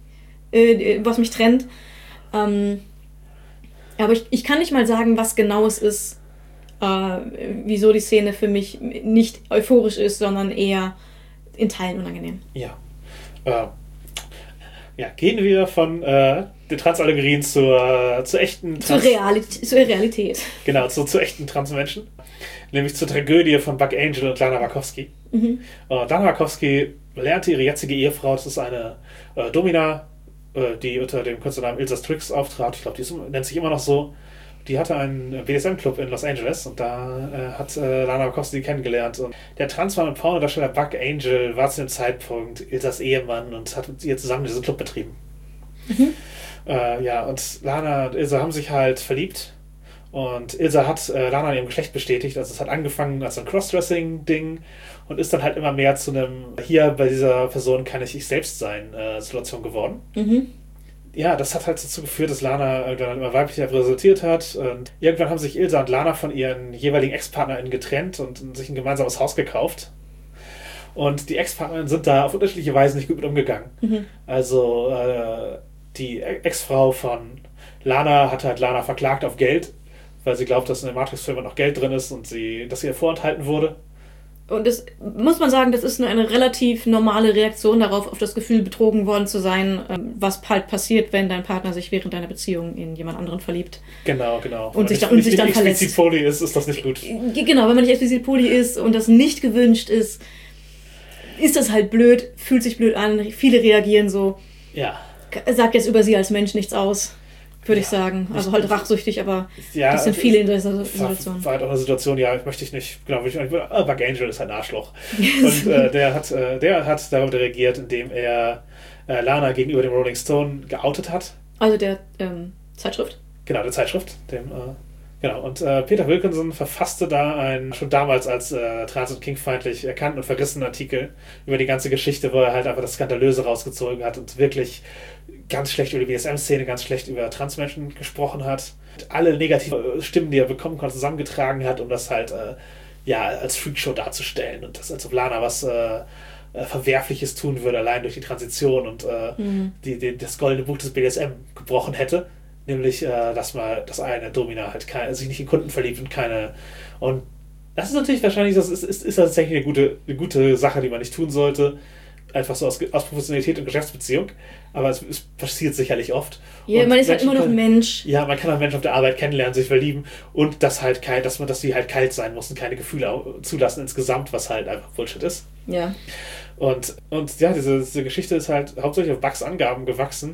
äh, was mich trennt. Ähm, aber ich, ich kann nicht mal sagen, was genau es ist, äh, wieso die Szene für mich nicht euphorisch ist, sondern eher in Teilen unangenehm. Ja. Äh, ja, gehen wir von äh, den Transallegorien zur, zur echten Trans- zur, Realität, zur Realität. Genau, zu, zu echten Transmenschen. Nämlich zur Tragödie von Buck Angel und Lana Wachowski. Mhm. Uh, Lana Wachowski lernte ihre jetzige Ehefrau, das ist eine äh, Domina, äh, die unter dem Künstlernamen Ilsa Strix auftrat. Ich glaube, die ist, nennt sich immer noch so. Die hatte einen B D S M-Club in Los Angeles und da äh, hat äh, Lana Wachowski kennengelernt. Und der Transmann und Pornodarsteller Buck Angel war zu dem Zeitpunkt Ilsas Ehemann und hat mit ihr zusammen diesen Club betrieben. Mhm. Äh, ja, und Lana und Ilsa haben sich halt verliebt. Und Ilsa hat äh, Lana in ihrem Geschlecht bestätigt. Also es hat angefangen als so ein Crossdressing-Ding und ist dann halt immer mehr zu einem, hier bei dieser Person kann ich ich selbst sein, äh, Situation geworden. Mhm. Ja, das hat halt dazu geführt, dass Lana irgendwann immer weiblicher resultiert hat. Und irgendwann haben sich Ilsa und Lana von ihren jeweiligen Ex-PartnerInnen getrennt und sich ein gemeinsames Haus gekauft. Und die Ex-PartnerInnen sind da auf unterschiedliche Weise nicht gut mit umgegangen. Mhm. Also äh, die Ex-Frau von Lana hat halt Lana verklagt auf Geld, weil sie glaubt, dass in den Matrix-Filmen noch Geld drin ist und sie, dass ihr vorenthalten wurde. Und das muss man sagen, das ist eine, eine relativ normale Reaktion darauf, auf das Gefühl, betrogen worden zu sein, was halt passiert, wenn dein Partner sich während deiner Beziehung in jemand anderen verliebt. Genau, genau. Und, und sich, da, und sich dann verletzt. Wenn man nicht explizit poly ist, ist das nicht gut. Genau, wenn man nicht explizit poly ist und das nicht gewünscht ist, ist das halt blöd, fühlt sich blöd an. Viele reagieren so. Ja. Sagt jetzt über sie als Mensch nichts aus. Würde ja, ich sagen. Also halt rachsüchtig, aber ja, das sind viele in dieser Situation. War halt auch eine Situation, ja, möchte ich nicht, genau, ich, ich, oh, Buck Angel ist halt ein Arschloch. Und äh, der hat äh, der hat darüber reagiert, indem er äh, Lana gegenüber dem Rolling Stone geoutet hat. Also der ähm, Zeitschrift? Genau, der Zeitschrift. Dem, äh, genau. Und äh, Peter Wilkinson verfasste da einen, schon damals als äh, trans- und kingfeindlich erkannten und verrissenen Artikel über die ganze Geschichte, wo er halt einfach das Skandalöse rausgezogen hat und wirklich ganz schlecht über die B D S M-Szene, ganz schlecht über Transmenschen gesprochen hat. Alle negativen Stimmen, die er bekommen konnte, zusammengetragen hat, um das halt äh, ja, als Freakshow darzustellen. Und das, als ob Lana was äh, Verwerfliches tun würde, allein durch die Transition und äh, mhm. die, die, das goldene Buch des B D S M gebrochen hätte. Nämlich, äh, dass mal dass eine Domina halt keine, sich nicht in Kunden verliebt und keine. Und das ist natürlich wahrscheinlich, das ist, ist, ist tatsächlich eine gute, eine gute Sache, die man nicht tun sollte. Einfach so aus, aus Professionalität und Geschäftsbeziehung. Aber es, es passiert sicherlich oft. Ja, und man ist halt immer noch ein Mensch. Ja, man kann auch Menschen auf der Arbeit kennenlernen, sich verlieben und dass halt kein, dass man, dass die halt kalt sein muss und keine Gefühle zulassen insgesamt, was halt einfach Bullshit ist. Ja. Und, und ja, diese, diese Geschichte ist halt hauptsächlich auf Bucks Angaben gewachsen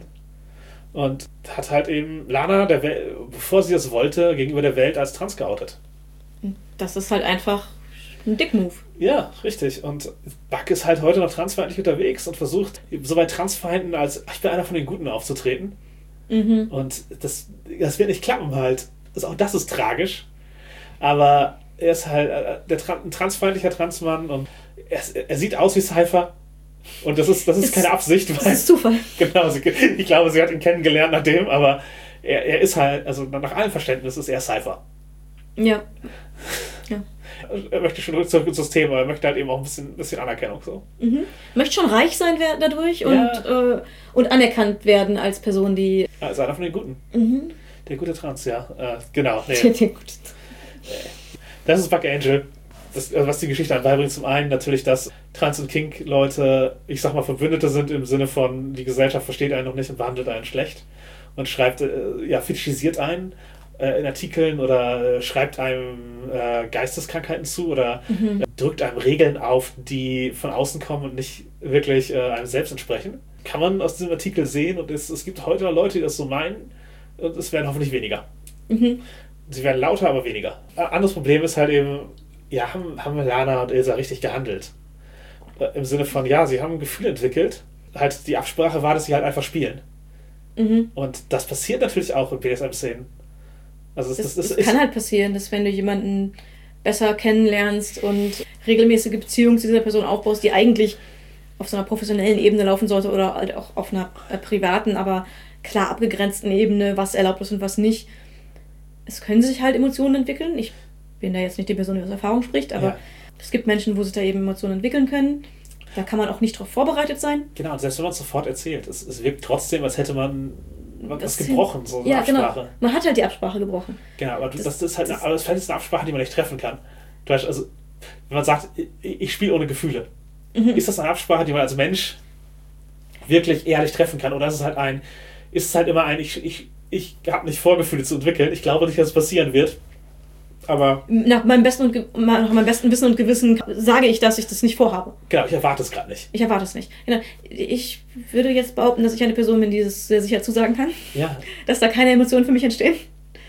und hat halt eben Lana, der Wel- bevor sie es wollte, gegenüber der Welt als trans geoutet. Das ist halt einfach ein Dick-Move. Ja, richtig. Und Buck ist halt heute noch transfeindlich unterwegs und versucht, so bei Transfeinden als ich bin einer von den Guten aufzutreten. Mhm. Und das, das wird nicht klappen halt. Das, auch das ist tragisch. Aber er ist halt der, ein transfeindlicher Transmann und er, er sieht aus wie Cypher. Und das ist, das ist, ist keine Absicht. Weil, das ist Zufall. Genau, sie, ich glaube, sie hat ihn kennengelernt nach dem, aber er, er ist halt, also nach allem Verständnis ist er Cypher. Ja. Ja. Er möchte schon zurück ins System, aber er möchte halt eben auch ein bisschen, ein bisschen Anerkennung. So. Mhm. Möchte schon reich sein dadurch und, ja. äh, und anerkannt werden als Person, die... Als einer von den Guten. Mhm. Der gute Trans, ja. Äh, genau. Nee. Der, der gute. Das ist Buck Angel. Das, also was die Geschichte beibringt, zum einen natürlich, dass Trans- und Kink-Leute, ich sag mal, Verbündete sind im Sinne von, die Gesellschaft versteht einen noch nicht und behandelt einen schlecht und schreibt, äh, ja, fetischisiert einen äh, in Artikeln oder äh, schreibt einem äh, Geisteskrankheiten zu oder mhm. äh, drückt einem Regeln auf, die von außen kommen und nicht wirklich äh, einem selbst entsprechen. Kann man aus diesem Artikel sehen und es, es gibt heute noch Leute, die das so meinen und es werden hoffentlich weniger. Mhm. Sie werden lauter, aber weniger. Ein anderes Problem ist halt eben, ja, haben, haben Lana und Ilsa richtig gehandelt. Im Sinne von, ja, sie haben ein Gefühl entwickelt. Halt die Absprache war, dass sie halt einfach spielen. Mhm. Und das passiert natürlich auch in B D S M-Szenen. Also das, das, das, das ist, kann halt passieren, dass wenn du jemanden besser kennenlernst und regelmäßige Beziehungen zu dieser Person aufbaust, die eigentlich auf so einer professionellen Ebene laufen sollte oder halt auch auf einer äh, privaten, aber klar abgegrenzten Ebene, was erlaubt ist und was nicht. Es können sich halt Emotionen entwickeln. Ich bin da jetzt nicht die Person, die aus Erfahrung spricht, aber ja. Es gibt Menschen, wo sich da eben Emotionen entwickeln können. Da kann man auch nicht darauf vorbereitet sein. Genau, und selbst wenn man es sofort erzählt, es, es wirkt trotzdem, als hätte man was gebrochen, so eine ja, Absprache. Genau. Man hat halt die Absprache gebrochen. Genau, aber das, das ist halt das, eine, aber das ist eine Absprache, die man nicht treffen kann. Du weißt, also, wenn man sagt, ich, ich spiele ohne Gefühle, mhm. ist das eine Absprache, die man als Mensch wirklich ehrlich treffen kann? Oder ist es halt ein, ist es halt immer ein, ich, ich, ich habe nicht vor, Gefühle zu entwickeln, ich glaube nicht, dass es passieren wird. Aber nach meinem besten und Ge- nach meinem besten Wissen und Gewissen sage ich, dass ich das nicht vorhabe. Genau, ich erwarte es gerade nicht. Ich erwarte es nicht. Genau. Ich würde jetzt behaupten, dass ich eine Person bin, die es sehr sicher zusagen kann. Ja. Dass da keine Emotionen für mich entstehen.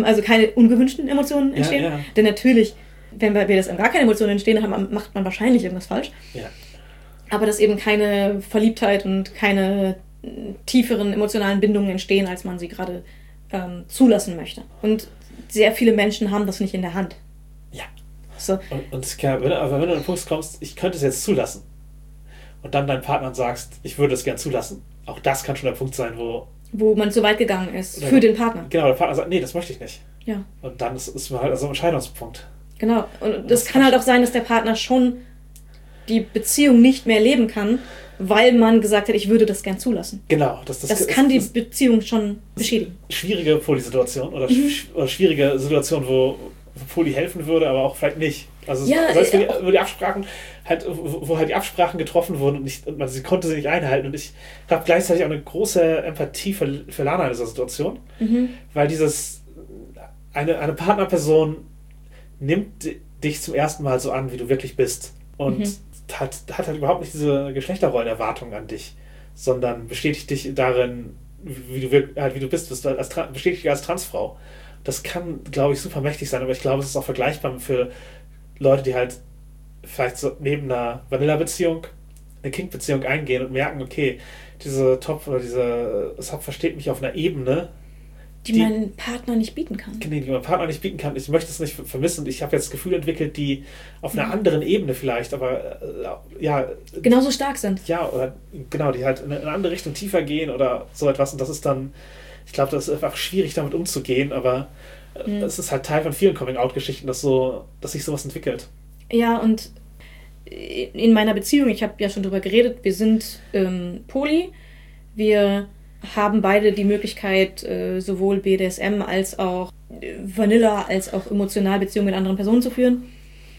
also keine ungewünschten Emotionen entstehen. Ja, ja. Denn natürlich, wenn bei B D S M gar keine Emotionen entstehen, dann macht man wahrscheinlich irgendwas falsch. Ja. Aber dass eben keine Verliebtheit und keine tieferen emotionalen Bindungen entstehen, als man sie gerade ähm, zulassen möchte. Und sehr viele Menschen haben das nicht in der Hand. Ja. So. Und, und es kann, wenn, aber wenn du an den Punkt kommst, ich könnte es jetzt zulassen, und dann deinem Partner sagst, ich würde es gern zulassen, auch das kann schon der Punkt sein, wo... Wo man zu weit gegangen ist, für den Partner. Genau, der Partner sagt, nee, das möchte ich nicht. Ja. Und dann ist, ist man halt also ein Entscheidungspunkt. Genau. Und das kann halt auch sein, dass der Partner schon die Beziehung nicht mehr leben kann, weil man gesagt hat, ich würde das gern zulassen. Genau. Das, das, das das kann die das, Beziehung schon beschädigen. Schwierige Polysituation oder, Mhm. sch oder schwierige Situation, wo, wo Poly helfen würde, aber auch vielleicht nicht. Also es, Ja, selbst ja. wo, die, wo die Absprachen halt, wo, wo halt die Absprachen getroffen wurden und, nicht, und man sie konnte sie nicht einhalten. Und ich habe gleichzeitig auch eine große Empathie für, für Lana in dieser Situation, Mhm. weil dieses eine, eine Partnerperson nimmt dich zum ersten Mal so an, wie du wirklich bist. Und Mhm. hat, hat halt überhaupt nicht diese Geschlechterrollenerwartung an dich, sondern bestätigt dich darin, wie du, wirk- halt, wie du bist, bist als, Tra- bestätigt dich als Transfrau. Das kann, glaube ich, super mächtig sein, aber ich glaube, es ist auch vergleichbar für Leute, die halt vielleicht so neben einer Vanilla-Beziehung eine Kink-Beziehung eingehen und merken, okay, diese Top oder diese Sub versteht mich auf einer Ebene, Die, Die- mein Partner nicht bieten kann. die mein Partner nicht bieten kann. Ich möchte es nicht vermissen und ich habe jetzt Gefühle entwickelt, die auf einer Mhm. anderen Ebene vielleicht, aber äh, ja, Genauso stark sind. ja, oder genau, die halt in eine andere Richtung tiefer gehen oder so etwas. Und das ist dann, ich glaube, das ist einfach schwierig, damit umzugehen, aber äh, Mhm. es ist halt Teil von vielen Coming-out-Geschichten, dass so, dass sich sowas entwickelt. Ja, und in meiner Beziehung, ich habe ja schon drüber geredet, wir sind ähm, poly. Wir haben beide die Möglichkeit, äh, sowohl B D S M als auch äh, Vanilla, als auch emotional Beziehungen mit anderen Personen zu führen.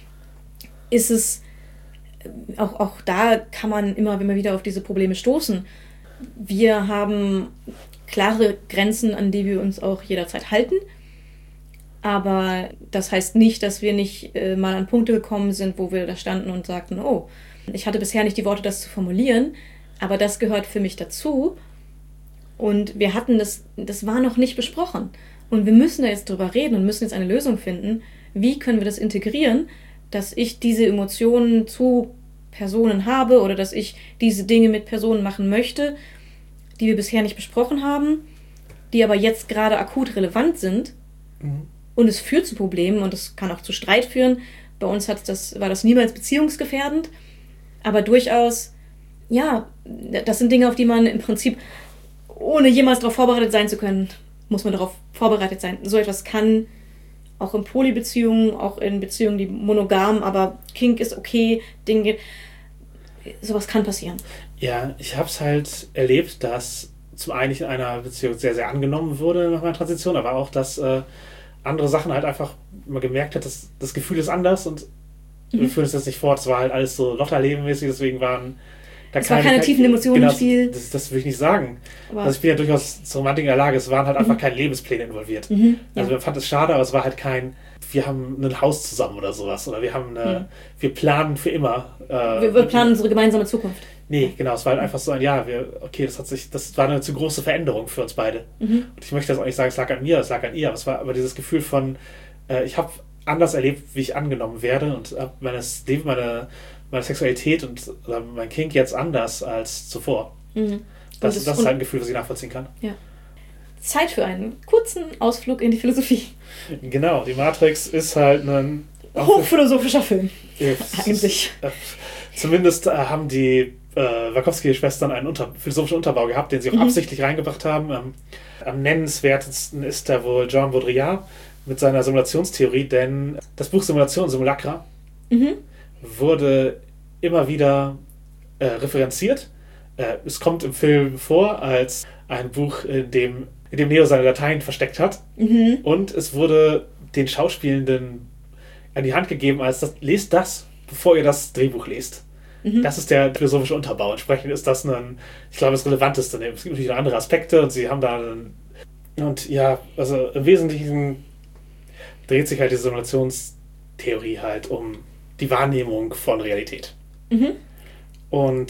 Ist es, äh, auch, auch da kann man immer, wenn wir wieder auf diese Probleme stoßen. Wir haben klare Grenzen, an die wir uns auch jederzeit halten. Aber das heißt nicht, dass wir nicht äh, mal an Punkte gekommen sind, wo wir da standen und sagten, oh, ich hatte bisher nicht die Worte, das zu formulieren, aber das gehört für mich dazu. Und wir hatten das, das war noch nicht besprochen. Und wir müssen da jetzt drüber reden und müssen jetzt eine Lösung finden. Wie können wir das integrieren, dass ich diese Emotionen zu Personen habe oder dass ich diese Dinge mit Personen machen möchte, die wir bisher nicht besprochen haben, die aber jetzt gerade akut relevant sind. Mhm. Und es führt zu Problemen und es kann auch zu Streit führen. Bei uns hat das, war das niemals beziehungsgefährdend, aber durchaus, ja, das sind Dinge, auf die man im Prinzip, ohne jemals darauf vorbereitet sein zu können, muss man darauf vorbereitet sein. So etwas kann auch in Polybeziehungen, auch in Beziehungen, die monogam, aber Kink ist okay, Dinge, sowas kann passieren. Ja, ich habe es halt erlebt, dass zum einen ich in einer Beziehung sehr, sehr angenommen wurde nach meiner Transition, aber auch, dass äh, andere Sachen halt einfach man gemerkt hat, dass das Gefühl ist anders und mhm. wir führen es jetzt nicht fort. Es war halt alles so Lotterlebenmäßig, deswegen waren da es keine, war keine tiefen Emotionen genau, im Spiel. Das, das will ich nicht sagen. Aber also ich bin ja durchaus zur Romantik in der Lage. Es waren halt einfach mhm. keine Lebenspläne involviert. Mhm, also ja. man fand es schade, aber es war halt kein, wir haben ein Haus zusammen oder sowas. Oder wir haben eine, mhm. wir planen für immer. Äh, wir, wir planen unsere gemeinsame Zukunft. Nee, genau, es war halt einfach so ein, ja, wir, okay, das hat sich, das war eine zu große Veränderung für uns beide. Mhm. Und ich möchte das auch nicht sagen, es lag an mir, es lag an ihr, aber es war aber dieses Gefühl von, äh, ich habe anders erlebt, wie ich angenommen werde und habe meine Leben, meine, meine Sexualität und oder mein Kink jetzt anders als zuvor. Mhm. Das, das, das ist halt ein Gefühl, was ich nachvollziehen kann. Ja. Zeit für einen kurzen Ausflug in die Philosophie. Genau, die Matrix ist halt ein hochphilosophischer Film. Eigentlich. Äh, zumindest äh, haben die äh, Wachowski-Schwestern einen unter, philosophischen Unterbau gehabt, den sie auch mhm. absichtlich reingebracht haben. Ähm, am nennenswertesten ist da wohl Jean Baudrillard mit seiner Simulationstheorie, denn das Buch Simulation, Simulacra, mhm. wurde immer wieder äh, referenziert. Äh, es kommt im Film vor als ein Buch, in dem, in dem Neo seine Dateien versteckt hat. Mhm. Und es wurde den Schauspielenden an die Hand gegeben, als das, lest das, bevor ihr das Drehbuch lest. Mhm. Das ist der philosophische Unterbau. Entsprechend ist das ein, ich glaube, das Relevanteste. Es gibt natürlich noch andere Aspekte und sie haben da einen, und ja, also im Wesentlichen dreht sich halt die Simulationstheorie halt um die Wahrnehmung von Realität. Mhm. Und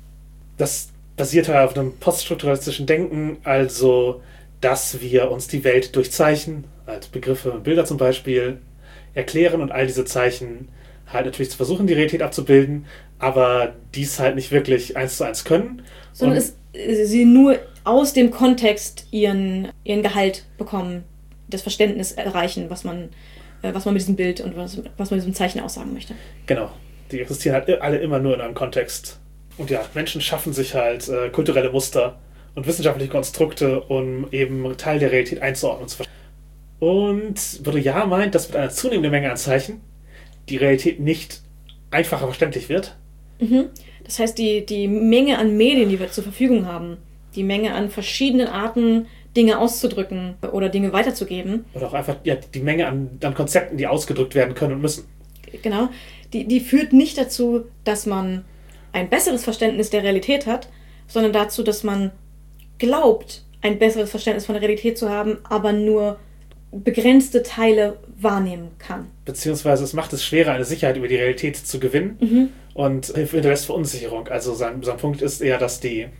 das basiert halt auf einem poststrukturalistischen Denken, also dass wir uns die Welt durch Zeichen, halt Begriffe und Bilder zum Beispiel erklären und all diese Zeichen halt natürlich zu versuchen, die Realität abzubilden, aber dies halt nicht wirklich eins zu eins können. Sondern es, sie nur aus dem Kontext ihren, ihren Gehalt bekommen, das Verständnis erreichen, was man, was man mit diesem Bild und was, was man mit diesem Zeichen aussagen möchte. Genau. Die existieren halt alle immer nur in einem Kontext. Und ja, Menschen schaffen sich halt äh, kulturelle Muster und wissenschaftliche Konstrukte, um eben Teil der Realität einzuordnen und zu verstehen. Und Baudrillard meint, dass mit einer zunehmenden Menge an Zeichen die Realität nicht einfacher verständlich wird. Mhm. Das heißt, die, die Menge an Medien, die wir zur Verfügung haben, die Menge an verschiedenen Arten, Dinge auszudrücken oder Dinge weiterzugeben. Oder auch einfach ja, die Menge an, an Konzepten, die ausgedrückt werden können und müssen. Genau. Die, die führt nicht dazu, dass man ein besseres Verständnis der Realität hat, sondern dazu, dass man glaubt, ein besseres Verständnis von der Realität zu haben, aber nur begrenzte Teile wahrnehmen kann. Beziehungsweise es macht es schwerer, eine Sicherheit über die Realität zu gewinnen mhm. und hinterlässt Verunsicherung. Also sein, sein Punkt ist eher, dass die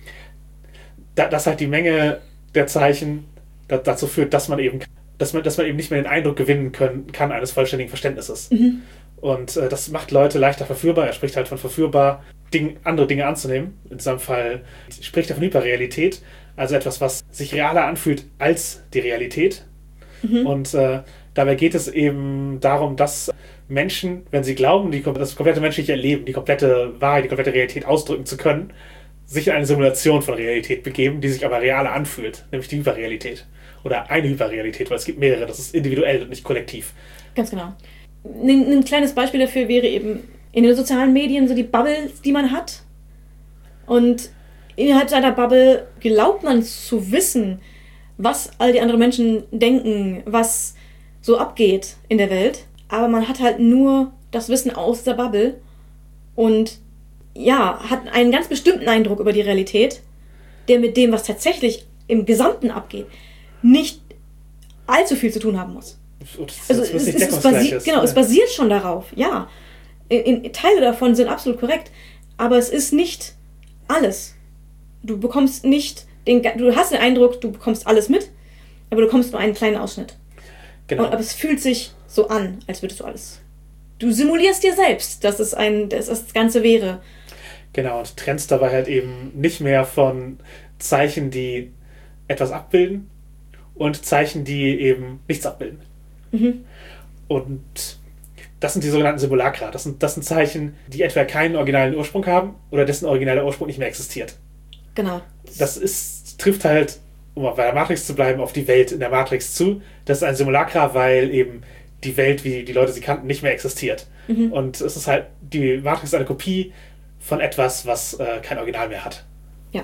dass halt die Menge der Zeichen dazu führt, dass man eben dass man, dass man eben nicht mehr den Eindruck gewinnen können, kann eines vollständigen Verständnisses. Mhm. Und äh, das macht Leute leichter verführbar. Er spricht halt von verführbar, Ding, andere Dinge anzunehmen. In seinem Fall spricht er von Hyperrealität, also etwas, was sich realer anfühlt als die Realität. Mhm. Und äh, dabei geht es eben darum, dass Menschen, wenn sie glauben, die, das komplette menschliche Erleben, die komplette Wahrheit, die komplette Realität ausdrücken zu können, sich in eine Simulation von Realität begeben, die sich aber realer anfühlt, nämlich die Hyperrealität. Oder eine Hyperrealität, weil es gibt mehrere, das ist individuell und nicht kollektiv. Ganz genau. Ein, ein kleines Beispiel dafür wäre eben in den sozialen Medien so die Bubbles, die man hat. Und innerhalb seiner Bubble glaubt man zu wissen, was all die anderen Menschen denken, was so abgeht in der Welt. Aber man hat halt nur das Wissen aus der Bubble und ja, hat einen ganz bestimmten Eindruck über die Realität, der mit dem, was tatsächlich im Gesamten abgeht, nicht allzu viel zu tun haben muss. Also es, es, es, basiert, genau, ja. es basiert schon darauf, ja. In, in, Teile davon sind absolut korrekt, aber es ist nicht alles. Du bekommst nicht den, du hast den Eindruck, du bekommst alles mit, aber du bekommst nur einen kleinen Ausschnitt. Genau. Und, aber es fühlt sich so an, als würdest du alles. Du simulierst dir selbst, dass es ein, dass das Ganze wäre. Genau, und trennst dabei halt eben nicht mehr von Zeichen, die etwas abbilden und Zeichen, die eben nichts abbilden. Mhm. Und das sind die sogenannten Simulacra. Das sind, das sind Zeichen, die entweder keinen originalen Ursprung haben oder dessen originaler Ursprung nicht mehr existiert. Genau. Das ist, trifft halt, um bei der Matrix zu bleiben, auf die Welt in der Matrix zu. Das ist ein Simulacra, weil eben die Welt, wie die Leute sie kannten, nicht mehr existiert. Mhm. Und es ist halt, die Matrix ist eine Kopie von etwas, was äh, kein Original mehr hat. Ja.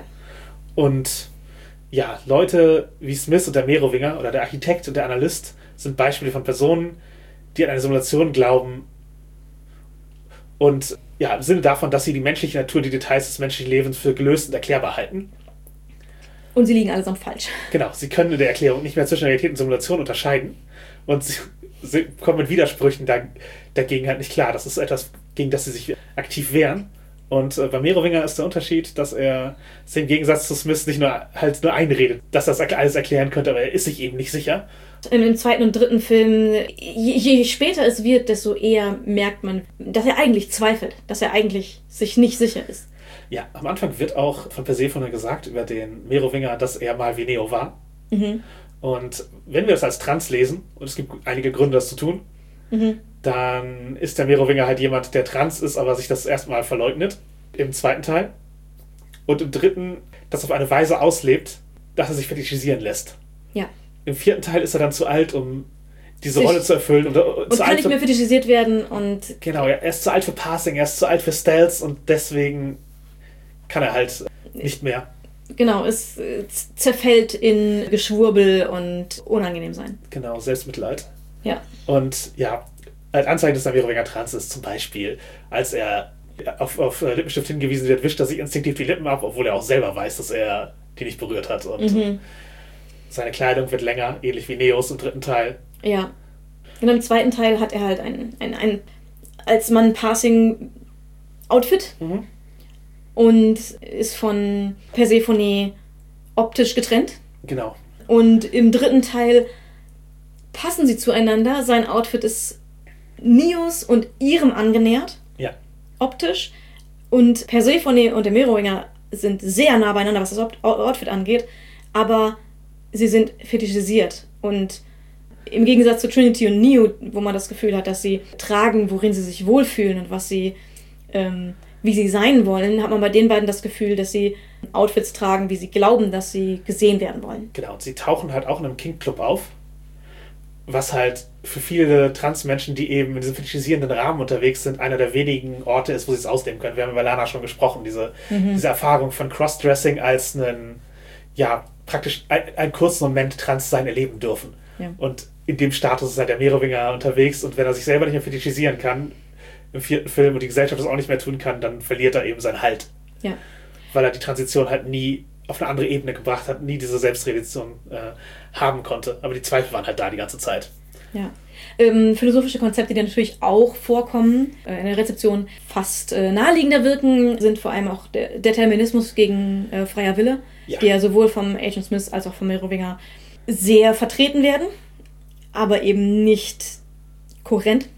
Und ja, Leute wie Smith und der Merowinger oder der Architekt und der Analyst sind Beispiele von Personen, die an eine Simulation glauben und ja, im Sinne davon, dass sie die menschliche Natur, die Details des menschlichen Lebens für gelöst und erklärbar halten. Und sie liegen allesamt falsch. Genau, sie können in der Erklärung nicht mehr zwischen Realität und Simulation unterscheiden und sie, sie kommen mit Widersprüchen da, dagegen halt nicht klar. Das ist etwas, gegen das sie sich aktiv wehren. Und äh, bei Merowinger ist der Unterschied, dass er im Gegensatz zu Smith nicht nur halt nur einredet, dass er das alles erklären könnte, aber er ist sich eben nicht sicher. In dem zweiten und dritten Film, je, je später es wird, desto eher merkt man, dass er eigentlich zweifelt, dass er eigentlich sich nicht sicher ist. Ja, am Anfang wird auch von Persephone gesagt über den Merowinger, dass er mal wie Neo war. Mhm. Und wenn wir das als Trans lesen, und es gibt einige Gründe, das zu tun, mhm. dann ist der Merowinger halt jemand, der trans ist, aber sich das erstmal verleugnet, im zweiten Teil. Und im dritten, das auf eine Weise auslebt, dass er sich fetischisieren lässt. Ja. Im vierten Teil ist er dann zu alt, um diese Rolle zu erfüllen. Und, und zu kann alt nicht für, mehr fetischisiert werden. Und genau, ja, er ist zu alt für Passing, er ist zu alt für Stealth und deswegen kann er halt nicht mehr. Genau, es zerfällt in Geschwurbel und unangenehm sein. Genau, Selbstmitleid. Ja. Und ja, als Anzeichen, dass der Merowinger trans ist, zum Beispiel, als er auf, auf Lippenstift hingewiesen wird, wischt er sich instinktiv die Lippen ab, obwohl er auch selber weiß, dass er die nicht berührt hat. Und mhm. seine Kleidung wird länger, ähnlich wie Neos im dritten Teil. Ja. Und im zweiten Teil hat er halt ein, ein, ein als Mann Passing Outfit mhm. und ist von Persephone optisch getrennt. Genau. Und im dritten Teil passen sie zueinander. Sein Outfit ist Neos und ihrem angenähert. Ja. Optisch. Und Persephone und der Merowinger sind sehr nah beieinander, was das Outfit angeht. Aber sie sind fetischisiert. Und im Gegensatz zu Trinity und Neo, wo man das Gefühl hat, dass sie tragen, worin sie sich wohlfühlen und was sie, ähm, wie sie sein wollen, hat man bei den beiden das Gefühl, dass sie Outfits tragen, wie sie glauben, dass sie gesehen werden wollen. Genau, und sie tauchen halt auch in einem Kink-Club auf, was halt für viele Transmenschen, die eben in diesem fetischisierenden Rahmen unterwegs sind, einer der wenigen Orte ist, wo sie es ausleben können. Wir haben über Lana schon gesprochen, diese, mhm. diese Erfahrung von Crossdressing als einen, ja, praktisch ein, einen kurzen Moment trans sein erleben dürfen. Ja. Und in dem Status ist halt der Merowinger unterwegs und wenn er sich selber nicht mehr fetischisieren kann im vierten Film und die Gesellschaft das auch nicht mehr tun kann, dann verliert er eben seinen Halt. Ja. Weil er die Transition halt nie auf eine andere Ebene gebracht hat, nie diese Selbstrealisation äh, haben konnte. Aber die Zweifel waren halt da die ganze Zeit. Ja. Ähm, philosophische Konzepte, die natürlich auch vorkommen, äh, in der Rezeption fast äh, naheliegender wirken, sind vor allem auch der Determinismus gegen äh, freier Wille, ja. die ja sowohl vom Agent Smith als auch vom Merowinger sehr vertreten werden, aber eben nicht kohärent.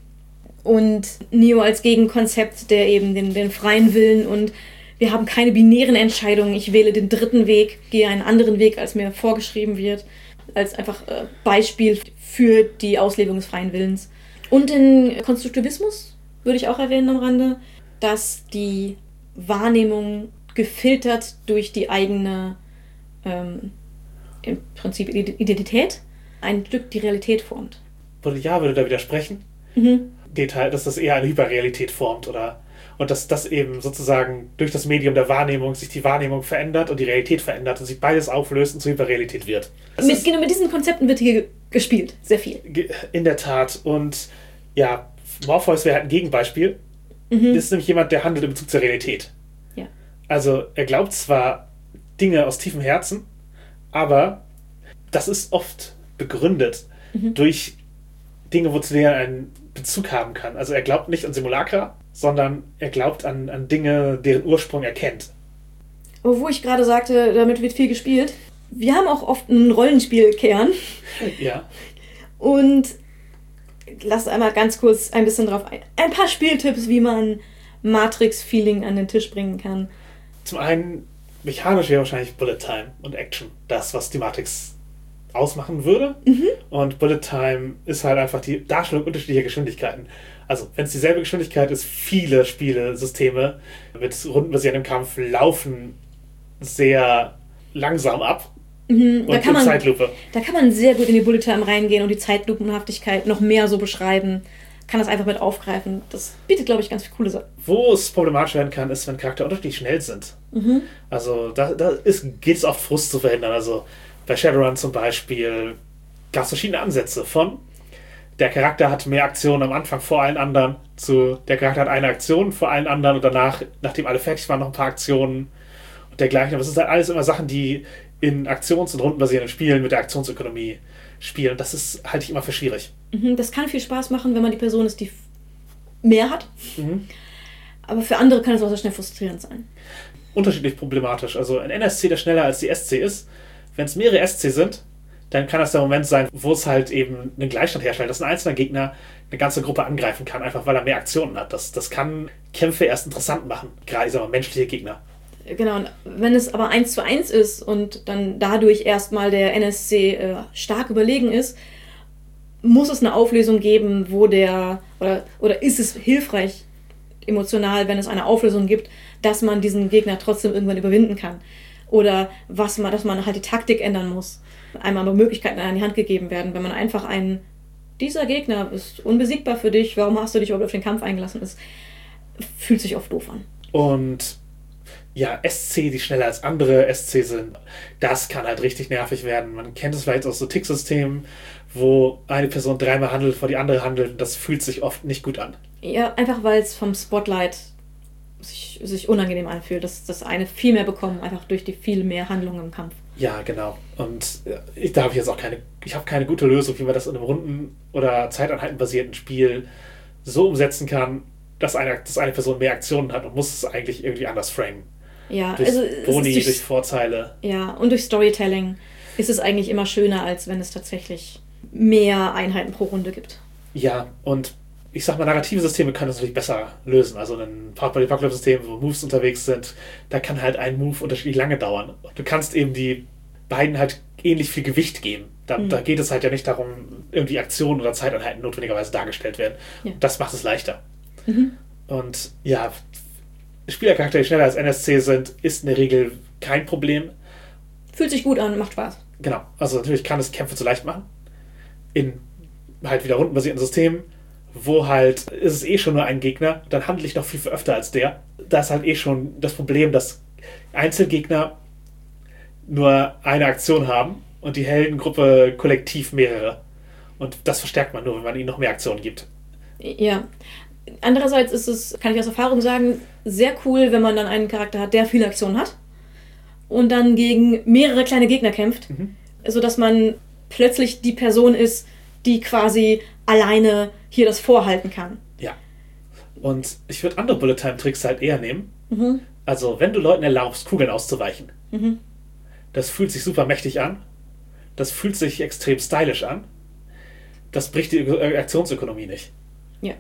Und Neo als Gegenkonzept, der eben den, den freien Willen und wir haben keine binären Entscheidungen, ich wähle den dritten Weg, gehe einen anderen Weg, als mir vorgeschrieben wird, als einfach äh, Beispiel für die Auslebung des freien Willens. Und den Konstruktivismus würde ich auch erwähnen am Rande, dass die Wahrnehmung gefiltert durch die eigene ähm, im Prinzip Identität ein Stück die Realität formt. Ja, würde da widersprechen. Mhm. Geht halt, dass das eher eine Hyperrealität formt, oder? Und dass das eben sozusagen durch das Medium der Wahrnehmung sich die Wahrnehmung verändert und die Realität verändert und sich beides auflöst und zur Hyperrealität wird. Mit, genau mit diesen Konzepten wird hier gespielt, sehr viel. In der Tat. Und ja, Morpheus wäre halt ein Gegenbeispiel. Mhm. Das ist nämlich jemand, der handelt in Bezug zur Realität. Ja. Also er glaubt zwar Dinge aus tiefem Herzen, aber das ist oft begründet mhm. durch Dinge, wozu er einen Bezug haben kann. Also er glaubt nicht an Simulacra, sondern er glaubt an, an Dinge, deren Ursprung er kennt. Wo ich gerade sagte, damit wird viel gespielt. Wir haben auch oft einen Rollenspielkern. Ja. Und lass einmal ganz kurz ein bisschen drauf ein. Ein paar Spieltipps, wie man Matrix-Feeling an den Tisch bringen kann. Zum einen, mechanisch wäre wahrscheinlich Bullet Time und Action das, was die Matrix ausmachen würde. Mhm. Und Bullet Time ist halt einfach die Darstellung unterschiedlicher Geschwindigkeiten. Also, wenn es dieselbe Geschwindigkeit ist, viele Spielesysteme mit rundenbasierendem Kampf laufen sehr langsam ab. Mhm. Und da kann in man, Zeitlupe. Da kann man sehr gut in die Bullet Time reingehen und die Zeitlupenhaftigkeit noch mehr so beschreiben. Kann das einfach mit aufgreifen. Das bietet, glaube ich, ganz viele coole Sachen. Wo es problematisch werden kann, ist, wenn Charaktere unterschiedlich schnell sind. Mhm. Also, da, da ist, geht es oft, Frust zu verhindern. Also, bei Shadowrun zum Beispiel gab es verschiedene Ansätze von der Charakter hat mehr Aktionen am Anfang vor allen anderen zu der Charakter hat eine Aktion vor allen anderen und danach, nachdem alle fertig waren, noch ein paar Aktionen und dergleichen. Aber es sind halt alles immer Sachen, die in Aktions- und rundenbasierenden Spielen mit der Aktionsökonomie spielen. Das ist, halte ich immer für schwierig. Mhm, das kann viel Spaß machen, wenn man die Person ist, die mehr hat. Mhm. Aber für andere kann es auch sehr schnell frustrierend sein. Unterschiedlich problematisch. Also ein N S C, der schneller als die S C ist, wenn es mehrere S C sind, dann kann das der Moment sein, wo es halt eben einen Gleichstand herstellt, dass ein einzelner Gegner eine ganze Gruppe angreifen kann, einfach weil er mehr Aktionen hat. Das, das kann Kämpfe erst interessant machen, gerade ich sag mal, menschliche Gegner. Genau, und wenn es aber eins zu eins ist und dann dadurch erstmal der N S C äh, stark überlegen ist, muss es eine Auflösung geben, wo der, oder, oder ist es hilfreich emotional, wenn es eine Auflösung gibt, dass man diesen Gegner trotzdem irgendwann überwinden kann. Oder was man, dass man halt die Taktik ändern muss. Einmal Möglichkeiten an die Hand gegeben werden, wenn man einfach einen, dieser Gegner ist unbesiegbar für dich, warum hast du dich überhaupt auf den Kampf eingelassen, ist, fühlt sich oft doof an. Und ja, S C, die schneller als andere S C sind, das kann halt richtig nervig werden. Man kennt es vielleicht aus so Tick-Systemen, wo eine Person dreimal handelt, bevor die andere handelt, das fühlt sich oft nicht gut an. Ja, einfach weil es vom Spotlight sich, sich unangenehm anfühlt, dass das eine viel mehr bekommen, einfach durch die viel mehr Handlungen im Kampf. Ja, genau. Und ich, da habe ich jetzt auch keine, ich habe keine gute Lösung, wie man das in einem Runden- oder Zeiteinheiten-basierten Spiel so umsetzen kann, dass eine, dass eine Person mehr Aktionen hat und muss es eigentlich irgendwie anders framen. Ja, durch also Boni, durch, durch Vorteile. Ja, und durch Storytelling ist es eigentlich immer schöner, als wenn es tatsächlich mehr Einheiten pro Runde gibt. Ja, und ich sag mal, narrative Systeme können das natürlich besser lösen. Also ein Power-Play-Apocalypse-System, wo Moves unterwegs sind, da kann halt ein Move unterschiedlich lange dauern. Du kannst eben die beiden halt ähnlich viel Gewicht geben. Da, mhm. da geht es halt ja nicht darum, irgendwie Aktionen oder Zeiteinheiten notwendigerweise dargestellt werden. Ja. Das macht es leichter. Mhm. Und ja, Spielercharakter, die schneller als N S C sind, ist in der Regel kein Problem. Fühlt sich gut an, macht Spaß. Genau. Also natürlich kann es Kämpfe zu leicht machen. In halt wieder rundenbasierten Systemen, wo halt ist es eh schon nur ein Gegner, dann handle ich noch viel, viel öfter als der. Da ist halt eh schon das Problem, dass Einzelgegner nur eine Aktion haben und die Heldengruppe kollektiv mehrere. Und das verstärkt man nur, wenn man ihnen noch mehr Aktionen gibt. Ja. Andererseits ist es, kann ich aus Erfahrung sagen, sehr cool, wenn man dann einen Charakter hat, der viele Aktionen hat und dann gegen mehrere kleine Gegner kämpft, mhm. sodass man plötzlich die Person ist, die quasi alleine hier das vorhalten kann. Ja. Und ich würde andere Bullet-Time-Tricks halt eher nehmen. Mhm. Also, wenn du Leuten erlaubst, Kugeln auszuweichen, mhm. das fühlt sich super mächtig an. Das fühlt sich extrem stylisch an. Das bricht die Aktionsökonomie nicht. Ja.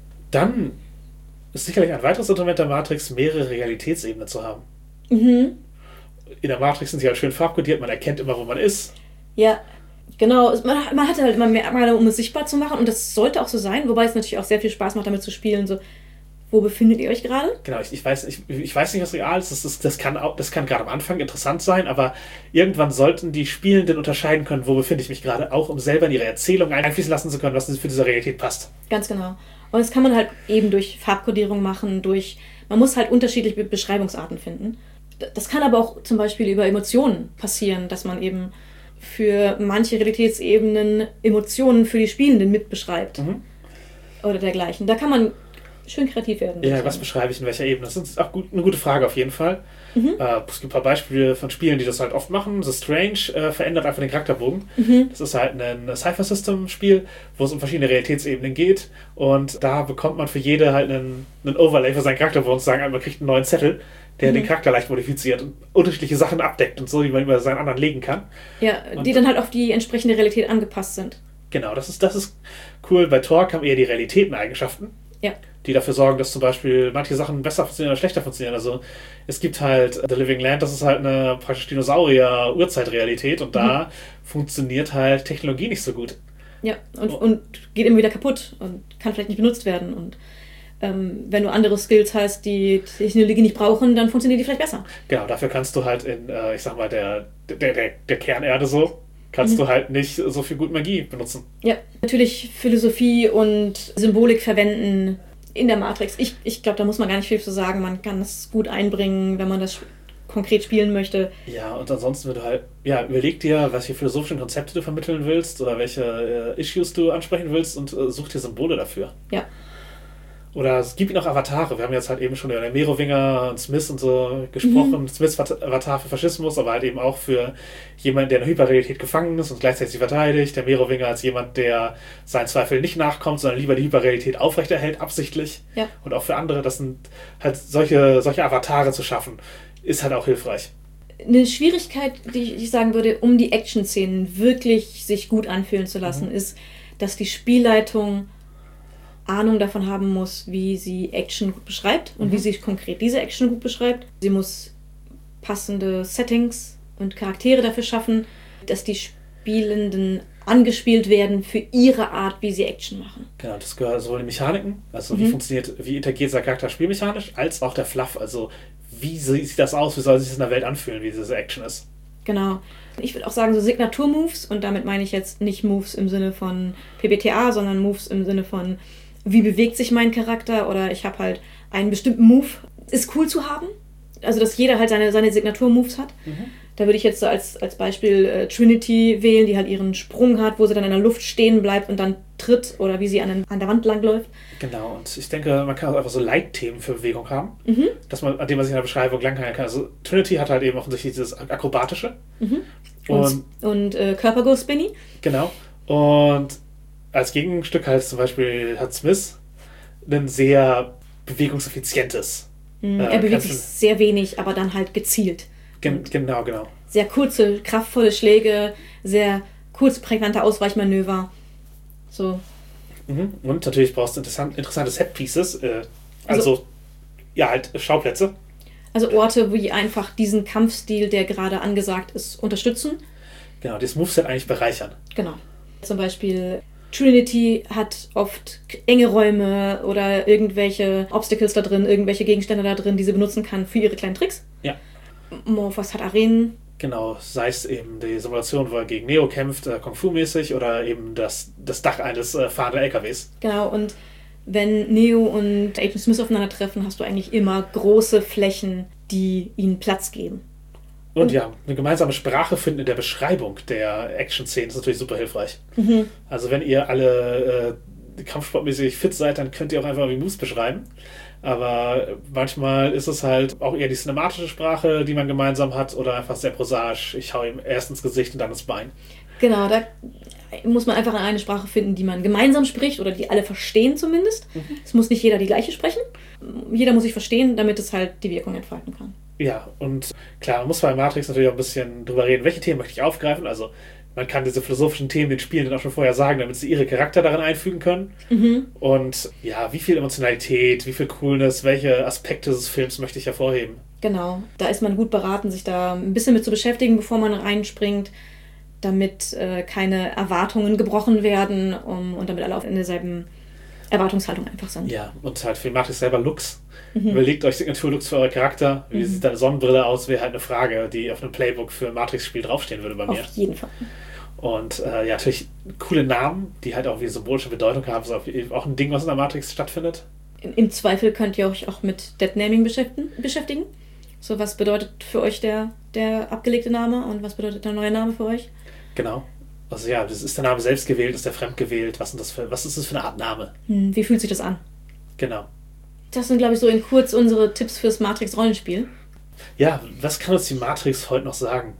Dann ist sicherlich ein weiteres Instrument der Matrix, mehrere Realitätsebenen zu haben. Mhm. In der Matrix sind sie halt schön farbkodiert, man erkennt immer, wo man ist. Ja, genau. Man, man hatte halt immer Merkmale, um es sichtbar zu machen und das sollte auch so sein, wobei es natürlich auch sehr viel Spaß macht, damit zu spielen, so, wo befindet ihr euch gerade? Genau, ich, ich, weiß, ich, ich weiß nicht, was real ist. Das, ist, das kann, auch, das kann gerade am Anfang interessant sein, aber irgendwann sollten die Spielenden unterscheiden können, wo befinde ich mich gerade, auch um selber in ihre Erzählung einfließen lassen zu können, was für diese Realität passt. Ganz genau. Und das kann man halt eben durch Farbkodierung machen, durch, man muss halt unterschiedliche Beschreibungsarten finden. Das kann aber auch zum Beispiel über Emotionen passieren, dass man eben für manche Realitätsebenen Emotionen für die Spielenden mitbeschreibt. Mhm. Oder dergleichen. Da kann man schön kreativ werden. Ja, was beschreibe ich in welcher Ebene? Das ist auch gut, eine gute Frage auf jeden Fall. Mhm. Äh, es gibt ein paar Beispiele von Spielen, die das halt oft machen. The Strange äh, verändert einfach den Charakterbogen. Mhm. Das ist halt ein Cypher-System-Spiel, wo es um verschiedene Realitätsebenen geht. Und da bekommt man für jede halt einen, einen Overlay für seinen Charakterbogen. Zu sagen, man kriegt einen neuen Zettel, der mhm. den Charakter leicht modifiziert und unterschiedliche Sachen abdeckt und so, die man über seinen anderen legen kann. Ja, und die dann halt auf die entsprechende Realität angepasst sind. Genau, das ist, das ist cool. Bei Torque haben eher die Realitäteneigenschaften. Ja. Die dafür sorgen, dass zum Beispiel manche Sachen besser funktionieren oder schlechter funktionieren. Also es gibt halt The Living Land, das ist halt eine praktisch Dinosaurier-Urzeit-Realität und da mhm. funktioniert halt Technologie nicht so gut. Ja, und, oh. und geht immer wieder kaputt und kann vielleicht nicht benutzt werden. Und ähm, wenn du andere Skills hast, die Technologie nicht brauchen, dann funktioniert die vielleicht besser. Genau, dafür kannst du halt in, äh, ich sag mal, der, der, der, der Kernerde so, kannst mhm. du halt nicht so viel gut Magie benutzen. Ja, natürlich Philosophie und Symbolik verwenden in der Matrix. Ich, ich glaube, da muss man gar nicht viel zu sagen. Man kann es gut einbringen, wenn man das konkret spielen möchte. Ja, und ansonsten wird halt, ja, überleg dir, welche philosophischen Konzepte du vermitteln willst oder welche äh, Issues du ansprechen willst und äh, such dir Symbole dafür. Ja. Oder es gibt noch Avatare. Wir haben jetzt halt eben schon über den Merowinger und Smith und so gesprochen. Mhm. Smiths Avatar für Faschismus, aber halt eben auch für jemanden, der in der Hyperrealität gefangen ist und gleichzeitig sie verteidigt. Der Merowinger als jemand, der seinen Zweifeln nicht nachkommt, sondern lieber die Hyperrealität aufrechterhält, absichtlich. Ja. Und auch für andere, das sind halt solche, solche Avatare zu schaffen, ist halt auch hilfreich. Eine Schwierigkeit, die ich sagen würde, um die Action-Szenen wirklich sich gut anfühlen zu lassen, mhm. ist, dass die Spielleitung Ahnung davon haben muss, wie sie Action gut beschreibt und mhm. wie sie konkret diese Action gut beschreibt. Sie muss passende Settings und Charaktere dafür schaffen, dass die Spielenden angespielt werden für ihre Art, wie sie Action machen. Genau, das gehört sowohl die Mechaniken, also mhm. wie funktioniert, wie interagiert dieser Charakter spielmechanisch, als auch der Fluff, also wie sieht das aus, wie soll sich das in der Welt anfühlen, wie diese Action ist. Genau. Ich würde auch sagen, so Signatur-Moves, und damit meine ich jetzt nicht Moves im Sinne von P B T A, sondern Moves im Sinne von wie bewegt sich mein Charakter oder ich habe halt einen bestimmten Move. Ist cool zu haben. Also, dass jeder halt seine, seine Signatur-Moves hat. Mhm. Da würde ich jetzt so als, als Beispiel äh, Trinity wählen, die halt ihren Sprung hat, wo sie dann in der Luft stehen bleibt und dann tritt oder wie sie an, den, an der Wand langläuft. Genau, und ich denke, man kann auch einfach so Leitthemen für Bewegung haben, mhm. dass man, an dem man sich in der Beschreibung langhangeln kann. Also Trinity hat halt eben offensichtlich dieses Akrobatische. Mhm. Und, und, und äh, Körper-Go-Spinny. Genau. Und als Gegenstück halt zum Beispiel hat Smith ein sehr bewegungseffizientes. Mhm, äh, er bewegt sich sehr wenig, aber dann halt gezielt. Gen- genau, genau. Sehr kurze, kraftvolle Schläge, sehr kurz prägnante Ausweichmanöver. So. Mhm. Und natürlich brauchst du interessant, interessante Set-Pieces, äh, also, also ja, halt Schauplätze. Also Orte, wo die einfach diesen Kampfstil, der gerade angesagt ist, unterstützen. Genau, das Moveset eigentlich bereichern. Genau. Zum Beispiel Trinity hat oft enge Räume oder irgendwelche Obstacles da drin, irgendwelche Gegenstände da drin, die sie benutzen kann für ihre kleinen Tricks. Ja. Morphos hat Arenen. Genau, sei es eben die Simulation, wo er gegen Neo kämpft, äh, Kung-Fu-mäßig, oder eben das, das Dach eines äh, fahrenden L K Ws. Genau, und wenn Neo und Agent Smith aufeinandertreffen, hast du eigentlich immer große Flächen, die ihnen Platz geben. Und, und ja, eine gemeinsame Sprache finden in der Beschreibung der Action-Szenen ist natürlich super hilfreich. Mhm. Also wenn ihr alle äh, kampfsportmäßig fit seid, dann könnt ihr auch einfach die Moves beschreiben. Aber manchmal ist es halt auch eher die cinematische Sprache, die man gemeinsam hat, oder einfach sehr prosaisch. Ich hau ihm erst ins Gesicht und dann ins Bein. Genau, da muss man einfach eine Sprache finden, die man gemeinsam spricht oder die alle verstehen zumindest. Mhm. Es muss nicht jeder die gleiche sprechen. Jeder muss sich verstehen, damit es halt die Wirkung entfalten kann. Ja, und klar, man muss bei Matrix natürlich auch ein bisschen drüber reden, welche Themen möchte ich aufgreifen. Also man kann diese philosophischen Themen den Spielen dann auch schon vorher sagen, damit sie ihre Charakter darin einfügen können. Mhm. Und ja, wie viel Emotionalität, wie viel Coolness, welche Aspekte des Films möchte ich hervorheben. Genau, da ist man gut beraten, sich da ein bisschen mit zu beschäftigen, bevor man reinspringt, damit äh, keine Erwartungen gebrochen werden um, und damit alle auf in derselben Erwartungshaltung einfach sind. Ja, und halt für Matrix selber Looks. Mhm. Überlegt euch Signatur-Looks für euren Charakter. Wie mhm. sieht deine Sonnenbrille aus? Wäre halt eine Frage, die auf einem Playbook für ein Matrix-Spiel draufstehen würde bei mir. Auf jeden Fall. Und äh, ja, natürlich coole Namen, die halt auch wie symbolische Bedeutung haben. Das ist auch ein Ding, was in der Matrix stattfindet. Im, im Zweifel könnt ihr euch auch mit Deadnaming beschäftigen. So, was bedeutet für euch der, der abgelegte Name und was bedeutet der neue Name für euch? Genau. Also ja, das ist der Name selbst gewählt, ist der fremd gewählt? Was, sind das für, was ist das für eine Art Name? Hm, wie fühlt sich das an? Genau. Das sind, glaube ich, so in kurz unsere Tipps fürs Matrix-Rollenspiel. Ja, was kann uns die Matrix heute noch sagen?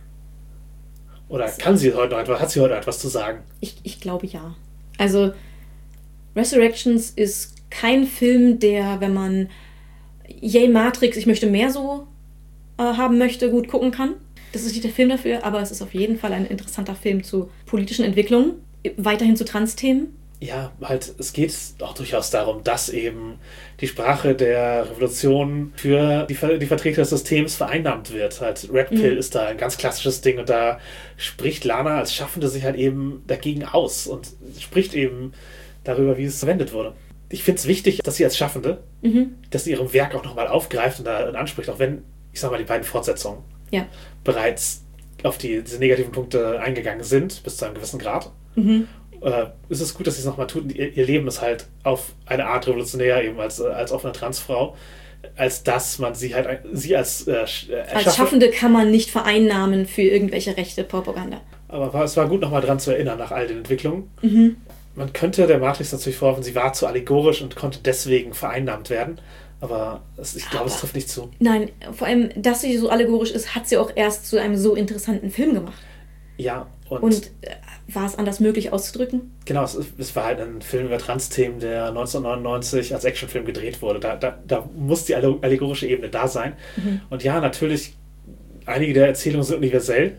Oder kann sie heute noch etwas, hat sie heute etwas zu sagen? Ich, ich glaube ja. Also, Resurrections ist kein Film, der, wenn man yay Matrix, ich möchte mehr so äh, haben möchte, gut gucken kann. Das ist nicht der Film dafür, aber es ist auf jeden Fall ein interessanter Film zu politischen Entwicklungen, weiterhin zu Trans-Themen. Ja, halt, es geht auch durchaus darum, dass eben die Sprache der Revolution für die, die Vertreter des Systems vereinnahmt wird. Halt, Red Pill mhm. ist da ein ganz klassisches Ding und da spricht Lana als Schaffende sich halt eben dagegen aus und spricht eben darüber, wie es verwendet wurde. Ich finde es wichtig, dass sie als Schaffende, mhm. dass sie ihrem Werk auch nochmal aufgreift und da und anspricht, auch wenn, ich sag mal, die beiden Fortsetzungen ja. bereits auf die, diese negativen Punkte eingegangen sind, bis zu einem gewissen Grad. Mhm. Äh, ist es gut, dass sie es nochmal tut. Ihr, ihr Leben ist halt auf eine Art revolutionär, eben als, als offene Transfrau, als dass man sie halt sie als äh, als Schaffende kann man nicht vereinnahmen für irgendwelche rechte Propaganda. Aber war, es war gut, nochmal dran zu erinnern nach all den Entwicklungen. Mhm. Man könnte der Matrix natürlich vorwerfen, sie war zu allegorisch und konnte deswegen vereinnahmt werden. Aber es, ich glaube, es trifft nicht zu. Nein, vor allem, dass sie so allegorisch ist, hat sie auch erst zu einem so interessanten Film gemacht. Ja, und... Und äh, war es anders möglich auszudrücken? Genau, es, es war halt ein Film über Trans-Themen, der neunzehnhundertneunundneunzig als Actionfilm gedreht wurde. Da, da, da muss die allegorische Ebene da sein. Mhm. Und ja, natürlich, einige der Erzählungen sind universell.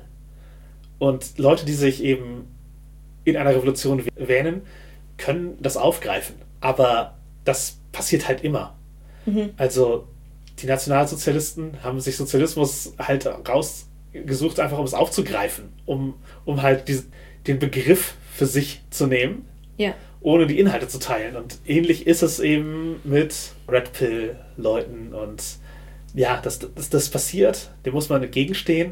Und Leute, die sich eben in einer Revolution wähnen, können das aufgreifen. Aber das passiert halt immer. Mhm. Also die Nationalsozialisten haben sich Sozialismus halt rausgesucht, einfach um es aufzugreifen, um, um halt diese, den Begriff für sich zu nehmen, ja. ohne die Inhalte zu teilen. Und ähnlich ist es eben mit Red Pill-Leuten. Und ja, das, das, das passiert, dem muss man entgegenstehen.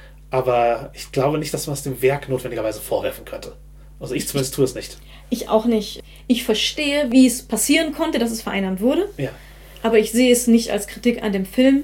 Aber ich glaube nicht, dass man es dem Werk notwendigerweise vorwerfen könnte. Also ich zumindest tue es nicht. Ich auch nicht. Ich verstehe, wie es passieren konnte, dass es vereinnahmt wurde. Ja. Aber ich sehe es nicht als Kritik an dem Film,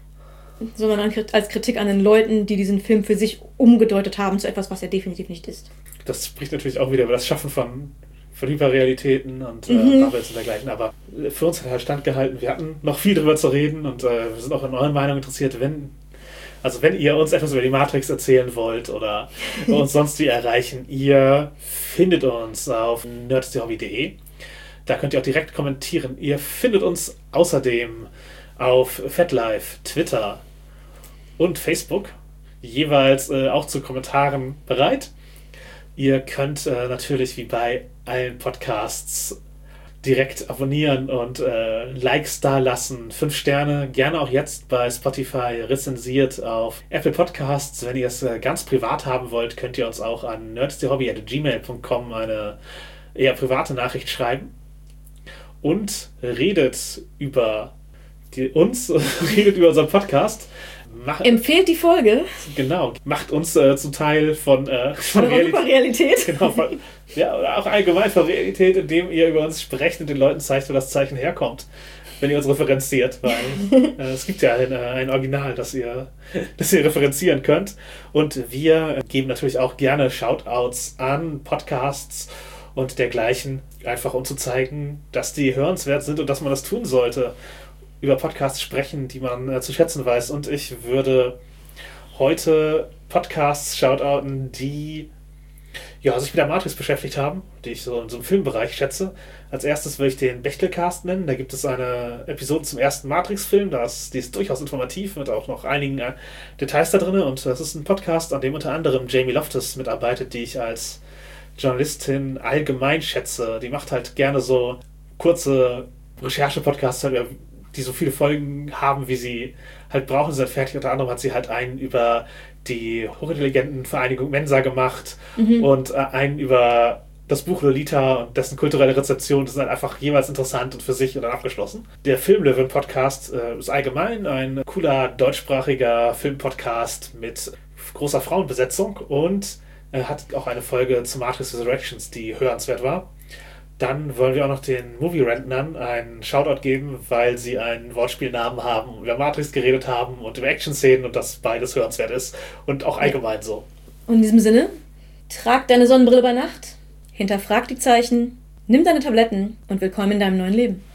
sondern als Kritik an den Leuten, die diesen Film für sich umgedeutet haben zu etwas, was er definitiv nicht ist. Das spricht natürlich auch wieder über das Schaffen von, von Hyperrealitäten und äh, mhm. Bubbles und dergleichen. Aber für uns hat er halt standgehalten. Wir hatten noch viel darüber zu reden und äh, wir sind auch in euren Meinungen interessiert. Wenn, also wenn ihr uns etwas über die Matrix erzählen wollt oder uns sonst wie erreichen, ihr findet uns auf nerdsthehobby punkt de. Da könnt ihr auch direkt kommentieren. Ihr findet uns außerdem auf FatLife, Twitter und Facebook, jeweils äh, auch zu Kommentaren bereit. Ihr könnt äh, natürlich wie bei allen Podcasts direkt abonnieren und äh, Likes da lassen. Fünf Sterne, gerne auch jetzt bei Spotify rezensiert auf Apple Podcasts. Wenn ihr es äh, ganz privat haben wollt, könnt ihr uns auch an nerdsdhobby at gmail punkt com eine eher private Nachricht schreiben. Und redet über die, uns, redet über unseren Podcast. Mach, Empfehlt die Folge. Genau, macht uns äh, zum Teil von, äh, von Realität. Realität. Genau, von, ja, oder auch allgemein von Realität, indem ihr über uns sprecht und den Leuten zeigt, wo das Zeichen herkommt, wenn ihr uns referenziert, weil äh, es gibt ja ein, ein Original, das ihr, das ihr referenzieren könnt. Und wir geben natürlich auch gerne Shoutouts an Podcasts und dergleichen, einfach um zu zeigen, dass die hörenswert sind und dass man das tun sollte. Über Podcasts sprechen, die man äh, zu schätzen weiß. Und ich würde heute Podcasts shoutouten, die ja, sich mit der Matrix beschäftigt haben, die ich so in so einem Filmbereich schätze. Als erstes will ich den Bechtelcast nennen. Da gibt es eine Episode zum ersten Matrix-Film. Das, die ist durchaus informativ, mit auch noch einigen äh, Details da drin. Und das ist ein Podcast, an dem unter anderem Jamie Loftus mitarbeitet, die ich als Journalistin allgemein schätze. Die macht halt gerne so kurze Recherche-Podcasts, halt, die so viele Folgen haben, wie sie halt brauchen, sind fertig. Unter anderem hat sie halt einen über die Hochintelligentenvereinigung Mensa gemacht mhm. und äh, einen über das Buch Lolita und dessen kulturelle Rezeption. Das ist halt einfach jeweils interessant und für sich und dann abgeschlossen. Der Filmlöwen-Podcast äh, ist allgemein ein cooler deutschsprachiger Filmpodcast mit großer Frauenbesetzung und äh, hat auch eine Folge zu Matrix Resurrections, die hörenswert war. Dann wollen wir auch noch den Movie Rentnern einen Shoutout geben, weil sie einen Wortspielnamen haben, über Matrix geredet haben und über Action-Szenen und das beides hörenswert ist und auch allgemein so. Und in diesem Sinne, trag deine Sonnenbrille bei Nacht, hinterfrag die Zeichen, nimm deine Tabletten und willkommen in deinem neuen Leben.